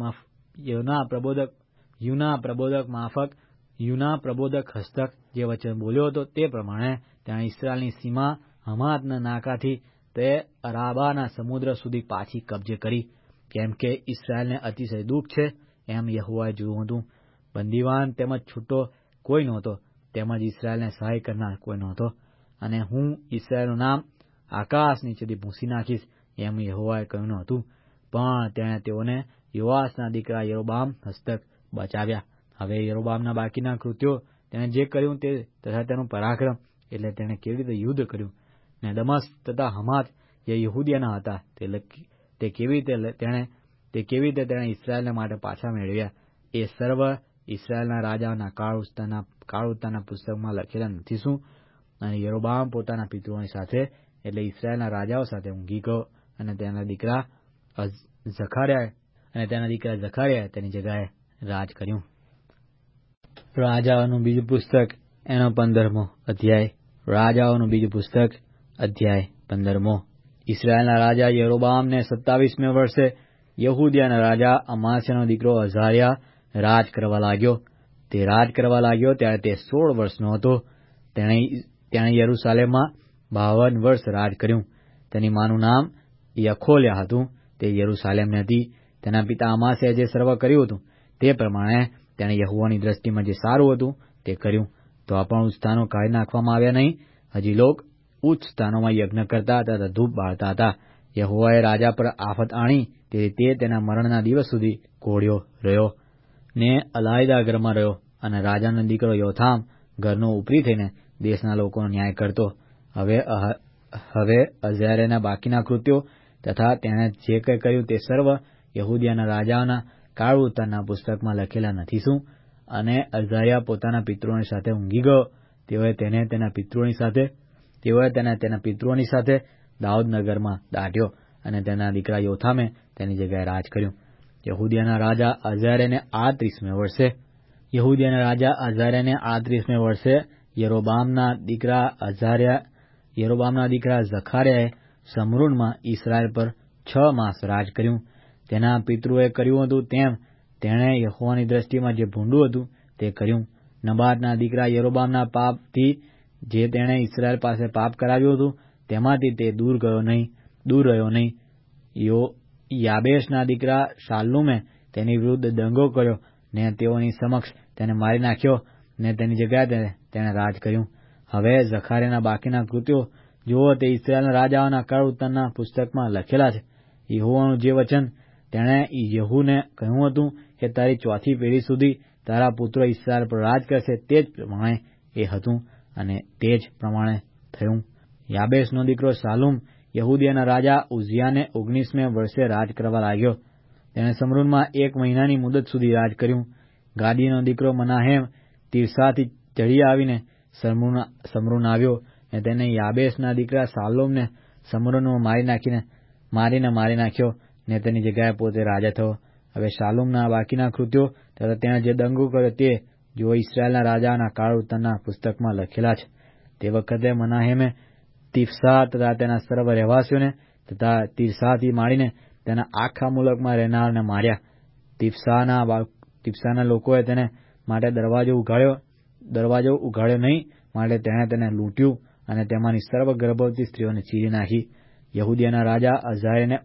પ્રબોધક હસ્તક જે વચન બોલ્યો હતો તે પ્રમાણે તેણે ઇસ્રાયેલની સીમા હમાતના નાકાથી તે અરાબાના સમુદ્ર સુધી પાછી કબજે કરી. કેમ કે ઇસ્રાયેલને અતિશય દુઃખ છે એમ યહોવાએ જોયું હતું. બંદીવાન તેમજ છૂટો કોઈ નહોતો, તેમજ ઇસ્રાયેલને સહાય કરનાર કોઈ નહોતો. અને હું ઇસ્રાયેલનું નામ આકાશ નીચેથી ભૂંસી નાખીશ એમ યહોવાએ કહ્યું હતું. પણ તેણે તેઓને યોઆશના દીકરા યરોબામ હસ્તક બચાવ્યા. હવે યરોબામના બાકીના કૃત્યો તેણે જે કર્યું તે તથા તેનું પરાક્રમ, એટલે તેણે કેવી રીતે યુદ્ધ કર્યું, ને દમસ્ક તથા હમાત જે યહૂદિયાના હતા તે કેવી રીતે તેણે તે કેવી રીતે તેણે ઇસ્રાયેલને માટે પાછા મેળવ્યા, એ સર્વ ઇસ્રાયેલના રાજાઓના કાળ ઉત્તાનના પુસ્તકમાં લખેલા નથી શું? અને યરોબામ પોતાના પિતૃઓની સાથે એટલે ઇસ્રાયેલના રાજાઓ સાથે ઊંઘી ગયો, અને તેના દીકરા ઝખાર્યાએ તેની જગ્યાએ રાજ કર્યું. રાજાઓનું બીજું પુસ્તક એનો 15મો અધ્યાય. રાજાઓનું બીજું પુસ્તક અધ્યાય 15મો. ઇસ્રાયેલના રાજા યરોબામને 27મે વર્ષે યહૂદિયાના રાજા અમાસ્યાનો દીકરો અઝાર્યા રાજ કરવા લાગ્યો. તે રાજ કરવા લાગ્યો ત્યારે તે 16 વર્ષનો હતો. તેણે યરૂશાલેમમાં 52 વર્ષ રાજ કર્યું. તેની માનું નામ યખોલ્યા હતું. તે યરૂશાલેમની હતી. તેના પિતા અમાસ્યાએ જે સર્વ કર્યું હતું તે પ્રમાણે તેણે યહોવાની દ્રષ્ટિમાં જે સારું હતું તે કર્યું. તો પણ ઉચ્ચ સ્થાનો કાઢી નાખવામાં આવ્યા નહીં. હજી લોક ઉચ્ચ સ્થાનોમાં યજ્ઞ કરતા હતા તથા ધૂપ બાળતા હતા. યહોવાએ રાજા પર આફત આણી, તેથી તે તેના મરણના દિવસ સુધી કોળ્યો રહ્યો ને અલાયદા ઘરમાં રહ્યો. અને રાજાનો દીકરો યોથામ ઘરનો ઉપરી થઈને દેશના લોકોનો ન્યાય કરતો. હવે અઝાર્યાના બાકીના કૃત્યો તથા તેણે જે કંઈ કર્યું તે સર્વ યહૂદિયાના રાજાઓના કાળ ઉત્તાનના પુસ્તકમાં લખેલા નથી શું? અને અઝાર્યા પોતાના પિતૃઓની સાથે ઊંઘી ગયો. તેઓએ તેને તેના પિતૃઓની સાથે દાઉદનગરમાં દાટ્યો, અને તેના દીકરા યોથામે તેની જગ્યાએ રાજ કર્યું. યહૂદિયાના રાજા અઝાર્યાને 38મે વર્ષે યરોબામના દીકરા ઝખાર્યાએ સમરૂનમાં ઇસ્રાયેલ પર 6 માસ રાજ કર્યું. તેના પિતૃએ કર્યું હતું તેમ તેણે યહોવાની દ્રષ્ટિમાં જે ભૂંડું હતું તે કર્યું. નબાતના દીકરા યરોબામના પાપથી જે તેણે ઇસ્રાયેલ પાસે પાપ કરાવ્યું હતું તેમાંથી તે દૂર રહ્યો નહીં. યાબેશના દીકરા શાલ્લુમે તેની વિરુદ્ધ દંગો કર્યો ને તેઓની સમક્ષ તેને મારી નાખ્યો, ને તેની જગ્યાએ તેણે રાજ કર્યું. હવે ઝખાર્યાના બાકીના કૃત્યો જુઓ, તે ઇસ્રાયેલના રાજાઓના કાળ ઉત્તાનના પુસ્તકમાં લખેલા છે. યહોવાનું જે વચન તેણે યહૂને કહ્યું હતું કે તારી 4થી પેઢી સુધી તારા પુત્રો ઇસ્રાયેલ પર રાજ કરશે, તે જ પ્રમાણે એ હતું અને તે જ પ્રમાણે થયું. યાબેશનો દીકરો શાલ્લુમ યહૂદિયાના રાજા ઉઝિયાને 19મે વર્ષે રાજ કરવા લાગ્યો. તેણે સમરૂનમાં 1 મહિનાની મુદત સુધી રાજ કર્યું. ગાદીનો દીકરો મનાહેમ તિરસાથી ચડી આવીને સમરૂન આવ્યો, ને તેને યાબેશના દીકરા શાલ્લુમને સમરૂનમાં મારી નાખ્યો, ને તેની જગ્યાએ પોતે રાજા થયો. હવે શાલ્લુમના બાકીના કૃત્યો તથા તેણે જે દંગો કર્યો તે જો ઇસ્રાયેલના રાજાના કાળ ઉત્તાનના પુસ્તકમાં લખેલા છે. તે વખતે મનાહેમે તિફસા તથા તેના સર્વ રહેવાસીઓને તથા તિરસાથી માંડીને તેના આખા મુલકમાં રહેનારને માર્યા. તિફસાના લોકોએ તેને માટે દરવાજો ઉઘાડ્યો નહીં, માટે તેણે તેને લૂંટ્યું અને તેમાંની સર્વ ગર્ભવતી સ્ત્રીઓને ચીરી નાખી. યહૂદિયાના રાજા અઝાર્યાને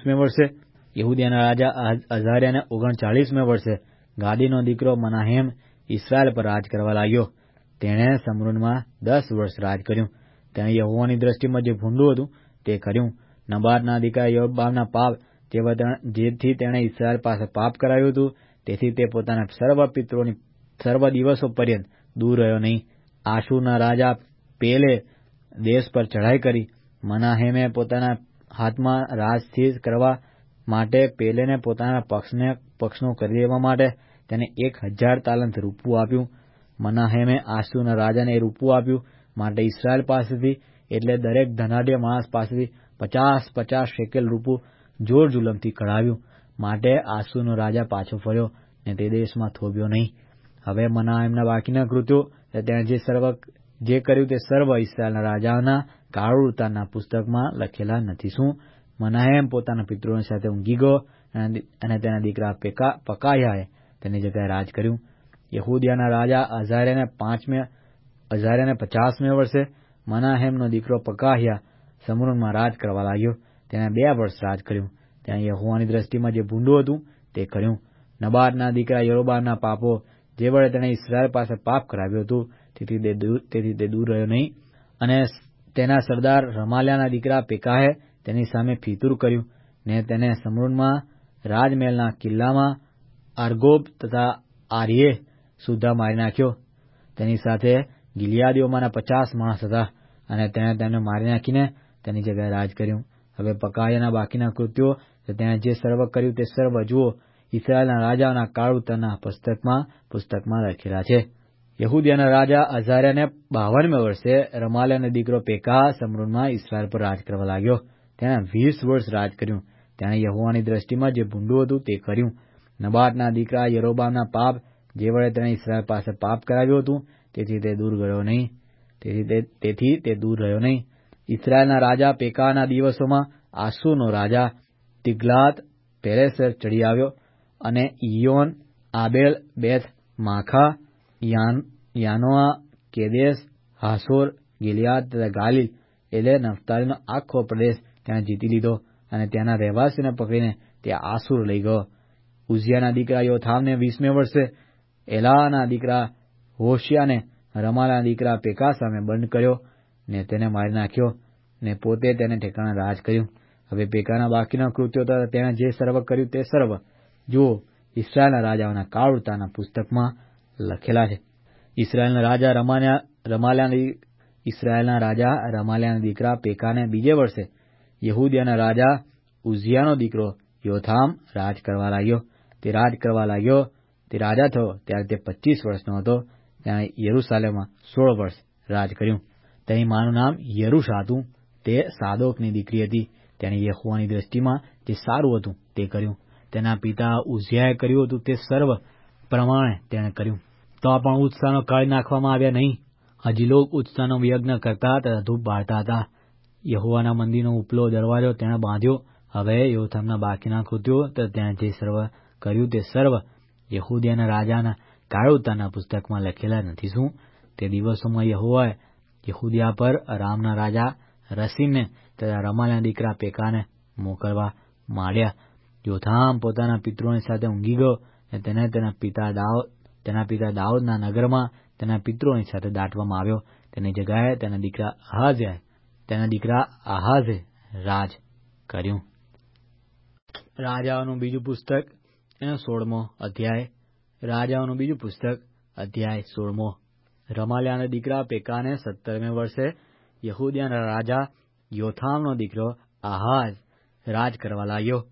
39મે વર્ષે ગાદીનો દીકરો મનાહેમ ઇસ્રાયેલ પર રાજ કરવા લાગ્યો. તેણે સમરૂનમાં 10 વર્ષ રાજ કર્યું. તેણે યહોવાની દ્રષ્ટિમાં જે ભૂંડું હતું તે કર્યું. નબાતના દીકરા યરોબામના પાપ જેથી તેણે ઇસ્રાયેલ પાસે પાપ કરાવ્યું હતું, તેથી તે પોતાના સર્વ પિતૃઓની સર્વ દિવસો પર્યંત દૂર રહ્યો નહીં. આશુરના રાજા પેલે દેશ પર ચઢાઈ કરી. મનાહેમે પોતાના હાથમાં રાજ સ્થિર કરવા માટે પેલેને પોતાના પક્ષનો કરી દેવા માટે તેને 1000 તાલંત રૂપું આપ્યું. મનાહેમે આશુરના રાજાને એ રૂપું આપ્યું માટે ઇસ્રાયેલ પાસેથી એટલે દરેક ધનાઢ્ય માણસ પાસેથી 50 શેકેલ રૂપું જોર જુલમથી કઢાવ્યું. માટે આશુરનો રાજા પાછો ફર્યો ને તે દેશમાં થોભ્યો નહીં. હવે મનાહેમના બાકીના કૃત્યો તેણે જે કર્યું તે સર્વ ઇસ્રાયેલના રાજાઓના કાળ ઉત્તાનના પુસ્તકમાં લખેલા નથી શું? મનાહેમ પોતાના પિતૃઓની સાથે ઊંઘી ગયો, અને તેના દીકરા પકાહ્યાએ તેની જગ્યાએ રાજ કર્યું. યહૂદિયાના રાજા અઝાર્યાને 50મે વર્ષે મનાહેમનો દીકરો પકાહ્યા સમરૂનમાં રાજ કરવા લાગ્યો. તેણે 2 વર્ષ રાજ કર્યું. તેણે યહોવાની દ્રષ્ટિમાં જે ભૂંડું હતું તે કર્યું. નબાતના દીકરા યરોબામના પાપો જે વડે તેણે ઇસ્રાયેલ પાસે પાપ કરાવ્યું હતું તેથી તે દૂર રહ્યો નહીં. અને તેના સરદાર રમાલ્યાના દીકરા પેકાહે તેની સામે ફિતૂર કર્યું, ને તેને સમરૂનમાં રાજમહેલના કિલ્લામાં આર્ગોબ તથા આર્યે સુદ્ધા મારી નાખ્યો. તેની સાથે ગિલિયાદીઓમાંના 50 માણસ હતા, અને તેણે તેમને મારી નાખીને તેની જગ્યાએ રાજ કર્યું. હવે પકાહ્યાના બાકીના કૃત્યો તો તેણે જે સર્વ કર્યું તે સર્વ જુઓ ઇસ્રાયેલના રાજાઓના કાળ ઉત્તારના પુસ્તકમાં લખેલા છે. યહૂદિયાના રાજા અઝાર્યાને 52 વર્ષે રમાલ્યાનો દીકરો પેકાહ શમરોનમાં ઇસ્રાયેલ પર રાજ કરવા લાગ્યો. તેણે 20 વર્ષ રાજ કર્યું. તેણે યહોવાની દ્રષ્ટિમાં જે ભૂંડું હતું તે કર્યું. નબાટના દીકરા યરોબામના પાપ, જે વડે તેણે ઇસ્રાયેલ પાસે પાપ કરાવ્યું હતું, તેથી તે દૂર રહ્યો નહીં. ઇસ્રાયેલના રાજા પેકાહના દિવસોમાં આસુરનો રાજા તિગ્લાત પેલેસર ચડી આવ્યો અને ઈયોન, આબેલ, બેથ માખા, યાનોઆ, કેદેશ, હાસોર, ગિલિયાદ તથા ગાલિલ એટલે નફ્તાલીનો આખો પ્રદેશ તેણે જીતી લીધો અને ત્યાંના રહેવાસીઓને પકડીને તે આસુર લઈ ગયો. ઉઝિયાના દીકરા યોથામને 20મે વર્ષે એલાના દીકરા હોશિયાને રમાલ્યાના દીકરા પેકાહ સામે બંધ કર્યો ને તેને મારી નાખ્યો ને પોતે તેને ઠેકાણે રાજ કર્યું. હવે પેકાહના બાકીના કૃત્યો તથા તેણે જે સર્વ કર્યું તે સર્વ જુઓ ઇસ્રાયેલના રાજાઓના કાળ વૃત્તાંતના પુસ્તકમાં લખેલા છે. ઇસ્રાયેલના રાજા રમાલ્યાના દીકરા પેકાહને બીજે વર્ષે યહૂદિયાના રાજા ઉઝિયાનો દીકરો યોથામ રાજ કરવા લાગ્યો. તે રાજા થયો ત્યારે તે 25 વર્ષનો હતો. તેણે યરૂશાલેમમાં 16 વર્ષ રાજ કર્યું. તેની માનું નામ યરૂશા હતું. તે સાદોકની દીકરી હતી. તેણે યહોવાની દ્રષ્ટિમાં જે સારું હતું તે કર્યું. તેના પિતા ઉઝિયાએ કર્યું હતું તે સર્વ પ્રમાણે તેણે કર્યું. તો પણ ઉત્સાહનો કાઢી નાખવામાં આવ્યા નહીં. હજી લોક ઉત્સાહનો યજ્ઞ કરતા તથા ધૂપ બાળતા હતા. યહોવાના મંદિરનો ઉપલો દરવાજો તેણે બાંધ્યો. હવે યોથામના બાકીના કૃત્યો તથા તેણે જે સર્વ કર્યું તે સર્વ યહૂદિયાના રાજાના કાળ વૃત્તાંતના પુસ્તકમાં લખેલા નથી શું? તે દિવસોમાં યહોવાએ યહૂદિયા પર અરામના રાજા રસીનને તથા રમાલ્યાના દીકરા પેકાહને મોકલવા માંડ્યા. યોથામ પોતાના પિતૃઓની સાથે ઊંઘી ગયો અને તેને તેના પિતા દાઉદના નગરમાં તેના પિતૃઓની સાથે દાટવામાં આવ્યો. તેની જગ્યાએ તેના દીકરા આહાઝે રાજ કર્યું. રાજાઓનું બીજું પુસ્તક એનો 16મો અધ્યાય. રાજાઓનું બીજું પુસ્તક અધ્યાય 16મો. રમાલ્યાના દીકરા પેકાહને 17મે વર્ષે યહૂદિયાના રાજા યોથામનો દીકરો આહાઝ રાજ કરવા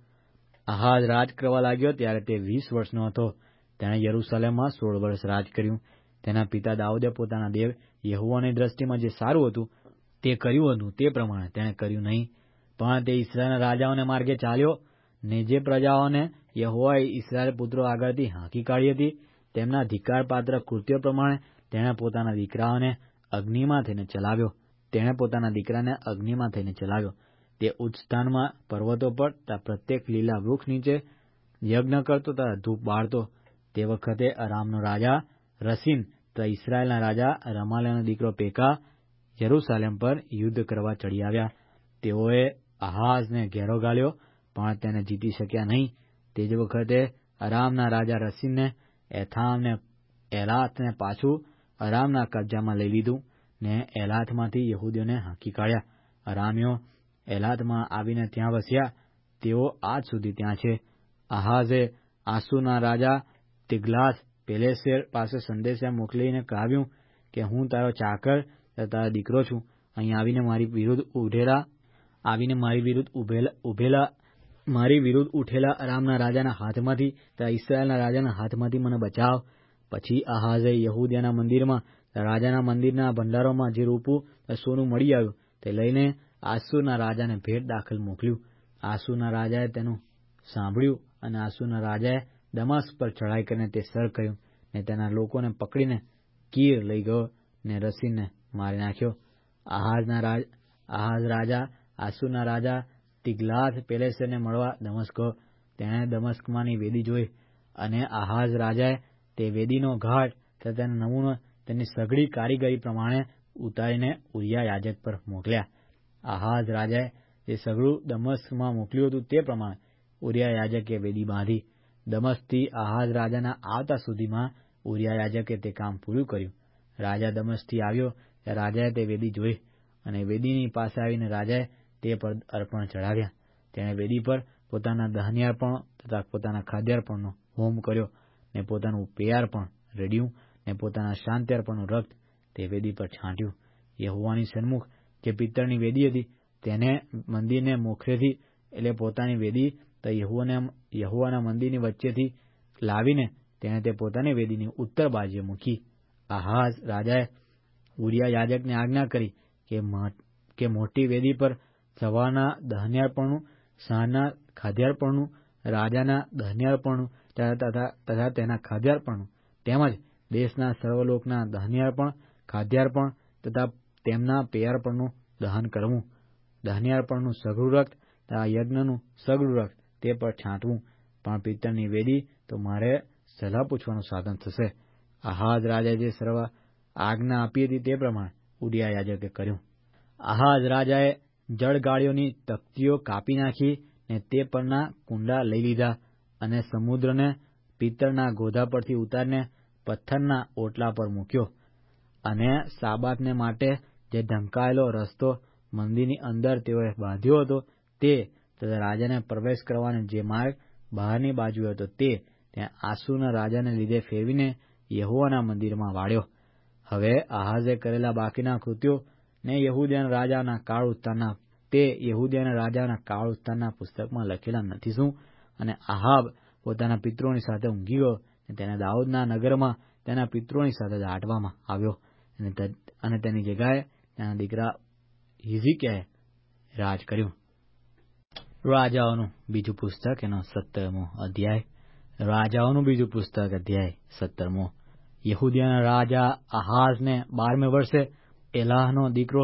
લાગ્યો. ત્યારે તે 20 વર્ષનો હતો. તેણે યરૂશાલેમમાં 16 વર્ષ રાજ કર્યું. તેના પિતા દાઉદે પોતાના દેવ યહોવાની દ્રષ્ટિમાં જે સારું હતું તે કર્યું હતું તે પ્રમાણે તેણે કર્યું નહીં. પણ તે ઇસ્રાયેલના રાજાઓને માર્ગે ચાલ્યો ને જે પ્રજાઓને યહોવાએ ઇસ્રાયેલ પુત્રો આગળથી હાંકી કાઢી હતી તેમના ધિક્કારપાત્ર કૃત્યો પ્રમાણે તેણે પોતાના દીકરાને અગ્નિમાં થઈને ચલાવ્યો. તે ઉચ્ચ સ્થાનમાં પર્વતો પર તથા પ્રત્યેક લીલા વૃક્ષ નીચે યજ્ઞ કરતો તથા ધૂપ બાળતો. તે વખતે અરામનો રાજા રસીન તથા ઇસ્રાયેલના રાજા રમાલ્યાનો દીકરો પેકાહ યરૂશાલેમ પર યુદ્ધ કરવા ચડી આવ્યા. તેઓએ આહાઝને ઘેરો ગાળ્યો પણ તેને જીતી શક્યા નહીં. તે જ વખતે અરામના રાજા રસીનને એથામને એલાથને પાછું અરામના કબજામાં લઈ લીધું ને એલાથમાંથી યહૂદીઓને હાંકી કાઢ્યા. અરામીઓ એલાથમાં આવીને ત્યાં વસ્યા. તેઓ આજ સુધી ત્યાં છે. આહાઝે આસુરના રાજા તિગ્લાત પેલેસેર પાસે સંદેશા મોકલીને કહ્યું કે હું તારો ચાકર તથા તારો દીકરો છું. અહીં આવીને મારી વિરુદ્ધ ઉઠેલા અરામના રાજાના હાથમાંથી તથા ઇસ્રાયેલના રાજાના હાથમાંથી મને બચાવ. પછી આહાઝે યહૂદિયાના મંદિરમાં રાજાના મંદિરના ભંડારોમાં જે રૂપું સોનું મળી આવ્યું તે લઈને આસુરના રાજાને ભેટ દાખલ મોકલ્યું. આસુરના રાજાએ તેનું સાંભળ્યું અને આસુરના રાજાએ દમાસ્ક પર ચઢાઈ કરીને તે સર કર્યું ને તેના લોકોને પકડીને કીર લઈ ગયો ને રસીનને મારી નાખ્યો. આહાઝ રાજા આસુરના રાજા તિગ્લાત પેલેસરને મળવા દમસ્ક ગયો. તેણે દમસ્કમાંની વેદી જોઈ અને આહાઝ રાજાએ તે વેદીનો ઘાટ તથા તેનો નમૂનો તેની સઘળી કારીગરી પ્રમાણે ઉતારીને ઉરિયા યાજક પર મોકલ્યા. આહાઝ રાજાએ જે સઘળું દમસ્કમાં મોકલ્યું હતું તે પ્રમાણે ઉરિયા યાજકે વેદી બાંધી. દમસ્કથી આહાઝ રાજાના આવતા સુધીમાં ઉરિયા યાજકે તે કામ પૂરું કર્યું. રાજા દમસ્કથી આવ્યો ત્યારે રાજાએ તે વેદી જોઈ અને વેદીની પાસે આવીને રાજાએ તે પર અર્પણ ચઢાવ્યા. તેણે વેદી પર પોતાના દહન્યાર્પણો તથા પોતાના ખાદ્યાર્પણનો હોમ કર્યો ને પોતાનું પેયાર્પણ રેડ્યું ને પોતાના શાંત્યાર્પણનું રક્ત તે વેદી પર છાંટ્યું. યહોવાની સન્મુખ જે પિત્તળની વેદી હતી તેને મંદિરને મોખરેથી એટલે પોતાની વેદી તો યહોવાના મંદિરની વચ્ચેથી લાવીને તેણે તે પોતાની વેદીની ઉત્તર બાજુએ મૂકી. આહાઝ રાજાએ ઉરિયા યાજકને આજ્ઞા કરી કે મોટી વેદી પર સવારના દહન્યાર્પણનું, સાંજના ખાદ્યાર્પણનું, રાજાના દહન્યાર્પણનું તથા તેના ખાદ્યાર્પણનું, તેમજ દેશના સર્વલોકના દહન્યાર્પણ, ખાદ્યાર્પણ તથા તેમના પેયાર્પણનું દહન કરવું. દહન્યાર્પણનું સઘળું રક્ત તથા યજ્ઞનું સઘળું રક્ત તે પર છાંટવું. પણ પિત્તળની વેદી તો મારે સલાહ પૂછવાનું સાધન થશે. આહાઝ રાજાએ જે સર્વ આજ્ઞા આપી હતી તે પ્રમાણે ઉરિયા યાજકે કર્યું. આહાઝ રાજાએ જળગાળીઓની તખ્તીઓ કાપી નાખી ને તે પરના કુંડા લઈ લીધા અને સમુદ્રને પિત્તળના ગોધા પરથી ઉતારીને પથ્થરના ઓટલા પર મૂક્યો. અને સાબાતને માટે જે ઢંકાયેલો રસ્તો મંદિરની અંદર તેઓએ બાંધ્યો હતો તે તથા રાજાને પ્રવેશ કરવાનો જે માર્ગ બહારની બાજુએ હતો તે ત્યાં આસુરના રાજાને લીધે ફેરવીને યહોવાના મંદિરમાં વાળ્યો. હવે આહાઝે કરેલા બાકીના કૃત્યો ને યહૂદિયાના રાજાના કાળ ઉત્થાનના પુસ્તકમાં લખેલા નથી શું? અને આહાબ પોતાના પિતૃઓની સાથે ઊંઘી ગયો અને તેને દાઉદના નગરમાં તેના પિતૃઓની સાથે દાટવામાં આવ્યો અને તેની જગ્યાએ તેના દીકરા હિઝકિયાએ રાજ કર્યું. રાજાઓનું બીજું પુસ્તક એનો 17મો અધ્યાય. રાજાઓનું બીજું પુસ્તક અધ્યાય 17મો. યહૂદિયાના રાજા આહાઝને 12મે વર્ષે એલાહનો દીકરો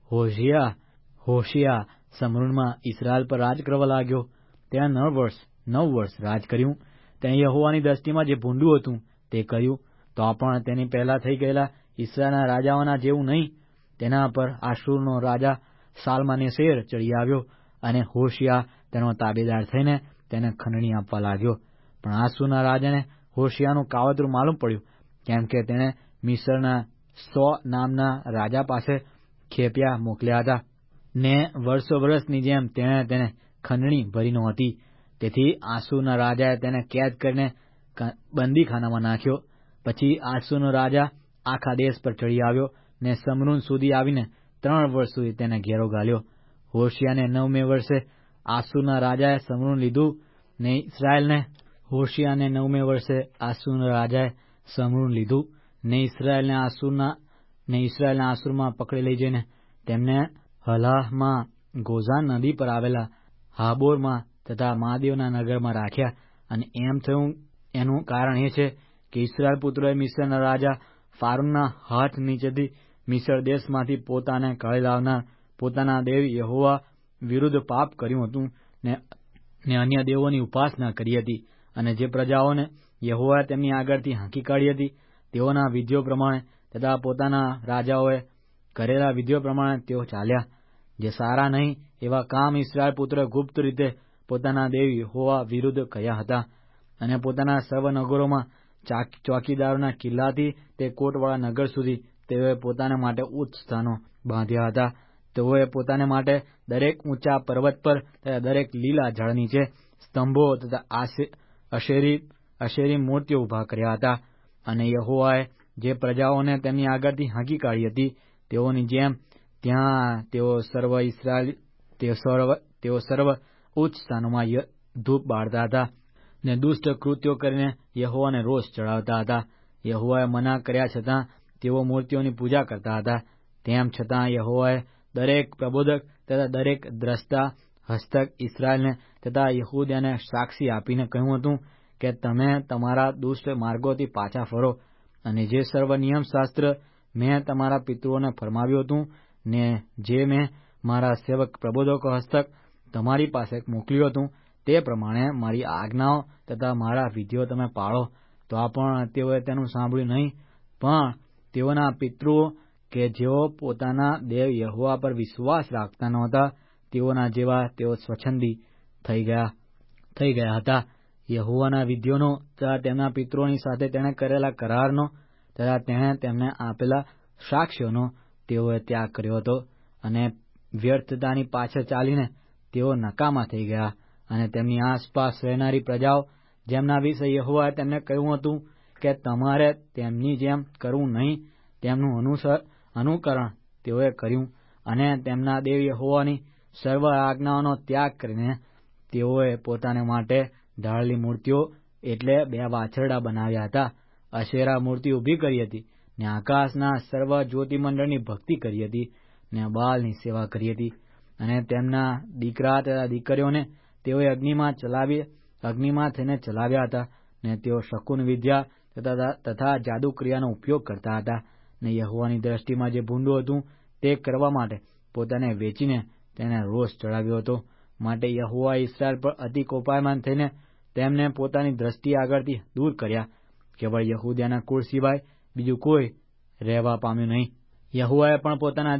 હોશિયા સમરૂનમાં ઇસ્રાયેલ પર રાજ કરવા લાગ્યો. તેણે 9 વર્ષ રાજ કર્યું. તેણે યહોવાની દ્રષ્ટિમાં જે ભૂંડું હતું તે કર્યું, તો પણ તેની પહેલા થઈ ગયેલા ઇસ્રાયેલના રાજાઓના જેવું નહીં. તેના પર આશુરનો રાજા સાલમાનેસેર ચડી આવ્યો અને હોશિયા તેનો તાબેદાર થઈને તેને ખંડણી આપવા લાગ્યો. પણ આસુરના રાજાને હોશિયાનું કાવતરું માલુમ પડ્યું, કેમ કે તેણે મિસ્રના સો નામના રાજા પાસે ખેપિયા મોકલ્યા હતા ને વર્ષની જેમ તેણે તેને ખંડણી ભરી નહોતી. તેથી આસુરના રાજાએ તેને કેદ કરીને બંદીખાનામાં નાખ્યો. પછી આસુરનો રાજા આખા દેશ પર ચડી આવ્યો ને સમરૂન સુધી આવીને 3 વર્ષ સુધી તેને ઘેરો ગાલ્યો. હોશિયાને 9મે વર્ષે આસુરના રાજાએ સમરૂન લીધું ને ઇસ્રાયેલને આસુરમાં પકડી લઈ જઈને તેમને હલાહમાં ગોઝાન નદી પર આવેલા હાબોરમાં તથા મહાદેવના નગરમાં રાખ્યા. અને એમ થયું એનું કારણ એ છે કે ઇસ્રાયેલ પુત્રોએ મિસ્રના રાજા ફારૂનના હાથ નીચેથી મિસ્ર દેશમાંથી પોતાને કાઢી લાવનાર પોતાના દેવ યહોવા વિરુદ્ધ પાપ કર્યું હતું ને અન્ય દેવોની ઉપાસના કરી હતી. અને જે પ્રજાઓને યહોવાએ તેમની આગળથી હાંકી કાઢી હતી તેઓના વિધિઓ પ્રમાણે તથા પોતાના રાજાઓએ કરેલા વિધિઓ પ્રમાણે તેઓ ચાલ્યા. જે સારા નહીં એવા કામ ઇસ્રાયેલ પુત્રોએ ગુપ્ત રીતે પોતાના દેવ યહોવા વિરુદ્ધ કર્યા હતા. અને પોતાના સર્વ નગરોમાં ચોકીદારોના કિલ્લાથી તે કોટવાળા નગર સુધી તેઓએ પોતાને માટે ઉચ્ચ સ્થાનો બાંધ્યા હતા. તેઓએ પોતાને માટે દરેક ઊંચા પર્વત પર તથા દરેક લીલા ઝાડ નીચે સ્તંભો તથા અશેરી મૂર્તિઓ ઉભા કર્યા હતા. અને યહોવાએ જે પ્રજાઓને તેમની આગળથી હાંકી કાઢી હતી તેઓની જેમ ત્યાં તેઓ સર્વ ઉચ્ચ સ્થાનોમાં ધૂપ બાળતા હતા ને દુષ્ટ કૃત્યો કરીને યહોવાને રોષ ચડાવતા હતા. યહોવાએ મના કર્યા છતાં તેઓ મૂર્તિઓની પૂજા કરતા હતા. તેમ છતાં યહોવાએ દરેક પ્રબોધક તથા દરેક દ્રષ્ટા હસ્તક ઇસ્રાયેલને તથા યહૂદિયાને સાક્ષી આપીને કહ્યું હતું કે તમે તમારા દુષ્ટ માર્ગોથી પાછા ફરો અને જે સર્વ નિયમશાસ્ત્ર મેં તમારા પિતૃઓને ફરમાવ્યું હતું ને જે મેં મારા સેવક પ્રબોધકો હસ્તક તમારી પાસે મોકલ્યું હતું તે પ્રમાણે મારી આજ્ઞાઓ તથા મારા વિધિઓ તમે પાળો. તો પણ તેઓએ તેનું સાંભળ્યું નહીં. પણ તેઓના પિતૃઓ કે જેઓ પોતાના દેવ યહોવા પર વિશ્વાસ રાખતા નહોતા તેઓના જેવા તેઓ સ્વચ્છંદી થઈ ગયા હતા. યહોવાના વિધિઓનો તથા તેમના પિતૃઓની સાથે તેણે કરેલા કરારનો તથા તેણે તેમને આપેલા સાક્ષ્યોનો તેઓએ ત્યાગ કર્યો હતો. અને વ્યર્થતાની પાછળ ચાલીને તેઓ નકામા થઈ ગયા. અને તેમની આસપાસ રહેનારી પ્રજાઓ જેમના વિશે યહોવાએ તેમને કહ્યું હતું કે તમારે તેમની જેમ કરવું નહીં, તેમનું અનુકરણ તેઓએ કર્યું અને તેમના દેવ યહોવાની સર્વ આજ્ઞાઓનો ત્યાગ કરીને તેઓએ પોતાને માટે ઢાળેલી મૂર્તિઓ એટલે 2 વાછરડા બનાવ્યા હતા. અશેરા મૂર્તિ ઊભી કરી હતી ને આકાશના સર્વ જ્યોતિમંડળની ભક્તિ કરી હતી ને બાલની સેવા કરી હતી. અને તેમના દીકરા તથા દીકરીઓને તેઓએ અગ્નિમાં થઈને ચલાવ્યા હતા ને તેઓ શકુન વિદ્યા તથા જાદુક્રિયાનો ઉપયોગ કરતા હતા. ને યહોવાની દ્રષ્ટિમાં જે ભૂંડું હતું તે કરવા માટે પોતાને વેચીને તેને રોષ ચડાવ્યો હતો. માટે યહોવાએ ઇસ્રાયેલ પર અતિ કોપાયમાન થઈને તેમને પોતાની દ્રષ્ટિ આગળથી દૂર કર્યા. કેવળ યહૂદાના કુળ સિવાય બીજું કોઈ રહેવા પામ્યું નહીં. યહૂદાએ પણ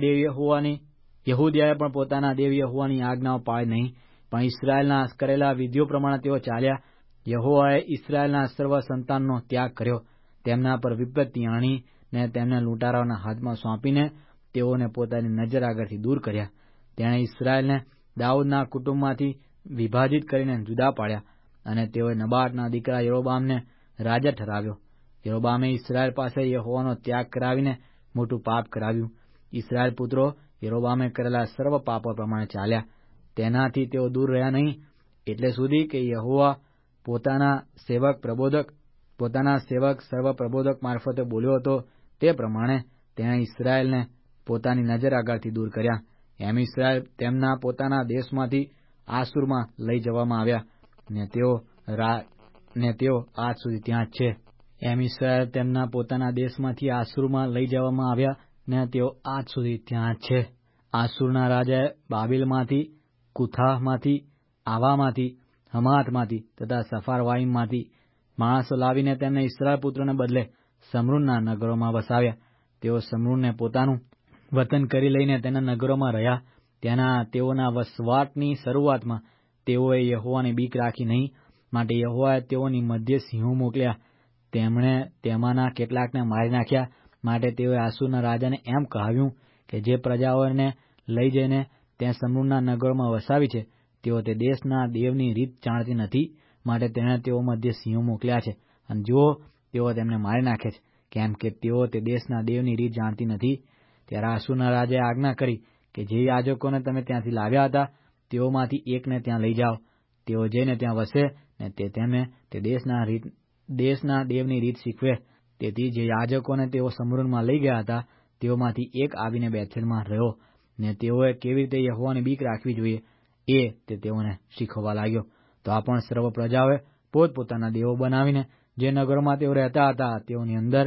પોતાના દેવ યહોવાની આજ્ઞાઓ પાળી નહીં, પણ ઇસ્રાયેલના કરેલા વિધિઓ પ્રમાણે તેઓ ચાલ્યા. યહોવાએ ઇસ્રાયેલના સર્વ સંતાનનો ત્યાગ કર્યો, તેમના પર વિપત્તિ આણી ને તેમને લૂંટારાઓના હાથમાં સોંપીને તેઓને પોતાની નજર આગળથી દૂર કર્યા. તેણે ઇસ્રાયેલને દાઉદના કુટુંબમાંથી વિભાજિત કરીને જુદા પાડ્યા અને તેઓએ નબાટના દીકરા યરોબામને રાજા ઠરાવ્યો. યરોબામે ઇસ્રાયેલ પાસે યહોવાનો ત્યાગ કરાવીને મોટું પાપ કરાવ્યું. ઇસ્રાયેલ પુત્રો યરોબામે કરેલા સર્વ પાપો પ્રમાણે ચાલ્યા. તેનાથી તેઓ દૂર રહ્યા નહીં, એટલે સુધી કે યહોવા પોતાના સેવક સર્વ પ્રબોધક મારફતે બોલ્યો હતો તે પ્રમાણે તેણે ઇસ્રાયેલને પોતાની નજર આગળથી દૂર કર્યા. એમ ઇસ્રાયેલ તેમના પોતાના દેશમાંથી આસુરમાં લઈ જવામાં આવ્યા ને તેઓ આજ સુધી ત્યાં જ છે. એમ ઇસ્રાયેલ તેમના પોતાના દેશમાંથી આસુરમાં લઈ જવામાં આવ્યા ને તેઓ આજ સુધી ત્યાં જ છે. આસુરના રાજાએ બાબિલમાંથી, કુથામાંથી, આવામાંથી, હમાથમાંથી તથા સફારવાઈમમાંથી માણસો લાવીને તેમને ઇસ્રાયેલ પુત્રોને બદલે સમરૂનના નગરોમાં વસાવ્યા. તેઓ સમરૂનને પોતાનું વતન કરી લઈને તેના નગરોમાં રહ્યા. તેઓના વસવાટની શરૂઆતમાં તેઓએ યહોવાની બીક રાખી નહીં, માટે યહોવાએ તેઓની મધ્ય સિંહો મોકલ્યા. તેમણે તેમાંના કેટલાકને મારી નાખ્યા. માટે તેઓએ આસુરના રાજાને એમ કહાવ્યું કે જે પ્રજાઓને લઈ જઈને ત્યાં સમરૂનના નગરોમાં વસાવી છે તેઓ તે દેશના દેવની રીત જાણતી નથી, માટે તેણે તેઓ મધ્ય સિંહો મોકલ્યા છે અને જુઓ તેઓ તેમને મારી નાખે છે, કેમ કે તેઓ તે દેશના દેવની રીત જાણતી નથી. ત્યારે આસુરના રાજાએ આજ્ઞા કરી કે જે યાજકોને તમે ત્યાંથી લાવ્યા હતા તેઓમાંથી એકને ત્યાં લઈ જાઓ. તેઓ જઈને ત્યાં વસે ને તે તેમને તે દેશના દેવની રીત શીખવે. તેથી જે યાજકોને તેઓ સમરૂનમાં લઈ ગયા હતા તેઓમાંથી એક આવીને બેથેલમાં રહ્યો ને તેઓએ કેવી રીતે યહોવાની બીક રાખવી જોઈએ તે તેઓને શીખવવા લાગ્યો. તો આ પણ સર્વ પ્રજાઓએ પોતપોતાના દેવો બનાવીને જે નગરોમાં તેઓ રહેતા હતા તેઓની અંદર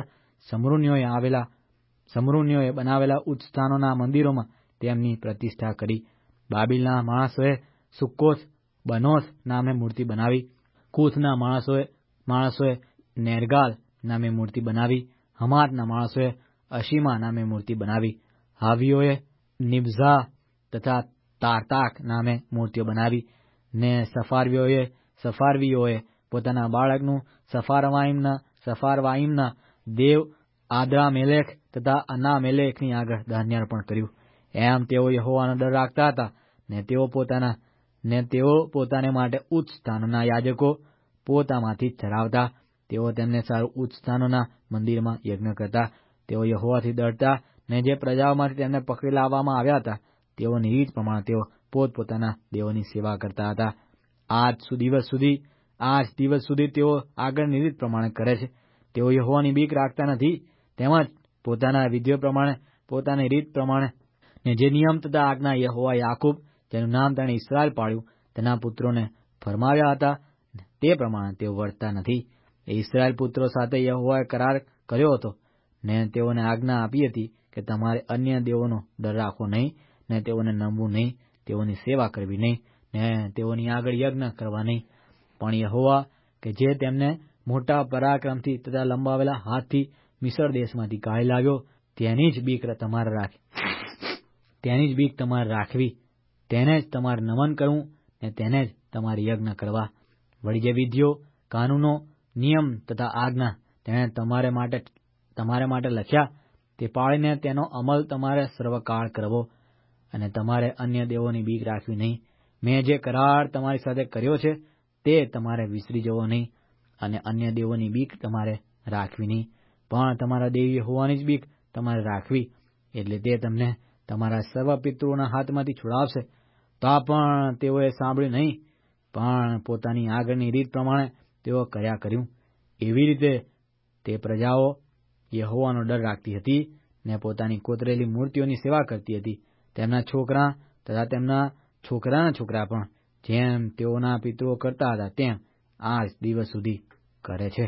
સમરૂનીઓએ બનાવેલા ઉચ્ચ સ્થાનોના મંદિરોમાં તેમની પ્રતિષ્ઠા કરી. બાબિલના માણસોએ સુક્કોથ બનોસ નામે મૂર્તિ બનાવી. કૂથના માણસોએ નેરગાલ નામે મૂર્તિ બનાવી. હમાતના માણસોએ અશીમા નામે મૂર્તિ બનાવી. હાવીઓએ નિબ્ઝા તથા તારતાક નામે મૂર્તિઓ બનાવી ને સફારવીઓએ પોતાના બાળકનું સફારવાઈમના દેવ આદ્રામેલેખ તથા અનામેલેખની આગળ ધાન્યાર્પણ કર્યું. એમ તેઓ યહોવાનો ડર રાખતા હતા ને તેઓ પોતાને માટે ઉચ્ચ સ્થાનોના યાજકો પોતામાંથી જ ઠરાવતા. તેઓ તેમને સારું ઉચ્ચ સ્થાનોના મંદિરમાં યજ્ઞ કરતા. તેઓ યહોવાથી ડરતા ને જે પ્રજાઓમાંથી તેમને પકડી લાવવામાં આવ્યા હતા તેઓની રીત પ્રમાણે તેઓ પોતપોતાના દેવોની સેવા કરતા હતા. આજ દિવસ સુધી તેઓ આગળની રીત પ્રમાણે કરે છે. તેઓ યહોવાની બીક રાખતા નથી, તેમજ પોતાના વિધિઓ પ્રમાણે પોતાની રીત પ્રમાણે ને જે નિયમ તથા આજ્ઞા યહોવા યાકૂબ જેનું નામ તેણે ઇસ્રાયેલ પાડ્યું તેના પુત્રોને ફરમાવ્યા હતા તે પ્રમાણે તેઓ વર્તતા નથી. ઇસ્રાયેલ પુત્રો સાથે યહોવાએ કરાર કર્યો હતો ને તેઓને આજ્ઞા આપી હતી કે તમારે અન્ય દેવોનો ડર રાખવો નહીં ને તેઓને નમવું નહીં, તેઓની સેવા કરવી નહીં ને તેઓની આગળ યજ્ઞ કરવા નહીં. પણ યહોવા કે જે તેમને મોટા પરાક્રમથી તથા લંબાવેલા હાથથી મિસ્ર દેશમાંથી કાઢી લાવ્યો તેની જ બીક તમારે રાખવી, તેને જ તમારે નમન કરવું ને તેને જ તમારે યજ્ઞ કરવા. વળી જે વિધિઓ, કાનૂનો, નિયમ તથા આજ્ઞા તેણે તમારે માટે લખ્યા તે પાળીને તેનો અમલ તમારે સર્વકાળ કરવો અને તમારે અન્ય દેવોની બીક રાખવી નહીં. મેં જે કરાર તમારી સાથે કર્યો છે તે તમારે વિસરી જવો નહીં અને અન્ય દેવોની બીક તમારે રાખવી નહીં, પણ તમારા દેવ યહોવાની જ બીક તમારે રાખવી, એટલે તે તમને તમારા સર્વ પિતૃઓના હાથમાંથી છોડાવશે. તો પણ તેઓએ સાંભળ્યું નહીં, પણ પોતાની આગળની રીત પ્રમાણે તેઓ કર્યા કર્યું. એવી રીતે તે પ્રજાઓ યહોવાનો ડર રાખતી હતી ને પોતાની કોતરેલી મૂર્તિઓની સેવા કરતી હતી. તેમના છોકરા તથા તેમના છોકરાના છોકરા પણ જેમ તેઓના પિતૃઓ કરતા હતા તેમ આજ દિવસ સુધી કરે છે.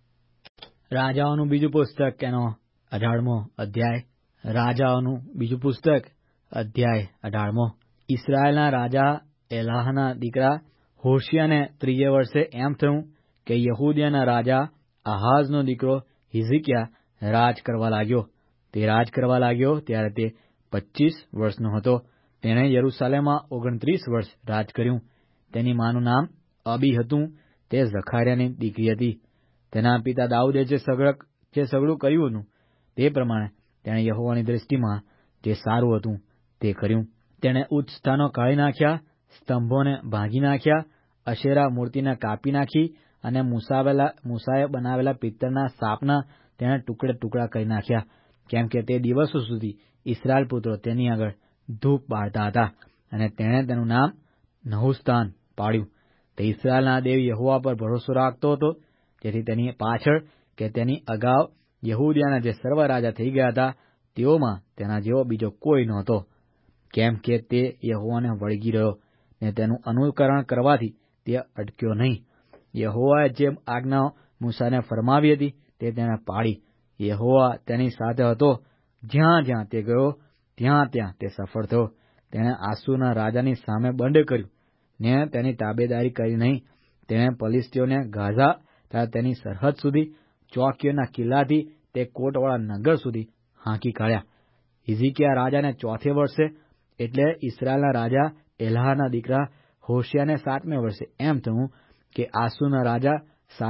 રાજાઓનું બીજું પુસ્તક એનો 18મો અધ્યાય. રાજાઓનું બીજું પુસ્તક અધ્યાય 18મો. ઇસ્રાયેલના રાજા એલાહના દીકરા હોશિયાને 3 વર્ષે એમ થયું કે યહૂદિયાના રાજા આહાઝનો દીકરો હિઝકિયા રાજ કરવા લાગ્યો. તે રાજ કરવા લાગ્યો ત્યારે તે 25 વર્ષનો હતો. તેણે યરૂશાલેમમાં 29 વર્ષ રાજ કર્યું. તેની માનું નામ અબી હતું. તે ઝખારિયાની દીકરી હતી. તેના પિતા દાઉદે જે સગળું કર્યું હતું તે પ્રમાણે તેણે યહોવાની દ્રષ્ટિમાં જે સારું હતું તે કર્યું. તેણે ઉચ્ચ સ્થાનો કાઢી નાખ્યા, સ્તંભોને ભાંગી નાખ્યા, અશેરા મૂર્તિને કાપી નાખી અને મૂસાએ બનાવેલા પિત્તળના સાપના તેણે ટુકડે ટુકડા કરી નાખ્યા, કેમ કે તે દિવસો સુધી ઇસ્રાયેલ પુત્રો તેની આગળ ધૂપ બાળતા હતા. અને તેણે તેનું નામ નહુસ્તાન પાડ્યું. તે ઇસ્રાયેલના દેવ યહોવા પર ભરોસો રાખતો હતો, જેથી તેની પાછળ કે તેની અગાઉ યહૂદિયાના જે સર્વ રાજા થઈ ગયા હતા તેઓમાં તેના જેવો બીજો કોઈ નહોતો, કેમ કે તે યહોવાને વળગી રહ્યો ને તેનું અનુકરણ કરવાથી તે અટક્યો નહીં. યહોવાએ જે આજ્ઞાઓ મૂસાને ફરમાવી હતી તે તેણે પાળી. યહોવા તેની સાથે હતો. જ્યાં જ્યાં તે ગયો ત્યાં ત્યાં તે સફળ થયો. તેણે આસુરના રાજાની સામે બંધ કર્યું ને તેની તાબેદારી કરી નહીં. તેણે ફલિસ્તીઓને ગાઝા તથા તેની સરહદ સુધી, ચોકીઓના કિલ્લાથી તે કોટવાળા નગર સુધી હાંકી કાઢ્યા. હિઝકિયા રાજાને 4 વર્ષે, એટલે ઇસ્રાયેલના રાજા એલાહના દીકરા હોશિયાને 7મે વર્ષે એમ થયું કે આસુરના રાજા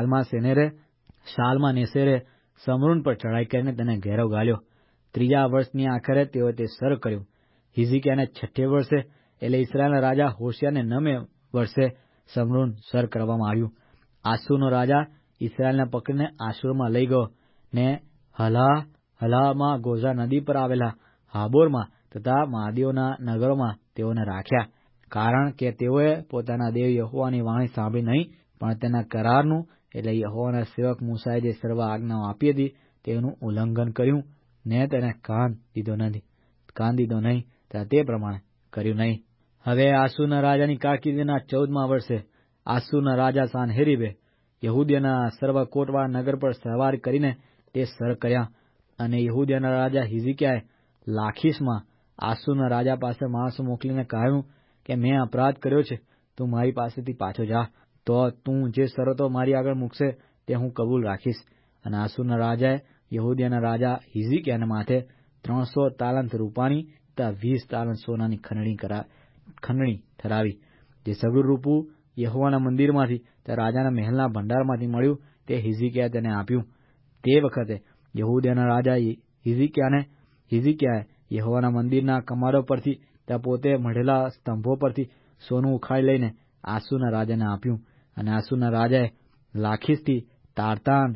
શાલમાનેસેરે સમરૂન પર ચડાઈ કરીને તેને ઘેરો ગાળ્યો. 3 વર્ષની આખરે તેઓએ તે સર કર્યું. હિઝકિયાને 6 વર્ષે, એટલે ઇસ્રાયેલના રાજા હોશિયાને 9મે વર્ષે સમરૂન સર કરવામાં આવ્યું. આસુરનો રાજા ઇસ્રાયેલને પકડીને આશુરમાં લઈ ગયો ને હલામાં ગોઝા નદી પર આવેલા હાબોરમાં તથા માદીઓના નગરોમાં તેઓને રાખ્યા, કારણ કે તેઓએ પોતાના દેવ યહોવાની વાણી સાંભળી નહીં, પણ તેના કરારનું, એટલે યહોવાના સેવક મૂસાએ જે સર્વ આજ્ઞાઓ આપી હતી તેનું ઉલ્લંઘન કર્યું ને તેને કાન દીધો નહીં તથા તે પ્રમાણે કર્યું નહીં. હવે આસુરના રાજાની કારકિર્દીના 14મા વર્ષે આસુરના રાજા સાનહેરીબે યહૂદિયાના સર્વ કોટવાળા નગર પર સવારી કરીને તે સર કર્યા. અને યહૂદિયાના રાજા હિઝકિયાએ લાખીશમાં આસુરના રાજા પાસે માણસો મોકલીને કહ્યું કે મેં અપરાધ કર્યો છે, તું મારી પાસેથી પાછો જા, તો તું જે શરતો મારી આગળ મૂકશે તે હું કબૂલ રાખીશ. અને આસુરના રાજાએ યહૂદિયાના રાજા હિઝકિયાને માથે 300 તાલંત રૂપાની તથા 20 તાલંત સોનાની ખંડણી ઠરાવી. જે સગળું રૂપું યહોવાના મંદિરમાંથી તે રાજાના મહેલના ભંડારમાંથી મળ્યું તે હિઝકિયાએ તેને આપ્યું. તે વખતે યહૂદિયાના રાજા હિઝકિયાએ યહોવાના મંદિરના કમાડો પરથી ત્યાં પોતે મઢેલા સ્તંભો પરથી સોનું ઉખાડી લઈને આસુરના રાજાને આપ્યું. અને આસુરના રાજાએ લાખીશથી તારતાન,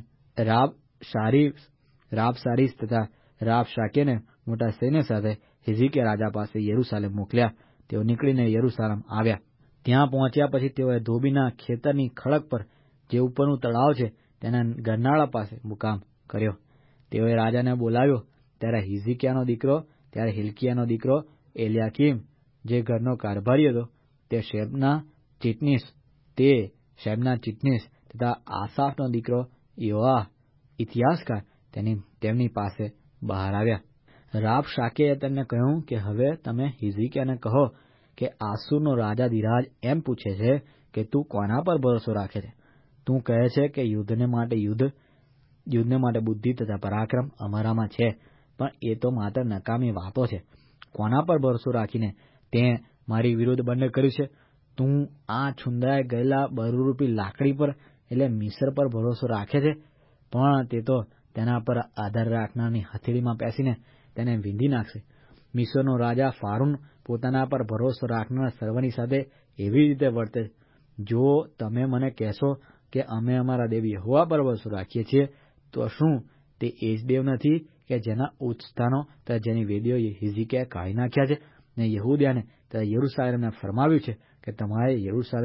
રાબસારીસ તથા રાબશાકેને મોટા સૈન્ય સાથે હિઝકિયા રાજા પાસે યરૂશાલેમ મોકલ્યા. તેઓ નીકળીને યરૂશાલેમ આવ્યા. ત્યાં પહોંચ્યા પછી તેઓએ ધોબીના ખેતરની ખડક પર જે ઉપરનું તળાવ છે તેના ગરનાળા પાસે મુકામ કર્યો. તેઓએ રાજાને બોલાવ્યો. ત્યારે હિલ્કિયાનો દીકરો એલ્યાકીમ, જે ઘરનો કારભારી હતો, તે શેબના ચીટનીસ તથા આસાફનો દીકરો યોઆહ ઇતિહાસકાર તેમની પાસે બહાર આવ્યા. રાબશાકેએ તેમને કહ્યું કે હવે તમે હિઝકિયાને કહો કે આસુરનો રાજા ધીરાજ એમ પૂછે છે કે તું કોના પર ભરોસો રાખે છે? તું કહે છે કે યુદ્ધને માટે બુદ્ધિ તથા પરાક્રમ અમારામાં છે, પણ એ તો માત્ર નકામી વાતો છે. કોના પર ભરોસો રાખીને તે મારી વિરુદ્ધ બંધ કર્યું છે? તું આ છુંદરાઈ ગયેલા બરુરૂપી લાકડી પર, એટલે મિસર પર ભરોસો રાખે છે, પણ તે તો તેના પર આધાર રાખનારની હથેળીમાં પેસીને તેને વીંધી નાખશે. મિસરનો રાજા ફારૂન પોતાના પર ભરોસો રાખનાર સર્વની સાથે એવી રીતે વર્તે. જો તમે મને કહેશો કે અમે અમારા દેવ યહોવા પર ભરોસો રાખીએ છીએ, તો શું તે એ જ દેવ નથી કે જેના ઉચ્ચ સ્થાનો તથા જેની વેદીઓ હિઝકિયાએ કાઢી નાખ્યા છે ને યહૂદિયાને તથા યરૂશાલેમને ફરમાવ્યું છે કે તમારે યરૂશાલેમમાં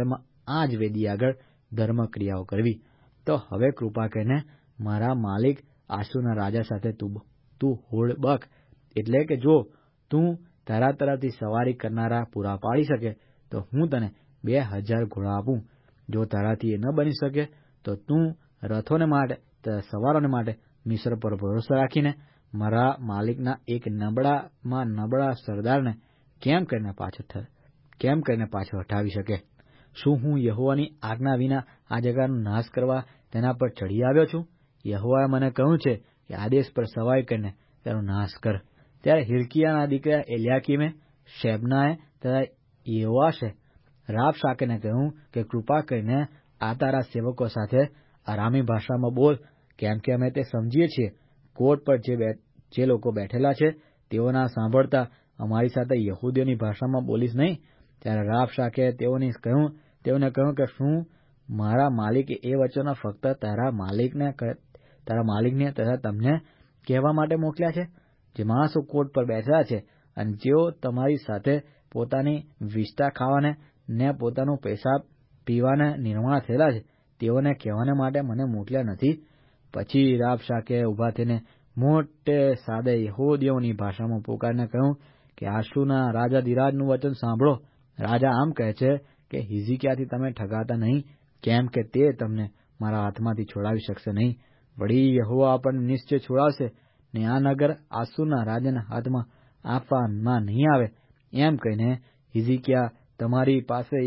આ જ વેદી આગળ ધર્મક્રિયાઓ કરવી. તો હવે કૃપા કરીને મારા માલિક આસુરના રાજા સાથે તું હોડ બક, એટલે કે જો તું તારા તરફથી સવારી કરનારા પૂરા પાડી શકે તો હું તને 2000 ઘોડા આપું. જો તારાથી એ ન બની શકે તો તું રથોને માટે તથા સવારોને માટે મિસ્ર પર ભરોસો રાખીને મારા માલિકના એક નબળામાં નબળા સરદારને કેમ કરીને પાછો હટાવી શકે? શું હું યહોવાની આજ્ઞા વિના આ જગાનો નાશ કરવા તેના પર ચડી આવ્યો છું? યહોવાએ મને કહ્યું છે કે આદેશ પર સવારી કરીને તેનો નાશ કર. ત્યારે હિલ્કિયાના દીકરા એલ્યાકીમે, શેબનાએ તથા યોઆશે રાબશાકેને કહ્યું કે કૃપા કરીને આ તારા સેવકો સાથે અરામી ભાષામાં બોલ, કેમ કે અમે તે સમજીએ છીએ. કોટ પર જે લોકો બેઠેલા છે તેઓના સાંભળતા અમારી સાથે યહૂદીઓની ભાષામાં બોલીશ નહીં. ત્યારે રાબશાકે તેઓને કહ્યું કે શું મારા માલિકે એ વચનો ફક્ત તારા માલિકને તથા તમને કહેવા માટે મોકલ્યા છે? જે માણસો કોટ પર બેઠેલા છે અને જેઓ તમારી સાથે પોતાની વિષ્ટા ખાવાને ને પોતાનું પેશાબ પીવાને નિર્માણ થયેલા છે તેઓને કહેવાને માટે મને મોકલ્યા નથી. પછી રાબશાકે ઉભા થઈને મોટે સાદે યહૂદીઓની ભાષામાં પુકારીને કહ્યું કે આશુના રાજા દિરાજનું વચન સાંભળો. રાજા આમ કહે છે કે હિઝકિયાથી તમે ઠગાતા નહીં, કેમ કે તે તમને મારા હાથમાંથી છોડાવી શકશે નહીં. વળી યહોવા આપણને નિશ્ચય છોડાવશે ને આ નગર આસુરના રાજાના હાથમાં આપવામાં નહીં આવે. એમ કહીને હિઝકિયા તમારી પાસે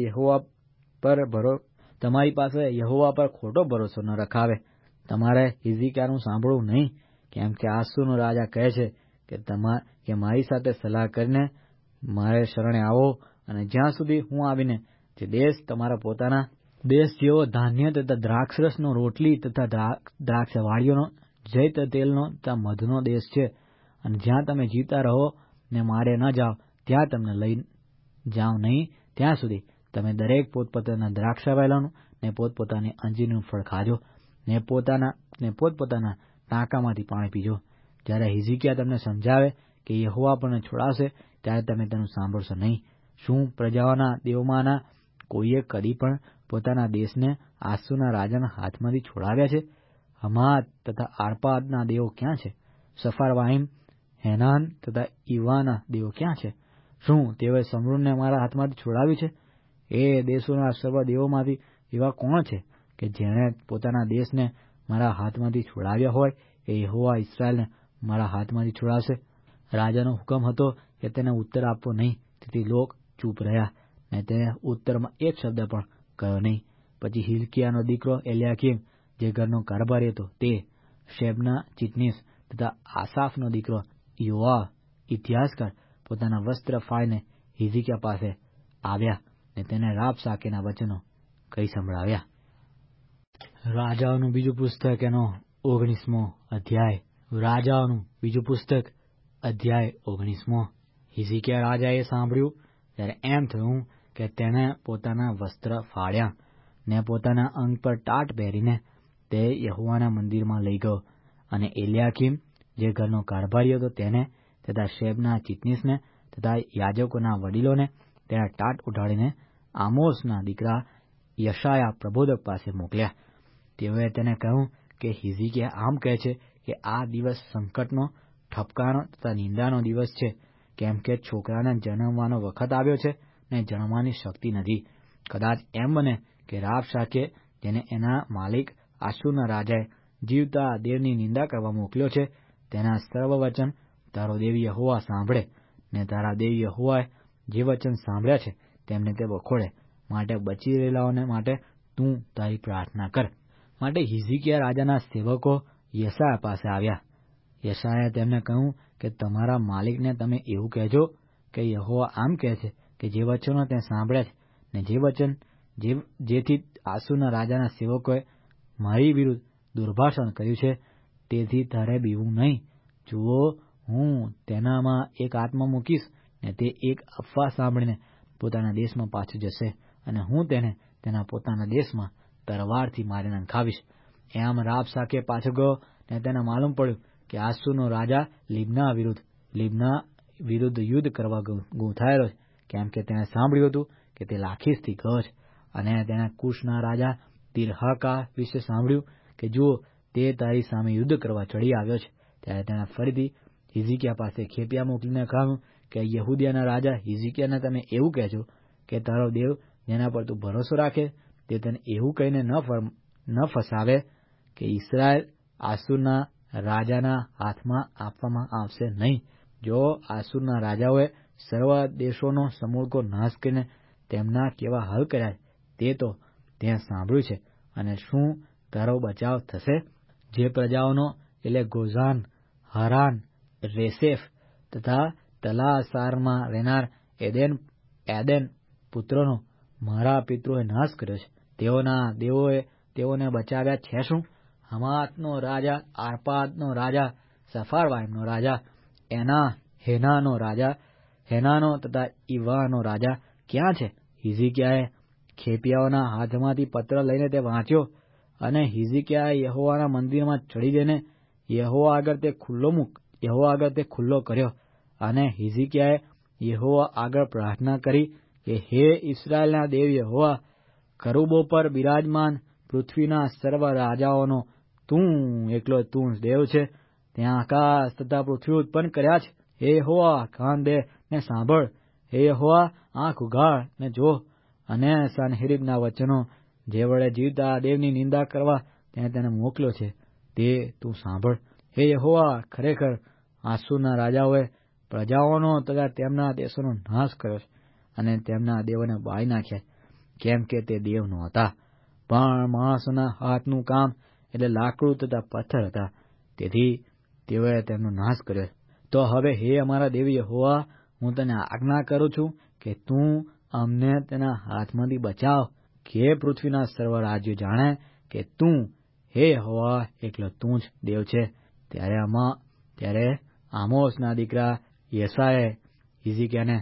યહોવા પર ખોટો ભરોસો ન રખાવે. તમારે હિઝકિયાનું સાંભળવું નહીં, કેમ કે આસુરનો રાજા કહે છે કે મારી સાથે સલાહ કરીને મારે શરણે આવો, અને જ્યાં સુધી હું આવીને જે દેશ તમારા પોતાના દેશ જેવો ધાન્ય તથા દ્રાક્ષરસનો રોટલી તથા દ્રાક્ષવાળીઓનો જૈત તેલનો તથા મધનો દેશ છે, અને જ્યાં તમે જીવતા રહો ને મારે ન જાઓ ત્યાં તમને લઈ જાઓ નહીં, ત્યાં સુધી તમે દરેક પોતપોતાના દ્રાક્ષાવેલાનું ને પોતપોતાની અંજીરનું ફળ ખાજો ને પોતપોતાના ટાંકામાંથી પાણી પીજો. જ્યારે હિઝકિયા તમને સમજાવે કે યહોવા આપણને છોડાવશે ત્યારે તમે તેનું સાંભળશો નહીં. શું પ્રજાઓના દેવોમાંના કોઈએ કદી પણ પોતાના દેશને આસુરના રાજાના હાથમાંથી છોડાવ્યા છે? હમાત તથા આર્પાદના દેવો ક્યાં છે? સફારવાઈમ, હેનાન તથા ઈવાના દેવો ક્યાં છે? શું તેઓએ સમરૂનને મારા હાથમાંથી છોડાવ્યું છે? એ દેશોના સર્વ દેવોમાંથી એવા કોણ છે કે જેણે પોતાના દેશને મારા હાથમાંથી છોડાવ્યા હોય? એ યહોવા ઇસ્રાયેલને મારા હાથમાંથી છોડાવશે. રાજાનો હુકમ હતો કે તેને ઉત્તર આપવો નહીં, તેથી લોક ચૂપ રહ્યા ને તેને ઉત્તરમાં એક શબ્દ પણ કહ્યો નહીં. પછી હિલ્કિયાનો દીકરો એલ્યાકીમ, જે ઘરનો કારભારી હતો, તે શેબના, ચિટનીસ તથા આસાફનો દીકરો યોઆહ ઇતિહાસકાર પોતાના વસ્ત્ર ફાડીને હિઝકિયા પાસે આવ્યા ને તેને રાબશાકેના વચનો કહી સંભળાવ્યા. રાજાઓનું બીજું પુસ્તક એનો 19મો અધ્યાય. રાજાઓનું બીજું પુસ્તક અધ્યાય 19મો. હિઝકિયા રાજાએ સાંભળ્યું ત્યારે એમ થયું કે તેણે પોતાના વસ્ત્ર ફાડ્યા ને પોતાના અંગ પર ટાટ પહેરીને તે યહોવાના મંદિરમાં લઈ ગયો. અને એલ્યાકીમ, જે ઘરનો કારભારી હતો, તેને તથા શેબના, ચિટનીસને તથા યાજકોના વડીલોને તેના ટાટ ઉઠાડીને આમોસના દીકરા યશાયા પ્રબોધક પાસે મોકલ્યા. તેઓએ તેને કહ્યું કે હિઝકિયા આમ કહે છે કે આ દિવસ સંકટનો, ઠપકાનો તથા નિંદાનો દિવસ છે, કેમ કે છોકરાને જન્મવાનો વખત આવ્યો છે ને જણવાની શક્તિ નથી. કદાચ એમ બને કે રાબશાકે, જેને એના માલિક આસુરના રાજાએ જીવતા દેવની નિંદા કરવા મોકલ્યો છે, તેના સર્વ વચન તારો દેવ યહોવા સાંભળે ને તારા દેવ યહોવાએ જે વચન સાંભળ્યા છે તેમને તે વખોડે. માટે બચી રહેલાઓને માટે તું તારી પ્રાર્થના કર. માટે હિઝકિયા રાજાના સેવકો યશાયા પાસે આવ્યા. યશાયાએ તેમને કહ્યું કે તમારા માલિકને તમે એવું કહેજો કે યહોવા આમ કહે છે કે જે વચનો તે સાંભળ્યા છે ને જે વચન જેથી આસુરના રાજાના સેવકોએ મારી વિરુદ્ધ દુર્ભાષણ કર્યું છે તેથી તારે બીવું નહીં. જુઓ, હું તેનામાં એક આત્મા મૂકીશ ને તે એક અફવા સાંભળીને પોતાના દેશમાં પાછો જશે, અને હું તેને તેના પોતાના દેશમાં તલવારથી મારી નંખાવીશ. એમ રાબશાકે પાછો ગયો ને તેને માલુમ પડ્યું કે આસુરનો રાજા લિબ્ના વિરુદ્ધ યુદ્ધ કરવા ગૂંથાયેલો છે, કેમ કે તેણે સાંભળ્યું હતું કે તે લાખીસથી ગયો છે અને તેણે કુશના રાજા તિર્હાકા વિશે સાંભળ્યું કે જુઓ, તે તારી સામે યુદ્ધ કરવા ચડી આવ્યો છે. ત્યારે તેણે ફરીથી હિઝકિયા પાસે ખેપિયા મોકલીને કહ્યું કે યહૂદિયાના રાજા હિઝકિયાને તમે એવું કહેજો કે તારો દેવ જેના પર તું ભરોસો રાખે તે તને એવું કહીને ન ફસાવે કે ઇસ્રાયેલ આસુરના રાજાના હાથમાં આપવામાં આવશે નહીં. જો આસુરના રાજાઓએ સર્વ દેશોનો સમૂળકો નાશ કરીને તેમના કેવા હલ કર્યા તે તો તે સાંભળ્યું છે. અને શું તારો બચાવ થશે? જે પ્રજાઓનો એટલે ગોઝાન, હારાન, રેસેફ તથા તલાસારમાં રહેનાર એદેન પુત્રોનો મારા પિતૃએ નાશ કર્યો છે, તેઓના દેવોએ તેઓને બચાવ્યા છે શું? હમાતનો રાજા, આર્પાદનો રાજા, સફારવાઇમનો રાજા, હેનાનો તથા ઈવાનો રાજા ક્યાં છે? હિઝકિયાએ ખેપિયાઓના હાથમાંથી પત્ર લઈને તે વાંચ્યો, અને હિઝકિયાએ યહોવાના મંદિરમાં ચડી જઈને યહોવા આગળ તે ખુલ્લો કર્યો. અને હિઝકિયાએ યહોવા આગળ પ્રાર્થના કરી કે હે ઇસ્રાયેલના દેવ યહોવા, કરુબો પર બિરાજમાન પૃથ્વીના સર્વ રાજાઓનો તું દેવ છે. ત્યાં આકાશ તથા પૃથ્વી ઉત્પન્ન કર્યા છે. હે યહોવા, કાન દે ને સાંભળ. હે યહોવા, આંખ ઉઘાડ ને જો. અને સનહેરીબના વચનો જે વડે જીવતા દેવની નિંદા કરવા તેને મોકલ્યો છે તે તું સાંભળ. હે યહોવા, ખરેખર આસુરના રાજાઓએ પ્રજાઓનો તથા તેમના દેશોનો નાશ કર્યો છે અને તેમના દેવોને બાળી નાખ્યા, કેમ કે તે દેવ નહોતા પણ માણસોના હાથનું કામ એટલે લાકડું તથા પથ્થર હતા. તેથી તેઓએ તેમનો નાશ કર્યો. તો હવે હે અમારા દેવ યહોવા, હું તને આજ્ઞા કરું છું કે તું અમને તેના હાથમાંથી બચાવ, કે પૃથ્વીના સર્વ રાજ્યો જાણે કે તું હે યહોવા એકલો તું જ દેવ છે. ત્યારે આમોસના દીકરા યશાયાએ હિઝકિયાને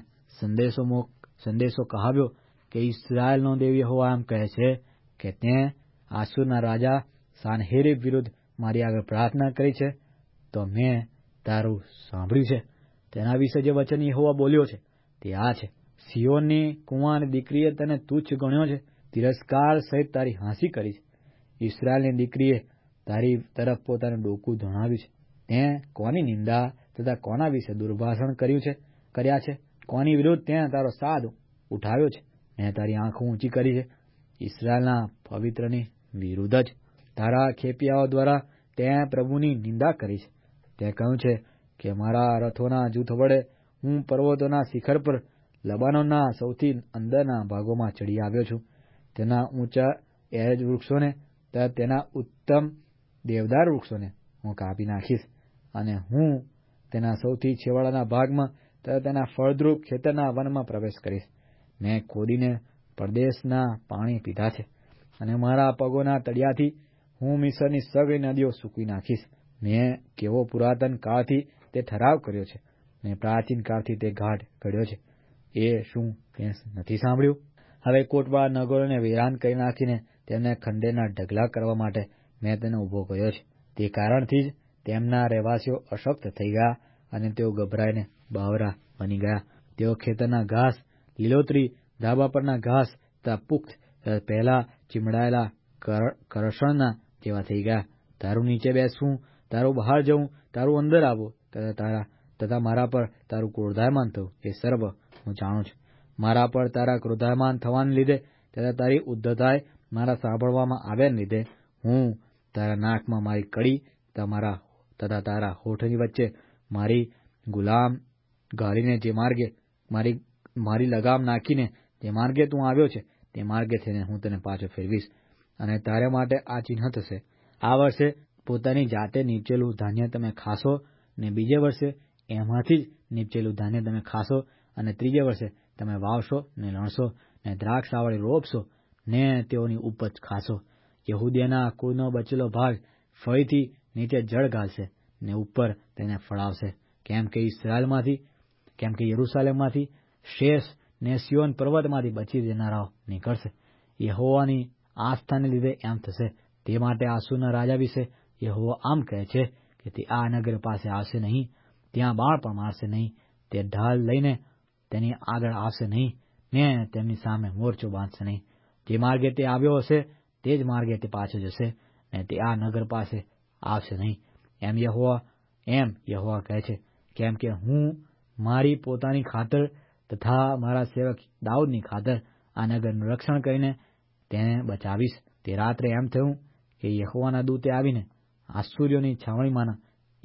સંદેશો કહાવ્યો કે ઇસ્રાયેલનો દેવ યહોવા એમ કહે છે કે તે આસુરના રાજા સાનહેરીબ વિરુદ્ધ મારી આગળ પ્રાર્થના કરી છે, તો મેં તારું સાંભળ્યું છે. તેના વિશે જે વચન યહોવા બોલ્યો છે તે આ છે: સિયોનની કુંવારની દીકરીએ તને તુચ્છ ગણ્યો છે, તિરસ્કાર સહિત તારી હાંસી કરી છે. ઇસ્રાયેલની દીકરીએ તારી તરફ પોતાનું ડોકું ધણાવ્યું છે. તે કોની નિંદા તથા કોના વિશે દુર્ભાષણ કર્યા છે? કોની વિરુદ્ધ તે તારો સાદ ઉઠાવ્યો છે? મેં તારી આંખો ઊંચી કરી છે ઇસ્રાયેલના પવિત્રની વિરુદ્ધ જ. તારા ખેપિયાઓ દ્વારા તે પ્રભુની નિંદા કરી છે. તે કહ્યું છે કે મારા રથોના જૂથ વડે હું પર્વતોના શિખર પર લબાનોનના સૌથી અંદરના ભાગોમાં ચડી આવ્યો છું. તેના ઊંચા એરજ વૃક્ષોને તથા તેના ઉત્તમ દેવદાર વૃક્ષોને હું કાપી નાખીશ, અને હું તેના સૌથી છેવાડાના ભાગમાં તથા તેના ફળદ્રુપ ખેતરના વનમાં પ્રવેશ કરીશ. મેં ખોદીને પરદેશના પાણી પીધા છે, અને મારા પગોના તળિયાથી હું મિસરની સગળી નદીઓ સૂકવી નાખીશ. મેં કેવો પુરાતન કાળથી તે ઠરાવ કર્યો છે, ને પ્રાચીન કાળથી તે ઘાટ ઘડ્યો છે. એ શું તે નથી સાંભળ્યું? હવે કોટવાળા નગરોને વેરાન કરી નાખીને તેમને ખંડેરના ઢગલા કરવા માટે મેં તેને ઉભો કર્યો છે. તે કારણથી જ તેમના રહેવાસીઓ અશક્ત થઈ ગયા, અને તેઓ ગભરાઈને બાવરા બની ગયા. તેઓ ખેતરના ઘાસ, લીલોતરી, ધાબા પરના ઘાસ તથા પુખ્ત પહેલા ચીમડાયેલા કરશણના જેવા થઈ ગયા. તારું નીચે બેસવું, તારું બહાર જવું, તારું અંદર આવવું તથા મારા પર તારું ક્રોધાયમાન થવું એ સર્વ હું જાણું છું. મારા પર તારા ક્રોધાયમાન થવાને લીધે તથા તારી ઉદ્ધતાએ મારા સાંભળવામાં આવ્યાને લીધે હું તારા નાકમાં મારી કડી તથા તારા હોઠની વચ્ચે મારી ગુલામ ગાળીને જે માર્ગે મારી લગામ નાખીને જે માર્ગે તું આવ્યો છે તે માર્ગે થઈને હું તને પાછો ફેરવીશ. અને તારે માટે આ ચિહ્ન થશે: આ વર્ષે પોતાની જાતે નીપજેલું ધાન્ય તમે ખાશો, ને બીજે વર્ષે એમાંથી જ નીપજેલું ધાન્ય તમે ખાશો, અને ત્રીજે વર્ષે તમે વાવશો ને લણશો ને દ્રાક્ષાવળી રોપશો ને તેઓની ઉપજ ખાશો. યહૂદીના કુળનો બચેલો ભાગ ફળીથી નીચે જળ ગાળશે ને ઉપર તેને ફળાવશે, કેમ કે યરૂશાલેમમાંથી શેષ ને સિયોન પર્વતમાંથી બચી જનારાઓ નીકળશે. યહોવાની આસ્થાને લીધે એમ થશે. તે માટે આસુરના રાજા વિશે યહોવા આમ કહે છે કે તે આ નગર પાસે આવશે નહીં, ત્યાં બાણ પણ મારશે નહીં, તે ઢાલ લઈને તેની આગળ આવશે નહીં ને તેમની સામે મોરચો બાંધશે નહીં. જે માર્ગે તે આવ્યો હશે તે જ માર્ગે તે પાછો જશે, અને તે આ નગર પાસે આવશે નહીં. એમ યહોવા કહે છે, કેમ કે હું મારી પોતાની ખાતર તથા મારા સેવક દાઉદની ખાતર આ નગરનું રક્ષણ કરીને તેને બચાવીશ. તે રાત્રે એમ થયું કે યહોવાના દૂતે આવીને આસુરીઓની છાવણીમાંના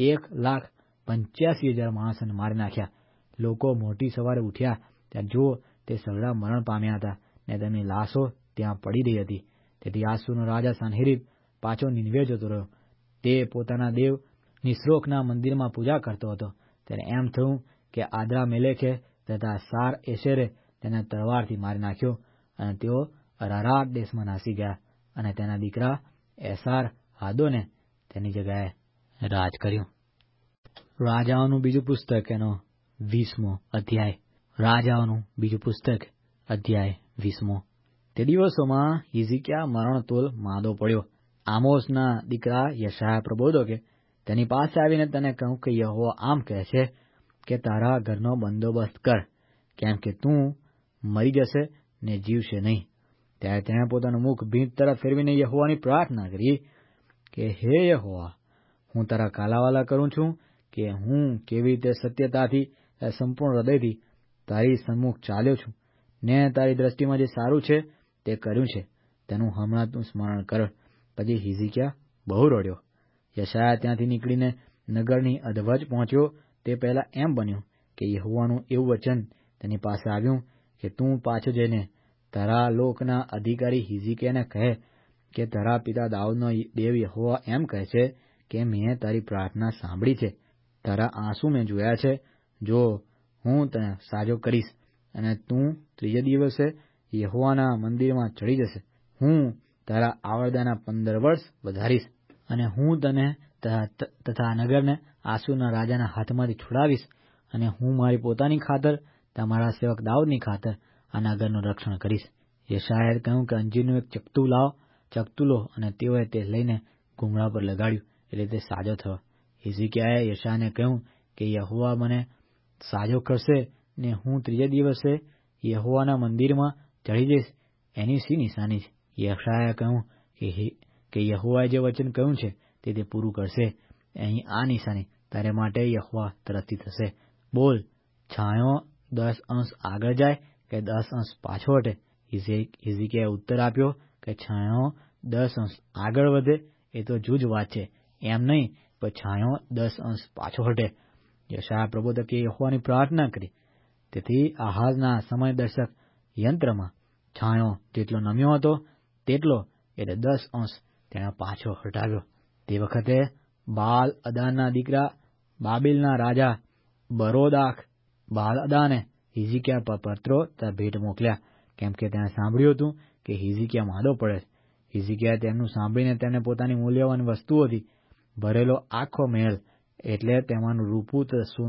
1,85,000 માણસોને મારી નાખ્યા. લોકો મોટી સવારે ઉઠ્યા, ત્યાં જુઓ તે સઘળા મરણ પામ્યા હતા, ને તેમની લાશો ત્યાં પડી રહી હતી. તેથી આસુરનો રાજા સનહેરીબ પાછો નીનવે જતો રહ્યો. તે પોતાના દેવ નિસ્રોકના મંદિરમાં પૂજા કરતો હતો. ત્યારે એમ થયું કે આદ્રા મેલેખે તથા સાર એશેરે તેને તલવારથી મારી નાખ્યો, અને તેઓ અરારાત દેશમાં નાસી ગયા, અને તેના દીકરા એસાર હાદોને તેની જગ્યાએ રાજ કર્યું. રાજાઓનું બીજું પુસ્તક એનો 20મો અધ્યાય. રાજાઓનું બીજું પુસ્તક અધ્યાય 20મો. તે દિવસોમાં હિઝકિયા મરણતોલ માંદો પડ્યો. આમોસના દીકરા યશાયા પ્રબોધકે તેની પાસે આવીને તેને કહ્યું કે યહોવા આમ કહે છે કે તારા ઘરનો બંદોબસ્ત કર, કેમ કે તું મરી જશે ને જીવશે નહીં. ત્યારે તેણે પોતાનું મુખ ભીંત તરફ ફેરવીને યહોવાની પ્રાર્થના કરી કે હે યહોવા, હું તારા કાલાવાલા કરું છું કે હું કેવી રીતે સત્યતાથી સંપૂર્ણ હૃદયથી તારી સન્મુખ ચાલ્યો છું, ને તારી દ્રષ્ટિમાં જે સારું છે તે કર્યું છે, તેનું હમણાં તું સ્મરણ કર. પછી હિઝકિયા બહુ રડ્યો. યશાયા ત્યાંથી નીકળીને નગરની અધવચ પહોંચ્યો. તે પહેલા એમ બન્યું કે યહોવાનું એવું વચન તેની પાસે આવ્યું કે તું પાછો જઈને તારા લોકના અધિકારી હિઝકિયાને કહે કે તારા પિતા દાઉદનો દેવ યહોવા એમ કહે છે કે મેં તારી પ્રાર્થના સાંભળી છે, તારા આંસુ મેં જોયા છે. જો હું તને સાજો કરીશ, અને તું ત્રીજે દિવસે યહોવાના મંદિરમાં ચડી જશે. હું તારા આવરદાના 15 વર્ષ વધારીશ, અને હું તને તથા નગરને આસુરના રાજાના હાથમાંથી છોડાવીશ, અને હું મારી પોતાની ખાતર તમારા સેવક દાઉદની ખાતર આ નગરનું રક્ષણ કરીશ. યશાયાએ કહ્યું કે અંજીરનું એક ચકતું લો, અને તેઓએ તે લઈને ઘૂમડા પર લગાડ્યું, એટલે તે સાજો થયો. હિઝકિયાએ યશાયાને કહ્યું કે યહોવા મને સાજો કરશે ને હું ત્રીજે દિવસે યહોવાના મંદિરમાં ચડી જઈશ, એની શી નિશાની છે? યશાયાએ કહ્યું કે યહોવાએ જે વચન કહ્યું છે તે પૂરું કરશે. અહીં આ નિશાની તારે માટે યહોવા તરફથી થશે. બોલ, છાંયો 10 અંશ આગળ જાય કે 10 અંશ પાછો હટે? હિઝકિયાએ ઉત્તર આપ્યો કે છાંયો 10 અંશ આગળ વધે એ તો જૂજ વાત છે, એમ નહીં, પણ છાંયો 10 અંશ પાછો હટે. યશાયા પ્રબોધકે યહોવાની પ્રાર્થના કરી. તેથી આહાઝના સમયદર્શક યંત્રમાં છાંયો જેટલો નમ્યો હતો તેટલો, એટલે 10 અંશ તેણે પાછો હટાવ્યો. તે વખતે બાલ અદાના દીકરા બાબેલના રાજા બરોદાખ બાલ અદાને હિઝકિયા પર પત્રો તથા ભેટ મોકલ્યા, કેમ કે તેણે સાંભળ્યું હતું કે હિઝકિયા માંદો પડે. હિઝકિયાએ તેમનું સાંભળીને તેમને પોતાની મૂલ્યવાન વસ્તુઓથી ભરેલો આખો મહેલ, એટલે તેમાંનું રૂપું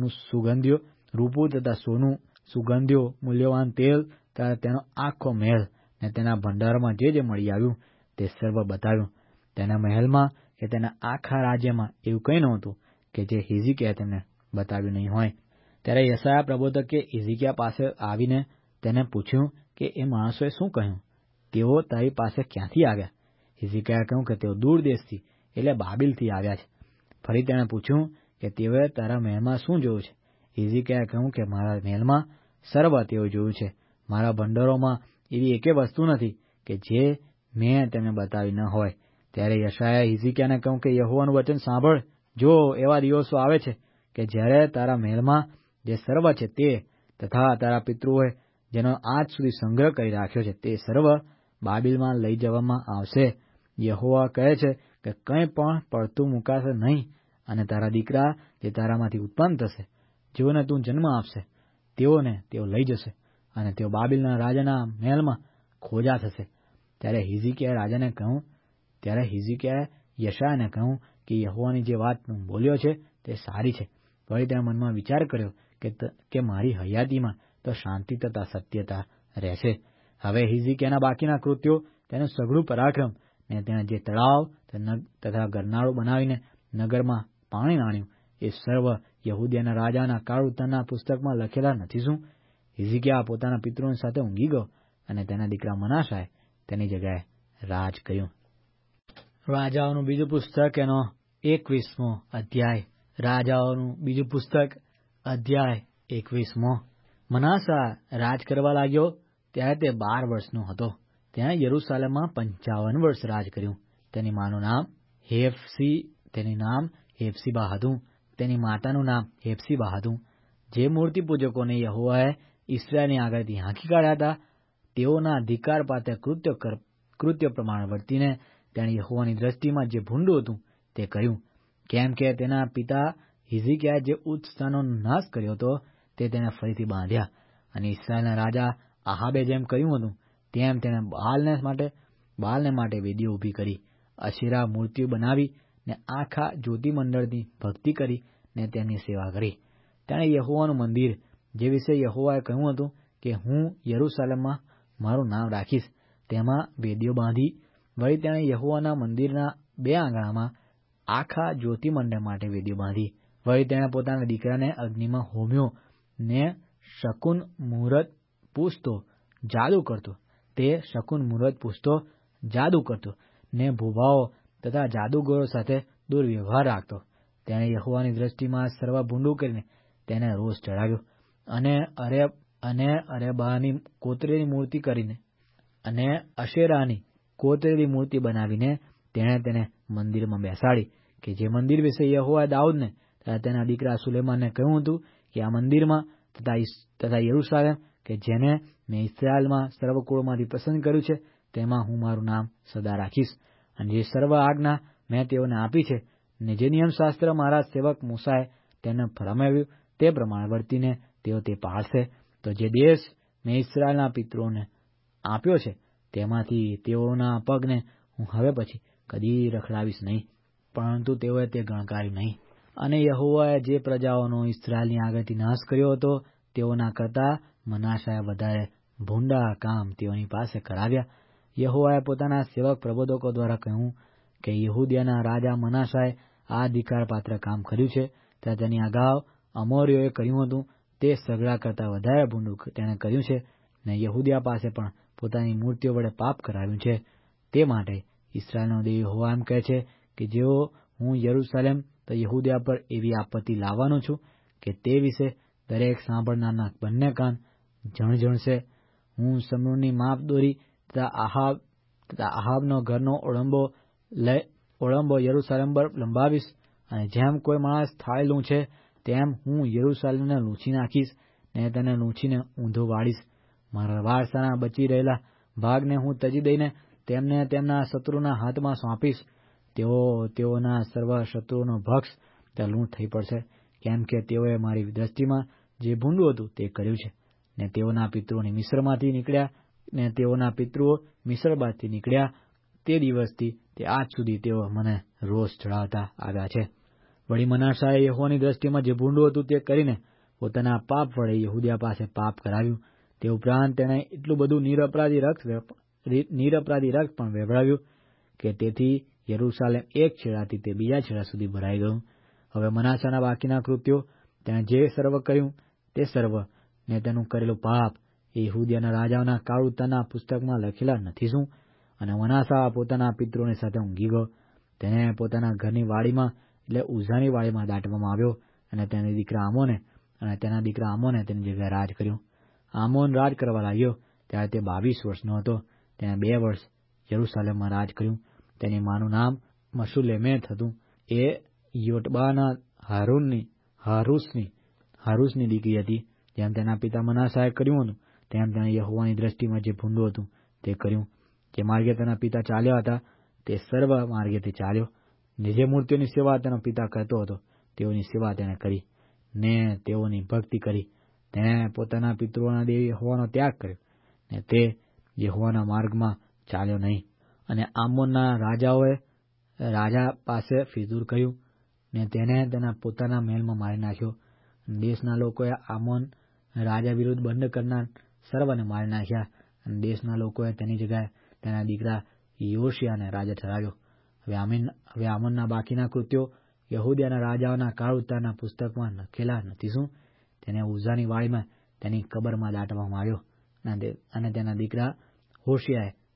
તથા સોનું, સુગંધીઓ, મૂલ્યવાન તેલ તથા તેનો આખો મહેલ ને તેના ભંડારમાં જે મળી આવ્યું તે સર્વ બતાવ્યું. તેના મહેલમાં કે તેના આખા રાજ્યમાં એવું કંઈ નહોતું કે જે હિઝકિયાએ તેમને બતાવ્યું નહીં હોય. ત્યારે યશાયા પ્રબોધકે હિઝકિયા પાસે આવીને તેને પૂછ્યું કે એ માણસોએ શું કહ્યું? તેઓ તારી પાસે ક્યાંથી આવ્યા? હિઝકિયાએ કહ્યું કે તેઓ દૂર દેશથી એટલે બાબેલથી આવ્યા છે. ફરી તેણે પૂછ્યું કે તેઓએ તારા મહેલમાં શું જોયું છે? હિઝકિયાએ કહ્યું કે મારા મહેલમાં સર્વ તેઓ જોયું છે. મારા ભંડારોમાં એવી એકે વસ્તુ નથી કે જે મેં તેમને બતાવી ન હોય. ત્યારે યશાયાએ હિઝકિયાને કહ્યું કે યહોવાનું વચન સાંભળ. જો એવા દિવસો આવે છે કે જ્યારે તારા મહેલમાં જે સર્વ છે તે તથા તારા પિતૃઓએ જેનો આજ સુધી સંગ્રહ કરી રાખ્યો છે તે સર્વ બાબેલમાં લઈ જવામાં આવશે. યહોવા કહે છે કે કંઈ પણ પડતું મુકાશે નહીં, અને તારા દીકરા જે તારામાંથી ઉત્પન્ન થશે, જેઓને તું જન્મ આપશે, તેઓને તેઓ લઈ જશે, અને તેઓ બાબેલના રાજાના મહેલમાં ખોજા થશે. ત્યારે હિઝકિયાએ યશાયાને કહ્યું કે યહોવાની જે વાત તું બોલ્યો છે તે સારી છે. વળી તેના મનમાં વિચાર કર્યો કે મારી હયાતીમાં તો શાંતિ તથા સત્યતા રહેશે. હવે હિઝકિયાના બાકીના કૃત્યો, તેનું સઘળું પરાક્રમ ને તેણે જે તળાવ તથા ગરનાળું બનાવીને નગરમાં પાણી નાણ્યું, એ સર્વ યહૂદિયાના રાજાના કાળવૃત્તાંતના પુસ્તકમાં લખેલા નથી શું? હિઝકિયા પોતાના પિતૃઓની સાથે ઊંઘી ગયો, અને તેના દીકરા મનાસાએ તેની જગ્યાએ રાજ કર્યું. રાજાઓનું બીજું પુસ્તક એનો 21મો અધ્યાય. રાજાઓનું બીજું પુસ્તક અધ્યાય 21મો. મનાસા રાજ કરવા લાગ્યો ત્યારે તે 12 વર્ષનો હતો. તેણે યરૂશાલેમમાં 55 વર્ષ રાજ કર્યું. તેની માનું નામ હેફસીબા હતું. તેની માતાનું નામ હેફસીબા હતું. જે મૂર્તિ પૂજકોને યહોવાએ ઇસ્રાયેલની આગળથી હાંકી કાઢ્યા હતા, તેઓના ધિક્કારપાત્ર કૃત્ય પ્રમાણે વર્તીને તેણે યહોવાની દ્રષ્ટિમાં જે ભૂંડું હતું તે કર્યું. કેમ કે તેના પિતા હિઝકિયાએ જે ઉચ્ચ સ્થાનોનો નાશ કર્યો હતો તે તેણે ફરીથી બાંધ્યા. અને ઇસ્રાયેલના રાજા આહાબે જેમ કર્યું હતું તેમ તેણે બાલને માટે વેદીઓ ઊભી કરી, અશેરા મૂર્તિઓ બનાવી ને આખા જ્યોતિમંડળની ભક્તિ કરી ને તેમની સેવા કરી. તેણે યહોવાનું મંદિર, જે વિશે યહોવાએ કહ્યું હતું કે હું યરૂશાલેમમાં મારું નામ રાખીશ, તેમાં વેદીઓ બાંધી. વળી તેણે યહોવાના મંદિરના 2 આંગણામાં આખા જ્યોતિમંડળ માટે વેદીઓ બાંધી. વળી તેણે પોતાના દીકરાને અગ્નિમાં હોમ્યો ને શકુન મુહૂર્ત પૂછતો જાદુ કરતો ને ભૂભાઓ તથા જાદુગરો સાથે દુર્વ્યવહાર રાખતો. તેણે યહોવાની દ્રષ્ટિમાં સર્વ ભૂંડું કરીને તેને રોષ ચડાવ્યો અને અરેબાની કોતરેલી મૂર્તિ કરીને અને અશેરાની કોતરેલી મૂર્તિ બનાવીને તેણે તેને મંદિરમાં બેસાડી, કે જે મંદિર વિશે યહોવાએ દાઉદને તથા તેના દીકરા સુલેમાનને કહ્યું હતું કે આ મંદિરમાં તથા યરૂશાલેમ કે જેને મેં ઇસ્રાયેલમાં સર્વકુળમાંથી પસંદ કર્યું છે તેમાં હું મારું નામ સદા રાખીશ. અને જે સર્વ આજ્ઞા મેં તેઓને આપી છે ને જે નિયમશાસ્ત્ર મારા સેવક મૂસાએ તેમને ફરમાવ્યું તે પ્રમાણે વર્તીને તેઓ તે પાળશે, તો જે દેશ મેં ઇસ્રાયેલના પિતૃઓને આપ્યો છે તેમાંથી તેઓના પગને હું હવે પછી કદી રખડાવીશ નહીં. પરંતુ તેઓએ તે ગણકાર્યું નહીં. અને યહોવાએ જે પ્રજાઓનો ઇસ્રાયેલની આગળથી નાશ કર્યો હતો તેઓના કરતાં મનાસાએ વધારે ભૂંડા કામ તેઓની પાસે કરાવ્યા. યહોવાએ પોતાના સેવક પ્રબોધકો દ્વારા કહ્યું કે યહૂદિયાના રાજા મનાસાએ આ ધિક્કારપાત્ર કામ કર્યું છે, ત્યાં તેની અગાઉ અમોરીઓએ કર્યું હતું તે સગડા કરતાં વધારે ભૂંડું તેણે કર્યું છે, ને યહૂદિયા પાસે પણ પોતાની મૂર્તિઓ વડે પાપ કરાવ્યું છે. તે માટે ઇસ્રાયેલનો દેવ યહોવા એમ કહે છે કે જેઓ હું યરૂશાલેમ તો યહૂદિયા પર એવી આપત્તિ લાવવાનો છું કે તે વિશે દરેક સાંભળનારના બંને કાન જણજણશે. હું સમરૂની માપ દોરી તથા આહાબનો ઘરનો ઓળંબો યરૂશાલેમ પર લંબાવીશ, અને જેમ કોઈ માણસ થાળી લૂંછે તેમ હું યરૂશાલેમને લૂંછી નાખીશ ને તેને લૂંછીને ઊંધો વાળીશ. મારા વારસાના બચી રહેલા ભાગને હું તજી દઈને તેમને તેમના શત્રુના હાથમાં સોંપીશ. તેઓના સર્વ શત્રુઓનો ભક્ષ ત્યાં લૂંટ થઈ પડશે, કેમ કે તેઓએ મારી દ્રષ્ટિમાં જે ભૂંડું હતું તે કર્યું છે. ને તેઓના પિતૃઓ મિસ્રમાંથી નીકળ્યા તે દિવસથી તે આજ સુધી તેઓ મને રોષ ચડાવતા આવ્યા છે. વળી મનાસાએ યહોવાની દ્રષ્ટિમાં જે ભૂંડું હતું તે કરીને પોતાના પાપ વડે યહૂદિયા પાસે પાપ કરાવ્યું. તે ઉપરાંત તેણે એટલું બધું નિરપરાધી રક્ત પણ વહેવડાવ્યું કે તેથી યરૂશાલેમ એક છેડાથી તે બીજા છેડા સુધી ભરાઈ ગયું. હવે મનાસાના બાકીના કૃત્યો, તેણે જે સર્વ કર્યું તે સર્વ ને તેનું કરેલું પાપ એ યહૂદિયાના રાજાઓના કાળ ઉત્તાનના પુસ્તકમાં લખેલા નથી શું? અને મનાસા પોતાના પિતૃઓની સાથે ઊંઘી ગયો. તેને પોતાના ઘરની વાડીમાં એટલે ઉઝાની વાડીમાં દાટવામાં આવ્યો. અને તેના દીકરા આમોને તેની જગ્યાએ રાજ કર્યું. આમોન રાજ કરવા લાગ્યો ત્યારે તે 22 વર્ષનો હતો. તેણે 2 વર્ષ યરૂશાલેમમાં રાજ કર્યું. તેની માનું નામ મશુલેમેથ હતું. એ યોટબાના હારૂસની દીકરી હતી. જેમ તેના પિતા મનાસાએ કર્યું હતું તેમ તેણે યહોવાની દ્રષ્ટિમાં જે ભૂંડું હતું તે કર્યું. જે માર્ગે તેના પિતા ચાલ્યા હતા તે સર્વ માર્ગે તે ચાલ્યો. ને જે મૂર્તિઓની સેવા તેનો પિતા કરતો હતો તેઓની સેવા તેણે કરી ને તેઓની ભક્તિ કરી. તેણે પોતાના પિતૃઓના દેવ યહોવાનો ત્યાગ કર્યો ને તે યહોવાના માર્ગમાં ચાલ્યો નહીં. અને આમોનના રાજા પાસે ફિતૂર કર્યું ને તેને તેના પોતાના મહેલમાં મારી નાખ્યો. દેશના લોકોએ આમોન રાજા વિરુદ્ધ બંધ કરનાર સર્વને મારી નાખ્યા. અને દેશના લોકોએ તેની જગ્યાએ તેના દીકરા યોશિયાને રાજા ઠરાવ્યો. હવે આમોનના બાકીના કૃત્યો યહૂદિયાના રાજાઓના કાળ ઉત્તાનના પુસ્તકમાં લખેલા નથી શું? તેને ઉઝાની વાડીમાં તેની કબરમાં દાટવામાં આવ્યો અને તેના દીકરા હોશિયાએ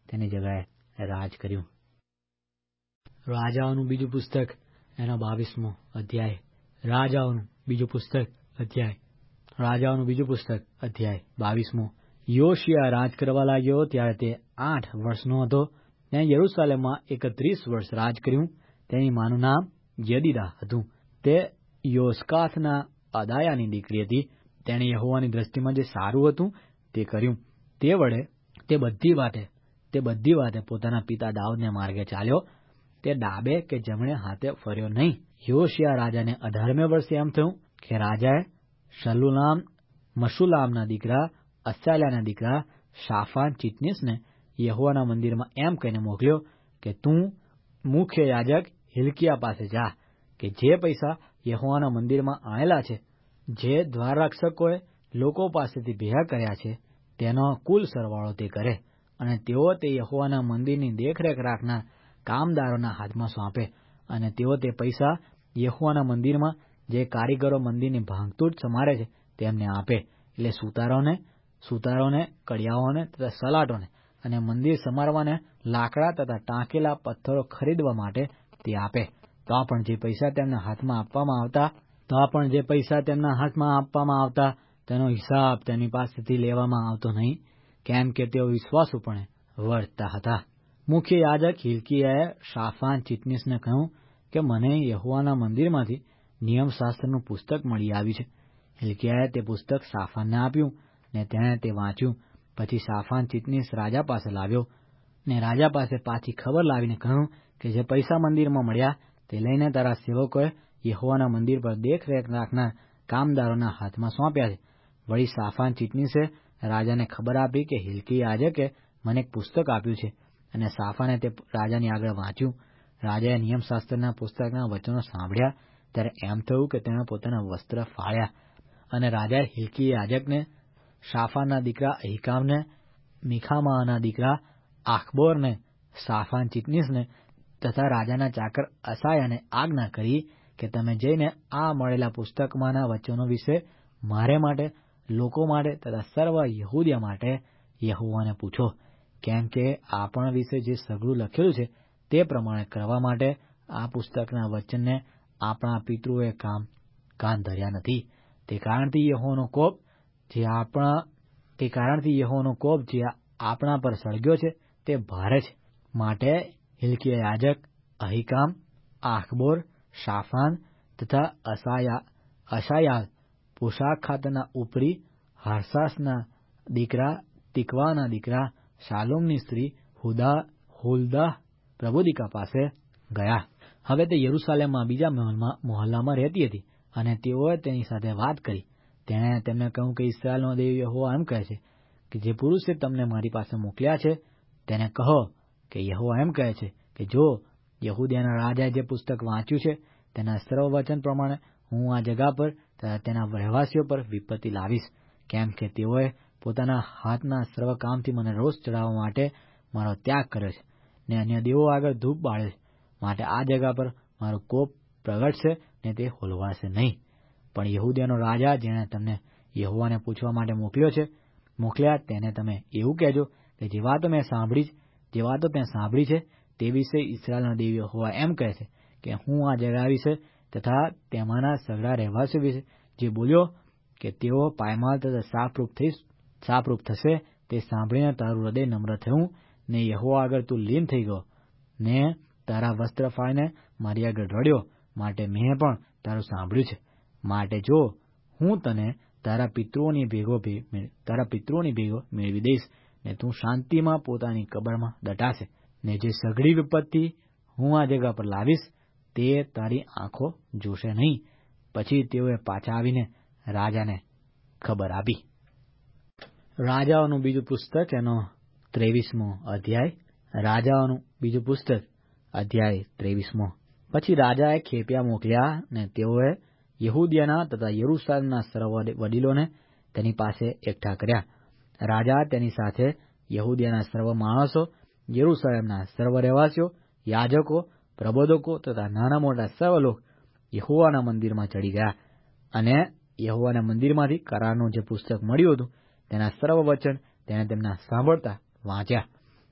તેની જગાએ રાજ કર્યું. રાજાઓનું બીજું પુસ્તક એનો 22મો અધ્યાય. રાજાઓનું બીજું પુસ્તક અધ્યાય. રાજાઓનું બીજું પુસ્તક અધ્યાય 22મો. યોશિયા રાજ કરવા લાગ્યો ત્યારે તે 8 વર્ષનો હતો. તેણે યરૂશાલેમમાં 31 વર્ષ રાજ કર્યું. તેની માનું નામ યદિદા હતું. તે યોસ્કાથના અદાયાની દીકરી હતી. તેણે યહોવાની દ્રષ્ટિમાં જે સારું હતું તે કર્યું. તે વડે તે બધી વાતે પોતાના પિતા દાઉદને માર્ગે ચાલ્યો. તે ડાબે કે જમણે હાથે ફર્યો નહીં. યોશિયા રાજાને 18મે વર્ષે એમ થયું કે રાજાએ મશુલામના દીકરા અસાલ્યાના દીકરા શાફાન ચિટનીસને યહોવાના મંદિરમાં એમ કહીને મોકલ્યો કે તું મુખ્ય યાજક હિલ્કિયા પાસે જા કે જે પૈસા યહોવાના મંદિરમાં આણેલા છે, જે દ્વારરક્ષકોએ લોકો પાસેથી ભેગા કર્યા છે, તેનો કુલ સરવાળો તે કરે અને તેઓ તે યહોવાના મંદિરની દેખરેખ રાખનાર કામદારોના હાથમાં સોંપે અને તેઓ તે પૈસા યહોવાના મંદિરમાં જે કારીગરો મંદિરની ભાંગતૂટ સમારે છે તેમને આપે. એટલે સુતારોને, કડિયાઓને તથા સલાટોને અને મંદિર સમારવાને લાકડા તથા ટાંકેલા પથ્થરો ખરીદવા માટે તે આપે. તો પણ જે પૈસા તેમના હાથમાં આપવામાં આવતા તેનો હિસાબ તેની પાસેથી લેવામાં આવતો નહીં, કેમ કે તેઓ વિશ્વાસુપણે વર્તતા હતા. મુખ્ય યાજક હિલ્કિયાએ શાફાન ચિટનીસને કહ્યું કે મને યહોવાના મંદિરમાંથી નિયમશાસ્ત્રનું પુસ્તક મળી આવ્યું છે. હિલ્કિયાએ તે પુસ્તક શાફાનને આપ્યું ને તેણે તે વાંચ્યું. પછી શાફાન ચિટનીસ રાજા પાસે લાવ્યો ને રાજા પાસે પાછી ખબર લાવીને કહ્યું કે જે પૈસા મંદિરમાં મળ્યા તે લઈને તારા સેવકોએ યહોવાના મંદિર પર દેખરેખ રાખનાર કામદારોના હાથમાં સોંપ્યા છે. વળી શાફાન ચિટનીસે રાજાને ખબર આપી કે હિલ્કિયા યાજકે મને એક પુસ્તક આપ્યું છે અને શાફાને તે રાજાની આગળ વાંચ્યું. રાજાએ નિયમશાસ્ત્રના પુસ્તકના વચનો સાંભળ્યા ત્યારે એમ થયું કે તેણે પોતાના વસ્ત્ર ફાડ્યા. અને રાજાએ હિલ્કિયા યાજકને, શાફાનના દીકરા અહીકામને, મીખામાના દીકરા આખબોરને, શાફાન ચિટનીસને તથા રાજાના ચાકર અસાયાને આજ્ઞા કરી કે તમે જઈને આ મળેલા પુસ્તકમાંના વચનો વિશે મારે માટે, લોકો માટે તથા સર્વ યહૂદિયા માટે યહોવાને પૂછો, કેમ કે આપણા વિશે જે સઘળું લખેલું છે તે પ્રમાણે કરવા માટે આ પુસ્તકના વચનને આપણા પિતૃઓએ કાન ધર્યા નથી. તે કારણથી યહોવાનો કોપ જે આપણા પર સળગ્યો છે તે ભારે છે. માટે હિલ્કિયા યાજક, અહીકામ, આખબોર, શાફાન તથા અશાયાલ, પોશાક ખાતરના ઉપરી, હારસાસના દીકરા, તિકવાના દીકરા, શાલુમની સ્ત્રી હુલ્દાહ પ્રબોધિકા પાસે ગયા. હવે તે યરૂશાલેમમાં બીજા મહોલ્લામાં રહેતી હતી અને તેઓએ તેની સાથે વાત કરી. તેણે તેમને કહ્યું કે ઇસ્રાયેલનો દેવ યહોવા એમ કહે છે કે જે પુરુષે તમને મારી પાસે મોકલ્યા છે તેને કહો કે યહોવા એમ કહે છે કે જો યહૂદિયાના રાજાએ જે પુસ્તક વાંચ્યું છે તેના સર્વ વચન પ્રમાણે હું આ જગા પર તથા તેના રહેવાસીઓ પર વિપત્તિ લાવીશ, કેમ કે તેઓએ પોતાના હાથના સર્વ કામથી મને રોષ ચડાવવા માટે મારો ત્યાગ કર્યો છે ને અન્ય દેવો આગળ ધૂપ બાળ્યો છે. માટે આ જગા પર મારો કોપ પ્રગટશે ને તે હોલવાશે નહીં. પણ યહૂદિયાનો રાજા જેણે તમને યહોવાને પૂછવા માટે મોકલ્યા તેને તમે એવું કહેજો કે જે વાતો તે સાંભળી છે તે વિશે ઇસ્રાયેલનો દેવ યહોવા એમ કહે છે કે હું આ જગા વિશે તથા તેમાંના સઘળા રહેવાસીઓ વિશે જે બોલ્યો કે તેઓ પાયમાલ તથા સાપરૂપ થશે તે સાંભળીને તારું હૃદય નમ્ર થયું ને યહોવા આગળ તું લીન થઈ ગયો ને તારા વસ્ત્ર ફાડીને મારી આગળ રડ્યો. માટે મેં પણ તારું સાંભળ્યું છે. માટે જો હું તને તારા પિતૃઓની ભેગો મેળવી દઈશ ને તું શાંતિમાં પોતાની કબરમાં દટાશે ને જે સઘળી વિપત્તિ હું આ જગા પર લાવીશ તે તારી આંખો જોશે નહીં. પછી તેઓએ પાછા આવીને રાજાને ખબર આપી. રાજાઓનું બીજું પુસ્તક એનો 23મો અધ્યાય. રાજાઓનું બીજું પુસ્તક અધ્યાય 23મો. પછી રાજાએ ખેપિયા મોકલ્યા ને તેઓએ યહૂદિયાના તથા યરૂશાલેમના સર્વ વડીલોને તેની પાસે એકઠા કર્યા. રાજા તેની સાથે યહૂદિયાના સર્વ માણસો, યરૂશાલેમના સર્વ રહેવાસીઓ, યાજકો, પ્રબોધકો તથા નાના મોટા સર્વ લોકો યહોવાના મંદિરમાં ચડી ગયા અને યહોવાના મંદિરમાંથી કરારનું જે પુસ્તક મળ્યું હતું તેના સર્વ વચન તેણે તેમના સાંભળતા વાંચ્યા.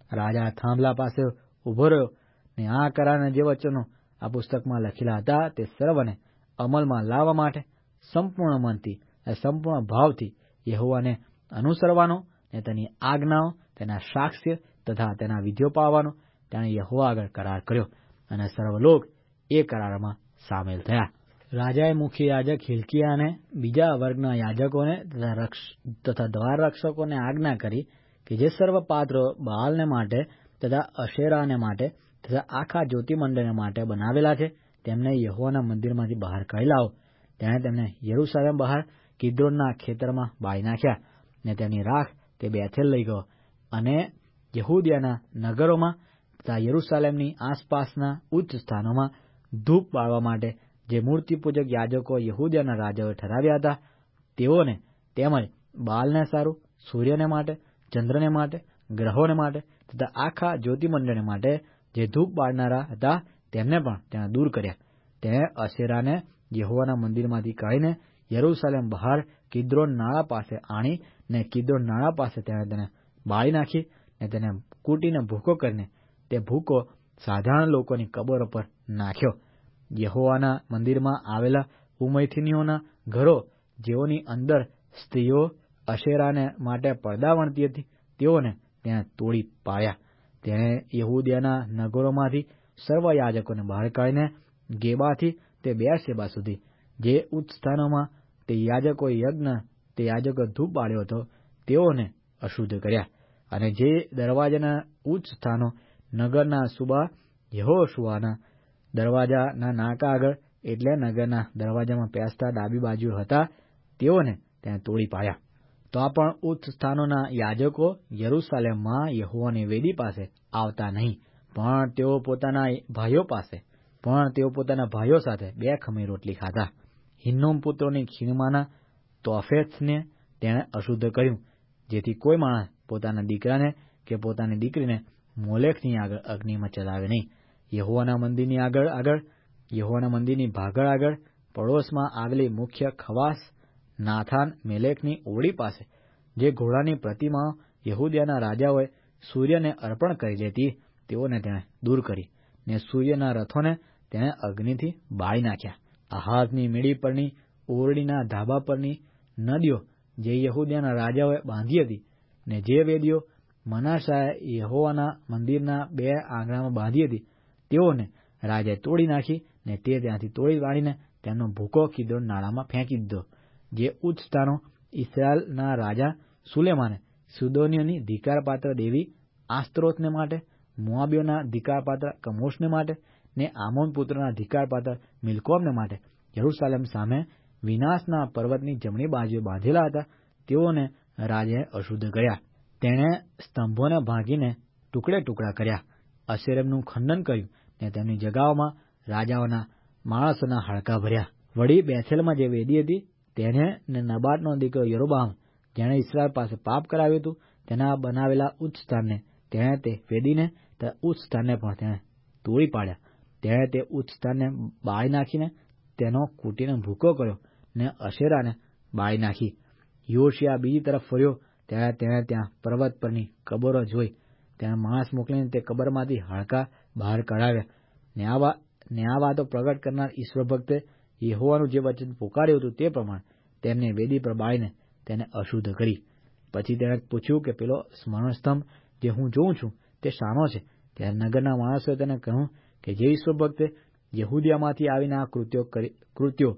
રાજા થાંભલા પાસે ઉભો રહ્યો ને આ કરારના જે વચનો આ પુસ્તકમાં લખેલા હતા તે સર્વને અમલમાં લાવવા માટે સંપૂર્ણ મનથી અને સંપૂર્ણ ભાવથી યહોવાને અનુસરવાનો ને તેની આજ્ઞાઓ, તેના સાક્ષ્ય તથા તેના વિધિઓ પાળવાનો તેણે યહોવા આગળ કરાર કર્યો અને સર્વલોક એ કરારમાં સામેલ થયા. રાજાએ મુખ્ય યાજક હિલ્કિયાને બીજા વર્ગના યાજકોને તથા દ્વાર રક્ષકોને આજ્ઞા કરી કે જે સર્વ પાત્રો બાલને માટે તથા અશેરાને માટે તથા આખા જ્યોતિમંડળને માટે બનાવેલા છે તેમને યહોવાના મંદિરમાંથી બહાર કાઢી લાવો. તેણે તેમને યરૂશાલેમ બહાર કિદ્રોનના ખેતરમાં બાળી નાખ્યા ને તેની રાખ તે બેથેલ લઈ ગયો અને યહૂદિયાના નગરોમાં તથા યરૂશાલેમની આસપાસના ઉચ્ચ સ્થાનોમાં ધૂપ બાળવા માટે જે મૂર્તિપૂજક યાજકો યહૂદિયાના રાજાઓએ ઠરાવ્યા હતા તેઓને તેમજ બાલને સારું, સૂર્યને માટે, ચંદ્રને માટે, ગ્રહોને માટે તથા આખા જ્યોતિમંડળને માટે જે ધૂપ બાળનારા હતા તેમને પણ તેણે દૂર કર્યા. તેણે અશેરાને યહોવાના મંદિરમાંથી કાઢીને યરૂશાલેમ બહાર કિદ્રોન નાળા પાસે આણી ને કિદ્રોન નાળા પાસે તેણે તેને બાળી નાખી ને તેને કૂટીને ભૂકો કરીને તે ભૂકો સાધારણ લોકોની કબરો પર નાખ્યો. યહોવાના મંદિરમાં આવેલા ઉમૈથીનીઓના ઘરો જેઓની અંદર સ્ત્રીઓ અશેરાને માટે પડદા વણતી હતી તેઓને તેણે તોડી પાડ્યા. તેણે યહૂદિયાના નગરોમાંથી સર્વ યાજકોને બહાર કાઢીને ગેબાથી તે બેરશેબા સુધી જે ઉચ્ચ સ્થાનોમાં તે યાજકો ધૂપ બાળ્યો હતો તેઓને અશુદ્ધ કર્યા. અને જે દરવાજાના ઉચ્ચ સ્થાનો નગરના સુબા યહોશુઆના દરવાજાના નાકા આગળ એટલે નગરના દરવાજામાં પેસતા ડાબી બાજુ હતા તેઓને તેને તોડી પાડ્યા. તો આ પણ ઉચ્ચ સ્થાનોના યાજકો યરૂશાલેમમાં યહોવાની વેદી પાસે આવતા નહીં, પણ તેઓ પોતાના ભાઈઓ સાથે 2 ખમી રોટલી ખાતા. હિન્નોમ પુત્રોની ખીણમાંના તોફેથને તેણે અશુદ્ધ કર્યું, જેથી કોઈ માણસ પોતાના દીકરાને કે પોતાની દીકરીને મોલેખની આગળ અગ્નિમાં ચલાવે નહીં. યહોવાના મંદિરની ભાગળ આગળ પડોશમાં આવેલી મુખ્ય ખવાસ નાથાન મેલેકની ઓરડી પાસે જે ઘોડાની પ્રતિમાઓ યહૂદિયાના રાજાઓએ સૂર્યને અર્પણ કરી લેતી તેઓને તેણે દૂર કરી ને સૂર્યના રથોને તેણે અગ્નિથી બાળી નાખ્યા. આહાઝની મેડી પરની ઓરડીના ધાબા પરની નદીઓ જે યહૂદિયાના રાજાઓએ બાંધી હતી ને જે વેદીઓ મનાસાએ યહોવાના મંદિરના 2 આંગણામાં બાંધી હતી તેઓને રાજાએ તોડી નાખી ને તે ત્યાંથી તોડી પાડીને તેમનો ભૂકો કિદ્રોન નાળામાં ફેંકી દીધો. જે ઉચ્ચ સ્થાનો ઇસ્રાયેલના રાજા સુલેમાને સિદોનીઓની ધિક્કારપાત્ર દેવી આસ્તરોતને માટે, મોઆબીઓના ધિક્કારપાત્ર કમોશને માટે ને આમોન પુત્રના ધિક્કારપાત્ર મિલ્કોમને માટે યરૂશાલેમ સામે વિનાશના પર્વતની જમણી બાજુએ બાંધેલા હતા તેઓને રાજાએ અશુદ્ધ કર્યા. તેણે સ્તંભોને ભાંગીને ટુકડે ટુકડા કર્યા, અશેરમનું ખંડન કર્યું ને તેમની જગાઓમાં રાજાઓના માણસોના હાડકાં ભર્યા. વળી બેથેલમાં જે વેદી હતી તેને ને નબાટનો દીકરો યરોબામ જેણે ઇસ્રાયેલ પાસે પાપ કરાવ્યું હતું તેના બનાવેલા ઉચ્ચ સ્થાનને તેણે તે વેદીને તે ઉચ્ચ સ્થાનને પણ તેણે તોડી પાડ્યા. તેણે તે ઉચ્ચ સ્થાનને બાળી નાખીને તેનો કૂટીને ભૂકો કર્યો ને અશેરાને બાળી નાખી. યોશિયા બીજી તરફ ફર્યો ત્યારે તેણે ત્યાં પર્વત પરની કબરો જોઈ. તેણે માણસ મોકલીને તે કબરમાંથી હાડકાં બહાર કઢાવ્યા. ને આ વાતો પ્રગટ કરનાર ઈશ્વર ભક્તે યહોવાનું જે વચન પુકાર્યું હતું તે પ્રમાણે તેમને વેદી પર બાળીને તેને અશુદ્ધ કરી. પછી તેણે પૂછ્યું કે પેલો સ્મરણસ્તંભ જે હું જોઉં છું તે શાનો છે? ત્યારે નગરના માણસોએ તેને કહ્યું કે જે ઈશ્વર ભક્તે યહૂદિયામાંથી આવીને આ કૃત્યો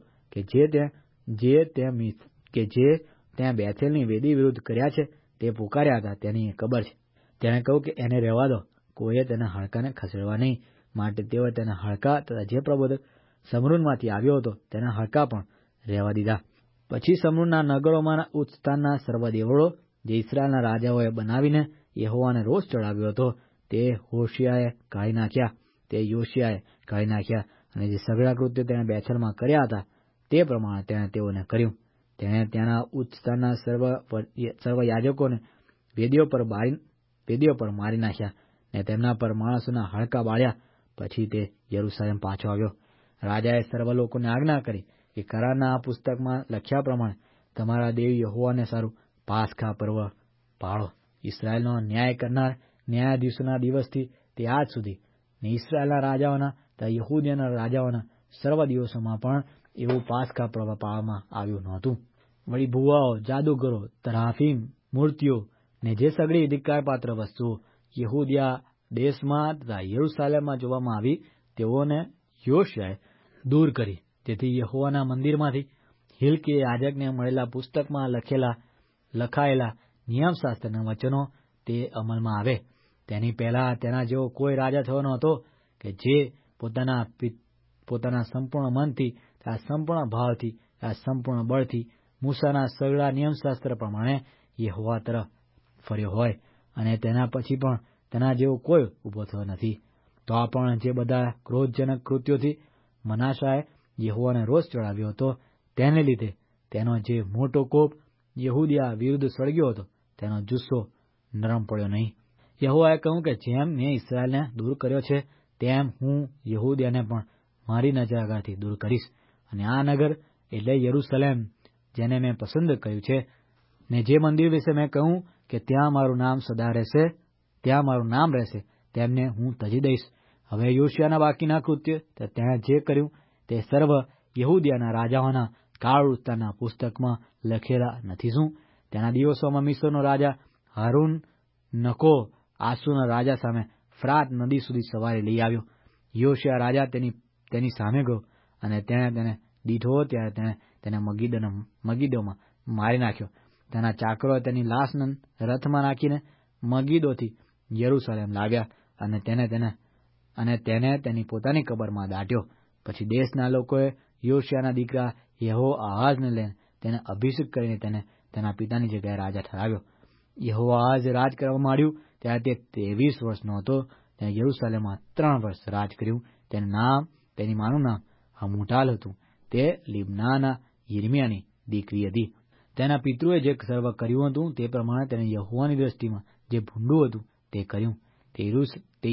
કે જે ત્યાં બેથેલની વેદી વિરુદ્ધ કર્યા છે તે પુકાર્યા હતા તેની કબર છે. તેણે કહ્યું કે એને રહેવા દો, કોઈએ તેના હાડકાને ખસેડવા નહીં. માટે તેઓએ તેના હાડકાં તથા જે પ્રબોધક સમરૂનમાંથી આવ્યો હતો તેના હાડકાં પણ રહેવા દીધા. પછી સમરૂનના નગરોમાંના ઉચ્ચ સ્થાનના સર્વ દેવળો જે ઇસ્રાયેલના રાજાઓએ બનાવીને યહોવાને રોષ ચડાવ્યો હતો તે યોશિયાએ કાઢી નાખ્યા અને જે સઘળા કૃત્યો તેણે બેથેલમાં કર્યા હતા તે પ્રમાણે તેણે તેઓને કર્યું. તેણે ત્યાંના ઉચ્ચ સ્થાનના સર્વ યાજકોને વેદીઓ પર મારી નાખ્યા ને તેમના પર માણસોના હાડકાં બાળ્યા. પછી તે યરૂશાલેમ પાછો આવ્યો. રાજાએ સર્વ લોકોને આજ્ઞા કરી કે કરારના આ પુસ્તકમાં લખ્યા પ્રમાણે તમારા દેવ યહોવાને સારું પાસખા પર્વ પાળો. ઇસ્રાયેલનો ન્યાય કરનાર ન્યાયાધીશોના દિવસથી તે આજ સુધી ને ઇસ્રાયેલના રાજાઓના તથા યહૂદીના રાજાઓના સર્વ દિવસોમાં પણ એવું પાસ્કા પર્વ પાળવામાં આવ્યું નહોતું. વળી ભુવાઓ, જાદુગરો, તરાફીમ, મૂર્તિઓ ને જે સગળી ધિક્કારપાત્ર વસ્તુઓ યહૂદિયા દેશમાં તથા યરૂશાલેમમાં જોવામાં આવી તેઓને યોશિયાએ દૂર કરી, તેથી યહોવાના મંદિરમાંથી હિલ્કીયા યાજકને મળેલા પુસ્તકમાં લખાયેલા નિયમશાસ્ત્રના વચનો તે અમલમાં આવે. તેની પહેલા તેના જેવો કોઈ રાજા થયો ન હતો કે જે પોતાના સંપૂર્ણ મનથી, તથા સંપૂર્ણ ભાવથી, તથા સંપૂર્ણ બળથી મૂસાના સગળા નિયમશાસ્ત્ર પ્રમાણે યહોવા તરફ ફર્યો હોય, અને તેના પછી પણ તેના જેવો કોઈ ઊભો થયો નથી. તો આ પણ જે બધા ક્રોધજનક કૃત્યોથી મનાસાએ યહોવાને રોષ ચડાવ્યો હતો, તેને લીધે તેનો જે મોટો કોપ યહૂદિયા વિરુદ્ધ સળગ્યો હતો, તેનો જુસ્સો નરમ પડ્યો નહીં. યહોવાએ કહ્યું કે જેમ મેં ઇસ્રાયેલને દૂર કર્યો છે, તેમ હું યહૂદિયાને પણ મારી નજર આગળથી દૂર કરીશ. અને આ નગર એટલે યરૂશલેમ, જેને મેં પસંદ કર્યું છે, ને જે મંદિર વિશે મેં કહ્યું કે ત્યાં મારું નામ સદા રહેશે, ત્યાં મારું નામ રહેશે, તેમને હું તજી દઈશ. હવે યોશિયાના બાકીના કૃત્ય તેણે જે કર્યું તે સર્વ યહૂદિયાના રાજાઓના કાળવૃત્તાંતના પુસ્તકમાં લખેલા નથી શું? તેના દિવસોમાં મિસ્રનો રાજા હારૂન નકો આસુરના રાજા સામે ફ્રાત નદી સુધી સવારી લઈ આવ્યો. યોશિયા રાજા તેની સામે ગયો, અને તેણે તેને દીઠો ત્યારે તેણે તેને મગીદોમાં મારી નાખ્યો. તેના ચાકરોએ તેની લાશને રથમાં નાખીને મગીદોથી યરૂશાલેમ લાવ્યા, અને તેને તેની પોતાની કબરમાં દાટ્યો. પછી દેશના લોકોએ યોશિયાના દીકરા યહોઆહાઝને લઈને તેને અભિષેક કરીને તેને તેના પિતાની જગ્યાએ રાજા ઠરાવ્યો. યહોઆહાઝ રાજ કરવા માંડ્યું ત્યારે તે 23 વર્ષનો હતો. તેણે યરૂશાલેમમાં 3 વર્ષ રાજ કર્યું. તેની માનું નામ હમુટાલ હતું. તે લિબ્નાના યિર્મયાની દીકરી હતી. તેના પિતૃએ જે સર્વ કર્યું હતું તે પ્રમાણે તેને યહોવાની દ્રષ્ટિમાં જે ભૂંડું હતું તે કર્યું. તે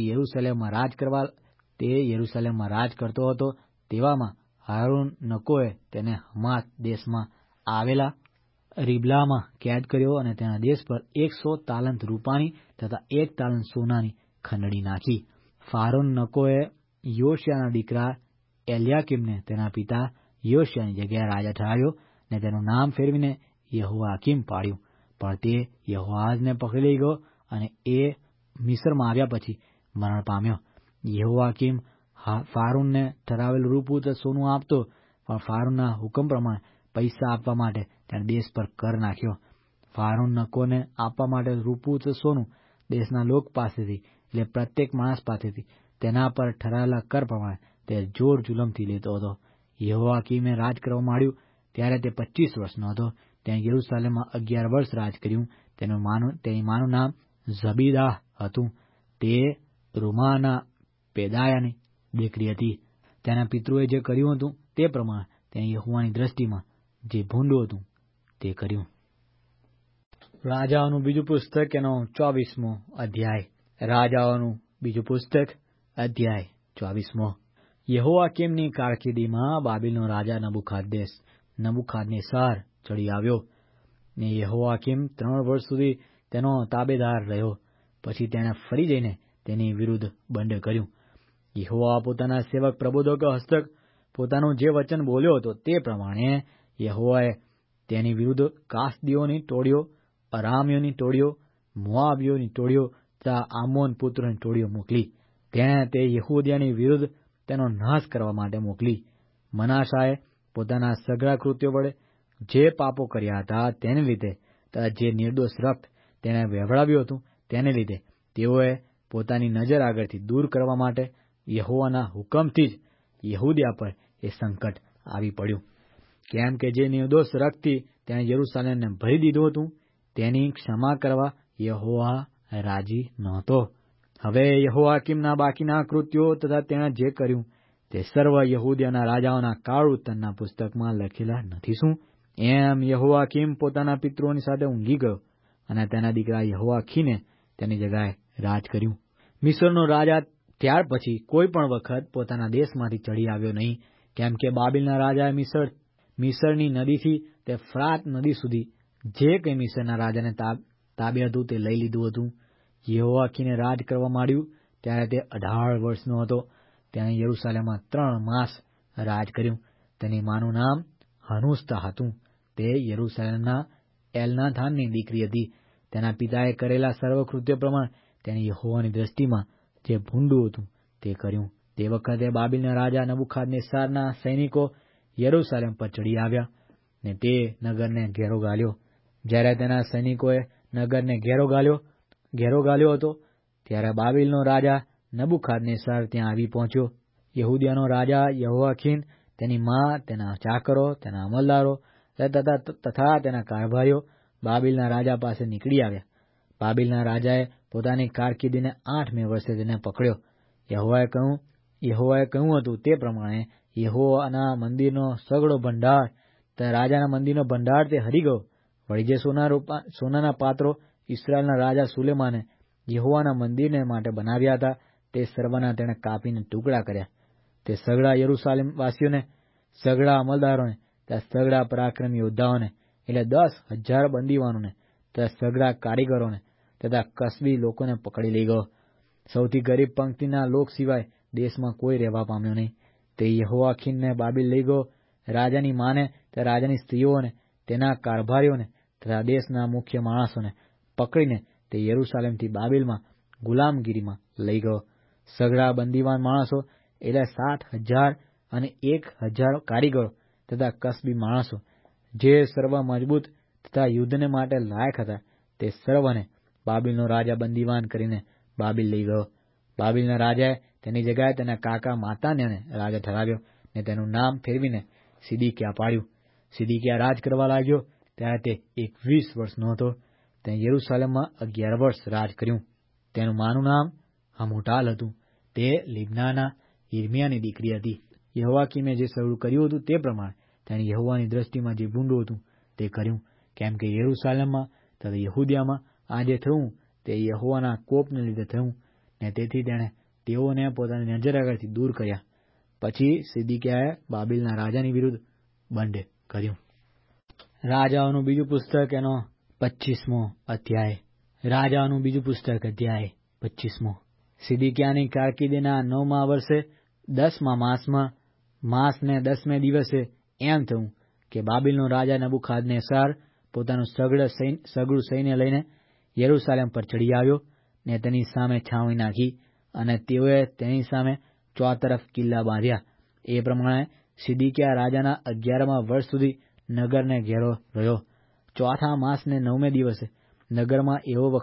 યરૂશાલેમમાં રાજ કરતો હતો. તેવામાં હારૂન નકોએ તેને હમાત દેશમાં આવેલા રીબલામાં કેદ કર્યો, અને તેના દેશ પર 100 તાલંત રૂપાની તથા 1 તાલંત સોનાની ખંડણી નાખી. ફારૂન નકોએ યોશિયાના દીકરા એલ્યાકીમને તેના પિતા યોશિયાની જગ્યાએ રાજા ઠરાવ્યો, ને તેનું નામ ફેરવીને યહોઆકીમ પાડ્યું. પણ તે યહોઆહાઝને પકડી લઈ ગયો, અને એ મિસ્રમાં આવ્યા પછી મરણ પામ્યો. યહોઆકીમ ફારૂનને ઠરાવેલું રૂપું સોનું આપતો, પણ ફારૂનના હુકમ પ્રમાણે પૈસા આપવા માટે તેણે દેશ પર કર નાખ્યો. ફારૂન નકોને આપવા માટે રૂપું સોનું દેશના લોક પાસેથી, એટલે પ્રત્યેક માણસ પાસેથી તેના પર ઠરાવેલા કર પ્રમાણે તે જોર જુલમથી લેતો હતો. યહોઆકીમે રાજ કરવા માંડ્યું ત્યારે તે 25 વર્ષનો હતો. તેણે યરૂશાલેમમાં 11 વર્ષ રાજ કર્યું. તેની માનું નામ ઝબીદાહ હતું. તે રૂમાના પેદાયાની દીકરી હતી. તેના પિતૃએ જે કર્યું હતું તે પ્રમાણે તેણે યહોવાની દ્રષ્ટિમાં જે ભૂંડું હતું તે કર્યું. રાજાઓનું બીજું પુસ્તક એનો 24મો અધ્યાય. રાજાઓનું બીજું પુસ્તક અધ્યાય 24મો. યહોઆકીમની કારકિર્દીમાં બાબેલનો રાજા નબુખાદનેસાર ચડી આવ્યો, ને યહોઆકીમ 3 વર્ષ સુધી તેનો તાબેદાર રહ્યો. પછી તેણે ફરી જઈને તેની વિરુદ્ધ બંડ કર્યું. યહોવા પોતાના સેવક પ્રબોધક હસ્તક પોતાનું જે વચન બોલ્યો હતો તે પ્રમાણે યહોવાએ તેની વિરુદ્ધ કાસદીઓની ટોળીઓ, અરામીયોની ટોળીઓ, મોઆબીયોની ટોળીઓ તથા આમોન પુત્રોની ટોળીઓ મોકલી. તેણે તે યહૂદિયાની વિરુદ્ધ તેનો નાશ કરવા માટે મોકલી. મનાસાએ પોતાના સઘળા કૃત્યો વડે જે પાપો કર્યા હતા તેને લીધે તથા જે નિર્દોષ રક્ત તેણે વહેવડાવ્યું હતું તેને લીધે તેઓએ પોતાની નજર આગળથી દૂર કરવા માટે યહોવાના હુકમથી જ યહૂદિયા પર એ સંકટ આવી પડ્યું. કેમ કે જે નિર્દોષ રક્તથી તેણે યરૂશાલેમને ભરી દીધું હતું તેની ક્ષમા કરવા યહોવા રાજી નહોતો. હવે યહોઆકીમના બાકીના કૃત્યો તથા તેણે જે કર્યું તે સર્વ યહૂદિયાના રાજાઓના કાળવૃત્તાંતના પુસ્તકમાં લખેલા નથી શું? એમ યહોઆકીમ પોતાના પિતૃઓની સાથે ઊંઘી ગયો, અને તેના દીકરા યહોઆખીને તેની જગ્યાએ રાજ કર્યું. મિસ્રનો રાજા ત્યાર પછી કોઈ પણ વખત પોતાના દેશમાંથી ચડી આવ્યો નહીં, કેમ કે બાબેલના રાજાએ મિસ્રની નદીથી તે ફ્રાત નદી સુધી જે કંઈ મિસ્રના રાજાને તાબે હતું તે લઈ લીધું હતું. યહોવાકીને રાજ કરવા માંડ્યું ત્યારે તે 18 વર્ષનો હતો. તેણે યરૂશાલેમમાં 3 માસ રાજ કર્યું. તેની માનું નામ હનુસ્તા હતું. તે યરૂશાલેમના એલનાથાનની દીકરી હતી. તેના પિતાએ કરેલા સર્વકૃત્ય પ્રમાણે તેણે યહોવાની દ્રષ્ટિમાં જે ભૂંડું હતું તે કર્યું. તે વખતે બાબિલના રાજા નબુખાદનેસારના સૈનિકો યરૂશાલેમ પર ચડી આવ્યા ને તે નગરને ઘેરો ગાલ્યો. જ્યારે તેના સૈનિકોએ નગરને ઘેરો ગાલ્યો હતો ત્યારે બાબિલનો રાજા નબુખાદનેસાર ત્યાં આવી પહોંચ્યો. યહૂદિયાનો રાજા યહોયાકીન, તેની મા, તેના ચાકરો, તેના અમલદારો તથા તેના કારભારીઓ બાબિલના રાજા પાસે નીકળી આવ્યા. બાબિલના રાજાએ પોતાની કારકિર્દીને 8મે વર્ષે તેને પકડ્યો. યહોવાએ કહ્યું હતું તે પ્રમાણે યહોવાના મંદિરનો સગળો ભંડાર, રાજાના મંદિરનો ભંડાર તે હરી ગયો. વળી જે સોનાના પાત્રો ઇસ્રાયેલના રાજા સુલેમાને યહોવાના મંદિરને માટે બનાવ્યા હતા તે સર્વના તેણે કાપીને ટુકડા કર્યા. તે સગળા યરૂશાલેમ વાસીઓને, સગળા અમલદારોને, સગળા પરાક્રમી યોદ્ધાઓને એટલે 10,000 બંદીવાનોને તથા સગળા કારીગરોને તથા કસબી લોકોને પકડી લઈ ગયો. સૌથી ગરીબ પંક્તિના લોક સિવાય દેશમાં કોઈ રહેવા પામ્યો નહીં. તે યહોયાકીનને બાબિલ લઈ ગયો. રાજાની માને, તે રાજાની સ્ત્રીઓને, તેના કારભારીઓને તથા દેશના મુખ્ય માણસોને પકડીને તે યરૂશાલેમથી બાબિલમાં ગુલામગીરીમાં લઈ ગયો. સગળા બંદીવાન માણસો એટલે 60,000 અને 1,000 કારીગરો તથા કસબી માણસો, જે સર્વ મજબૂત તથા યુદ્ધને માટે લાયક હતા, તે સર્વને બાબિલનો રાજા બંદીવાન કરીને બાબિલ લઈ ગયો. બાબિલના રાજાએ તેની જગ્યાએ તેના કાકા માતાન્યાને રાજા ઠરાવ્યો ને તેનું નામ ફેરવીને સિદકિયા પાડ્યું. સિદકિયા રાજ કરવા લાગ્યો ત્યારે તે 21 વર્ષનો હતો. તેણે યરૂશાલેમમાં 11 વર્ષ રાજ કર્યું. તેનું માનું નામ હમુટાલ હતું. તે લિબ્નાના યિર્મયાની દીકરી હતી. યહોયાકીમે જે સગળું કર્યું હતું તે પ્રમાણે તેણે યહોવાની દ્રષ્ટિમાં જે ભૂંડું હતું તે કર્યું. કેમ કે યરૂશાલેમમાં તથા યહૂદિયામાં આ જે થયું તે યહોવાના કોપને લીધે થયું ને તેથી તેણે તેઓને પોતાની નજર આગળથી દૂર કર્યા. પછી સિદકિયાએ બાબિલના રાજાની વિરુદ્ધ બંડ કર્યું. રાજાઓનું બીજું પુસ્તક એનો 25મો અધ્યાય. રાજાઓનું બીજું પુસ્તક અધ્યાય 25મો. સિદકિયાની કારકિર્દીના 9મા વર્ષે 10મા માસને 10મે દિવસે એમ થયું કે બાબિલનો રાજા નબુખાદનેસાર પોતાનું સગળું સૈન્ય લઈને યરૂશાલેમ પર ચડી આવ્યો ને તેની સામે છાવણી નાખી અને તેઓએ તેની સામે ચોતરફ કિલ્લા બાંધ્યા. એ પ્રમાણે સિદકિયા રાજાના 11મા વર્ષ સુધી નગરને ઘેરો રહ્યો. ચોથા માસને 9મે દિવસે નગરમાં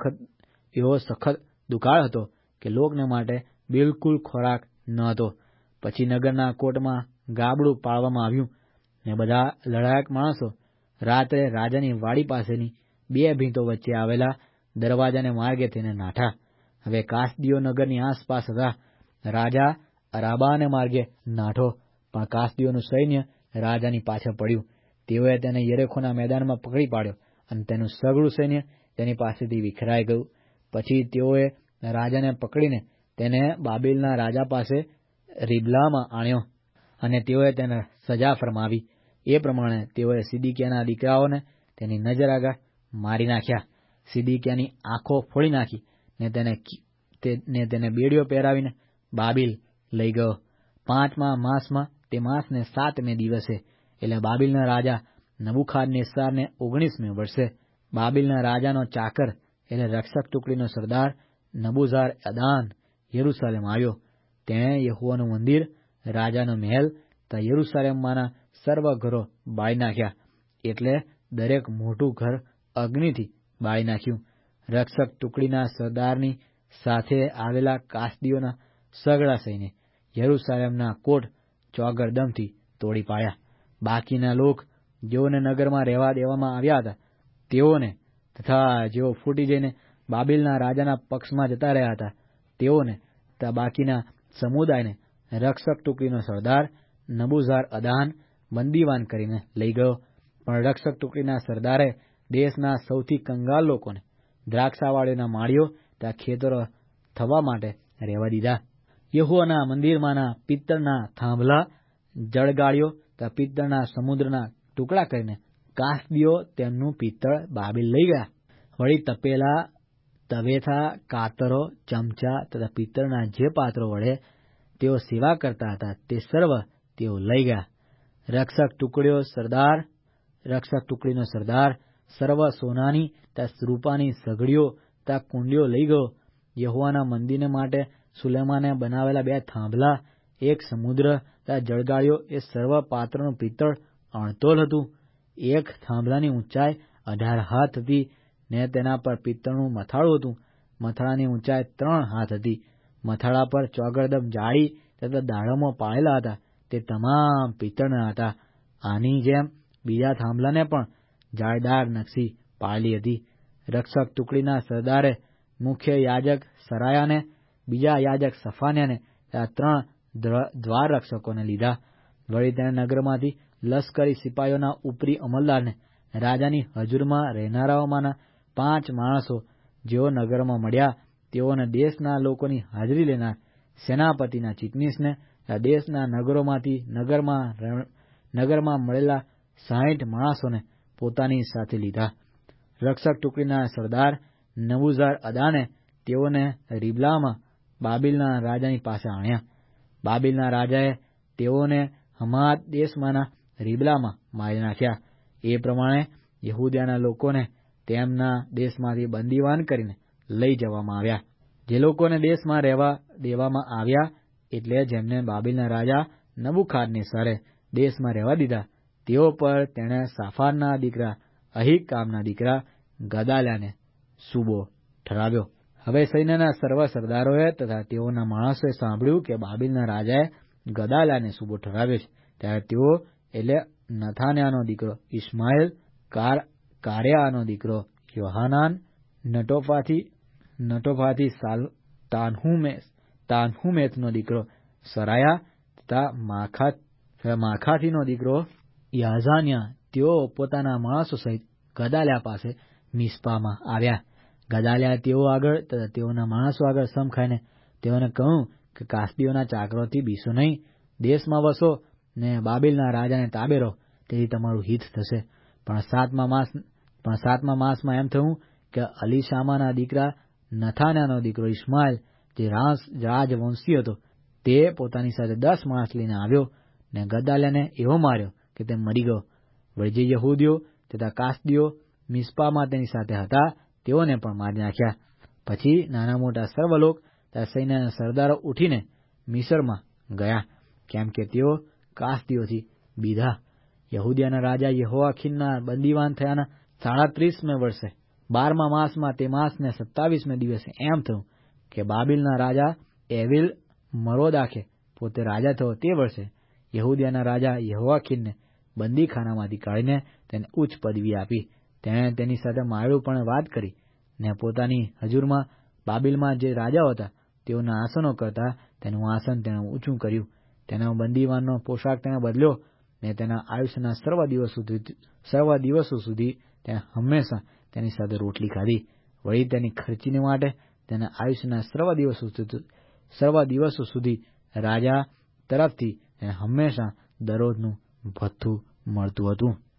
એવો સખત દુકાળ હતો કે લોકને માટે બિલકુલ ખોરાક ન હતો. પછી નગરના કોટમાં ગાબડું પાડવામાં આવ્યું ને બધા લડાયક માણસો રાત્રે રાજાની વાડી પાસેની 2 ભીંતો વચ્ચે આવેલા દરવાજાને માર્ગે તેને નાઠા. હવે કાસદીઓ નગરની આસપાસ હતા. રાજા અરાબાને માર્ગે નાઠો, પણ કાસદીઓનું સૈન્ય રાજાની પાછળ પડ્યું. તેઓએ તેને યરીખોના મેદાનમાં પકડી પાડ્યો અને તેનું સગળું સૈન્ય તેની પાસેથી વિખરાઈ ગયું. પછી તેઓએ રાજાને પકડીને તેને બાબિલના રાજા પાસે રીબલામાં આણ્યો અને તેઓએ તેને સજા ફરમાવી. એ પ્રમાણે તેઓએ સિદકિયાના દીકરાઓને તેની નજર આગળ મારી નાખ્યા. સિદકિયાની આંખો ફોડી નાખી ને તેને બેડીઓ પહેરાવીને બાબિલ લઈ ગયો. 5મા માસમાં તે માસને 7મે દિવસે એટલે બાબિલના રાજા નબુખાદનેસારને 19મે વર્ષે બાબિલના રાજાનો ચાકર એટલે રક્ષક ટુકડીનો સરદાર નબૂઝારઅદાન યરૂશાલેમ આવ્યો. તેણે યહોવાનું મંદિર, રાજાનો મહેલ તથા યરૂશાલેમમાંના સર્વ ઘરો બાળી નાખ્યા, એટલે દરેક મોટું ઘર અગ્નિથી બાળી નાખ્યું. રક્ષક ટુકડીના સરદારની સાથે આવેલા કાસદીઓના સગળા સૈન્ય યરૂશાલેમના કોટ ચોગરદમથી તોડી પાડ્યા. બાકીના લોક જેઓને નગરમાં રહેવા દેવામાં આવ્યા હતા તેઓને તથા જેઓ ફૂટી જઈને બાબિલના રાજાના પક્ષમાં જતા રહ્યા હતા તેઓને તથા બાકીના સમુદાયને રક્ષક ટુકડીનો સરદાર નબૂઝારઅદાન બંદીવાન કરીને લઈ ગયો. પણ રક્ષક ટુકડીના સરદારે દેશના સૌથી કંગાલ લોકોને દ્રાક્ષાવાળીઓના માળીઓ તથા ખેતરો થવા માટે રહેવા દીધા. યહોવાના મંદિરમાંના પિત્તળના થાંભલા, જળગાળીઓ તથા પિત્તળના સમુદ્રના ટુકડા કરીને કાસદીઓ તેમનું પિત્તળ બાબિલ લઈ ગયા. વળી તવેથા, કાતરો, ચમચા તથા પિત્તળના જે પાત્રો વડે તેઓ સેવા કરતા હતા તે સર્વ તેઓ લઈ ગયા. રક્ષક ટુકડીનો સરદાર સર્વ સોનાની તથા રૂપાની સઘળીઓ તથા કુંડીઓ લઈ ગયો. યહોવાના મંદિરને માટે સુલેમાને બનાવેલા 2 થાંભલા, 1 સમુદ્ર તથા જળગાળીઓ એ સર્વ પાત્રનું પિત્તળ અણતોલ હતું. 1 થાંભલાની ઊંચાઈ 18 હાથ હતી ને તેના પર પિત્તળનું મથાળું હતું. મથાળાની ઊંચાઈ 3 હાથ હતી. મથાળા પર ચોગડદમ જાળી તથા દાડમો પાળેલા હતા, તે તમામ પિત્તળના હતા. આની જેમ બીજા થાંભલાને પણ જાળીદાર નકશી પાળેલી હતી. રક્ષક ટુકડીના સરદારે મુખ્ય યાજક સરાયાને, બીજા યાજક સફાન્યાને તથા 3 દ્વાર રક્ષકોને લીધા. વળી તેણે નગરમાંથી લશ્કરી સિપાહીઓના ઉપરી અમલદારને, રાજાની હજુરમાં રહેનારાઓમાંના 5 માણસો જેઓ નગરમાં મળ્યા, તેઓને દેશના લોકોની હાજરી લેનાર સેનાપતિના ચીટનીસને, દેશના નગરોમાંથી નગરમાં મળેલા 60 માણસોને પોતાની સાથે લીધા. રક્ષક ટુકડીના સરદાર નબુઝાર અદાને તેઓને રીબલામાં બાબિલના રાજાની પાસે આણ્યા. બાબિલના રાજાએ તેઓને હમાત દેશમાંના રીબલામાં મારી નાખ્યા. એ પ્રમાણે યહૂદિયાના લોકોને તેમના દેશમાંથી બંદીવાન કરીને લઈ જવામાં આવ્યા. જે લોકોને દેશમાં રહેવા દેવામાં આવ્યા, એટલે જેમને બાબિલના રાજા નબુખાદનેસરે દેશમાં રહેવા દીધા, તેઓ પર તેણે સાફાનના દીકરા અહીકામના દીકરા ગદાલ્યાને સૂબો ઠરાવ્યો. હવે સૈન્યના સર્વ સરદારોએ તથા તેઓના માણસોએ સાંભળ્યું કે બાબિલના રાજાએ ગદાલ્યાને સૂબો ઠરાવ્યો છે. ત્યારે તેઓ એટલે નથાન્યાનો દીકરો ઇશ્માએલ, કારેયાનો દીકરો યોહાનાન, નટોફાથી તાન્હુમેથનો દીકરો સરાયા તથા માખાથીનો દીકરો યાઝાન્યા, તેઓ પોતાના માણસો સહિત ગદાલ્યા પાસે મિસ્પામાં આવ્યા. ગદાલ્યા તેઓ આગળ તથા તેઓના માણસો આગળ સમ ખાઈને તેઓને કહ્યું કે કાસદીઓના ચાકરોથી બીસો નહીં, દેશમાં વસો ને બાબિલના રાજાને તાબે રહો, તેથી તમારું હિત થશે. પણ 7મા માસમાં એમ થયું કે અલીશામાના દીકરા નથાન્યાનો દીકરો ઇશ્માએલ, જે રાજવંશી હતો, તે પોતાની સાથે 10 માણસ લઈને આવ્યો ને ગદાલ્યાને એવો માર્યો કે તે મરી ગયો. વળી જે યહૂદીઓ તથા કાસદીઓ મિસ્પામાં તેની સાથે હતા, તેઓને પણ મારી નાખ્યા. પછી નાના મોટા સર્વ લોક તથા સૈન્યના સરદારો ઉઠીને મિસરમાં ગયા, કેમ કે તેઓ કાસદીઓથી બીધા. યહૂદિયાના રાજા યહોયાકીનના બંદીવાન થયાના 37મે વર્ષે 12મા માસમાં તે માસને 27મે દિવસે એમ થયું કે બાબિલના રાજા એવિલ મરોદાખે પોતે રાજા થયો તે વર્ષે યહૂદિયાના રાજા યહોયાકીનને બંદીખાનામાંથી કાઢીને તેને ઉચ્ચ પદવી આપી. તેણે તેની સાથે માળુપણે વાત કરી ને પોતાની હજુરમાં બાબિલમાં જે રાજાઓ હતા તેઓના આસનો કરતા તેનું આસન તેણે ઊંચું કર્યું. તેના બંદીવાનનો પોશાક તેણે બદલ્યો ને તેના આયુષ્યના સર્વ દિવસો સુધી તેણે હંમેશા તેની સાથે રોટલી ખાધી. વળી તેની ખર્ચીને માટે તેના આયુષ્યના સર્વ દિવસો સુધી રાજા તરફથી તેને હંમેશા દરરોજનું ભથ્થું મળતું હતું.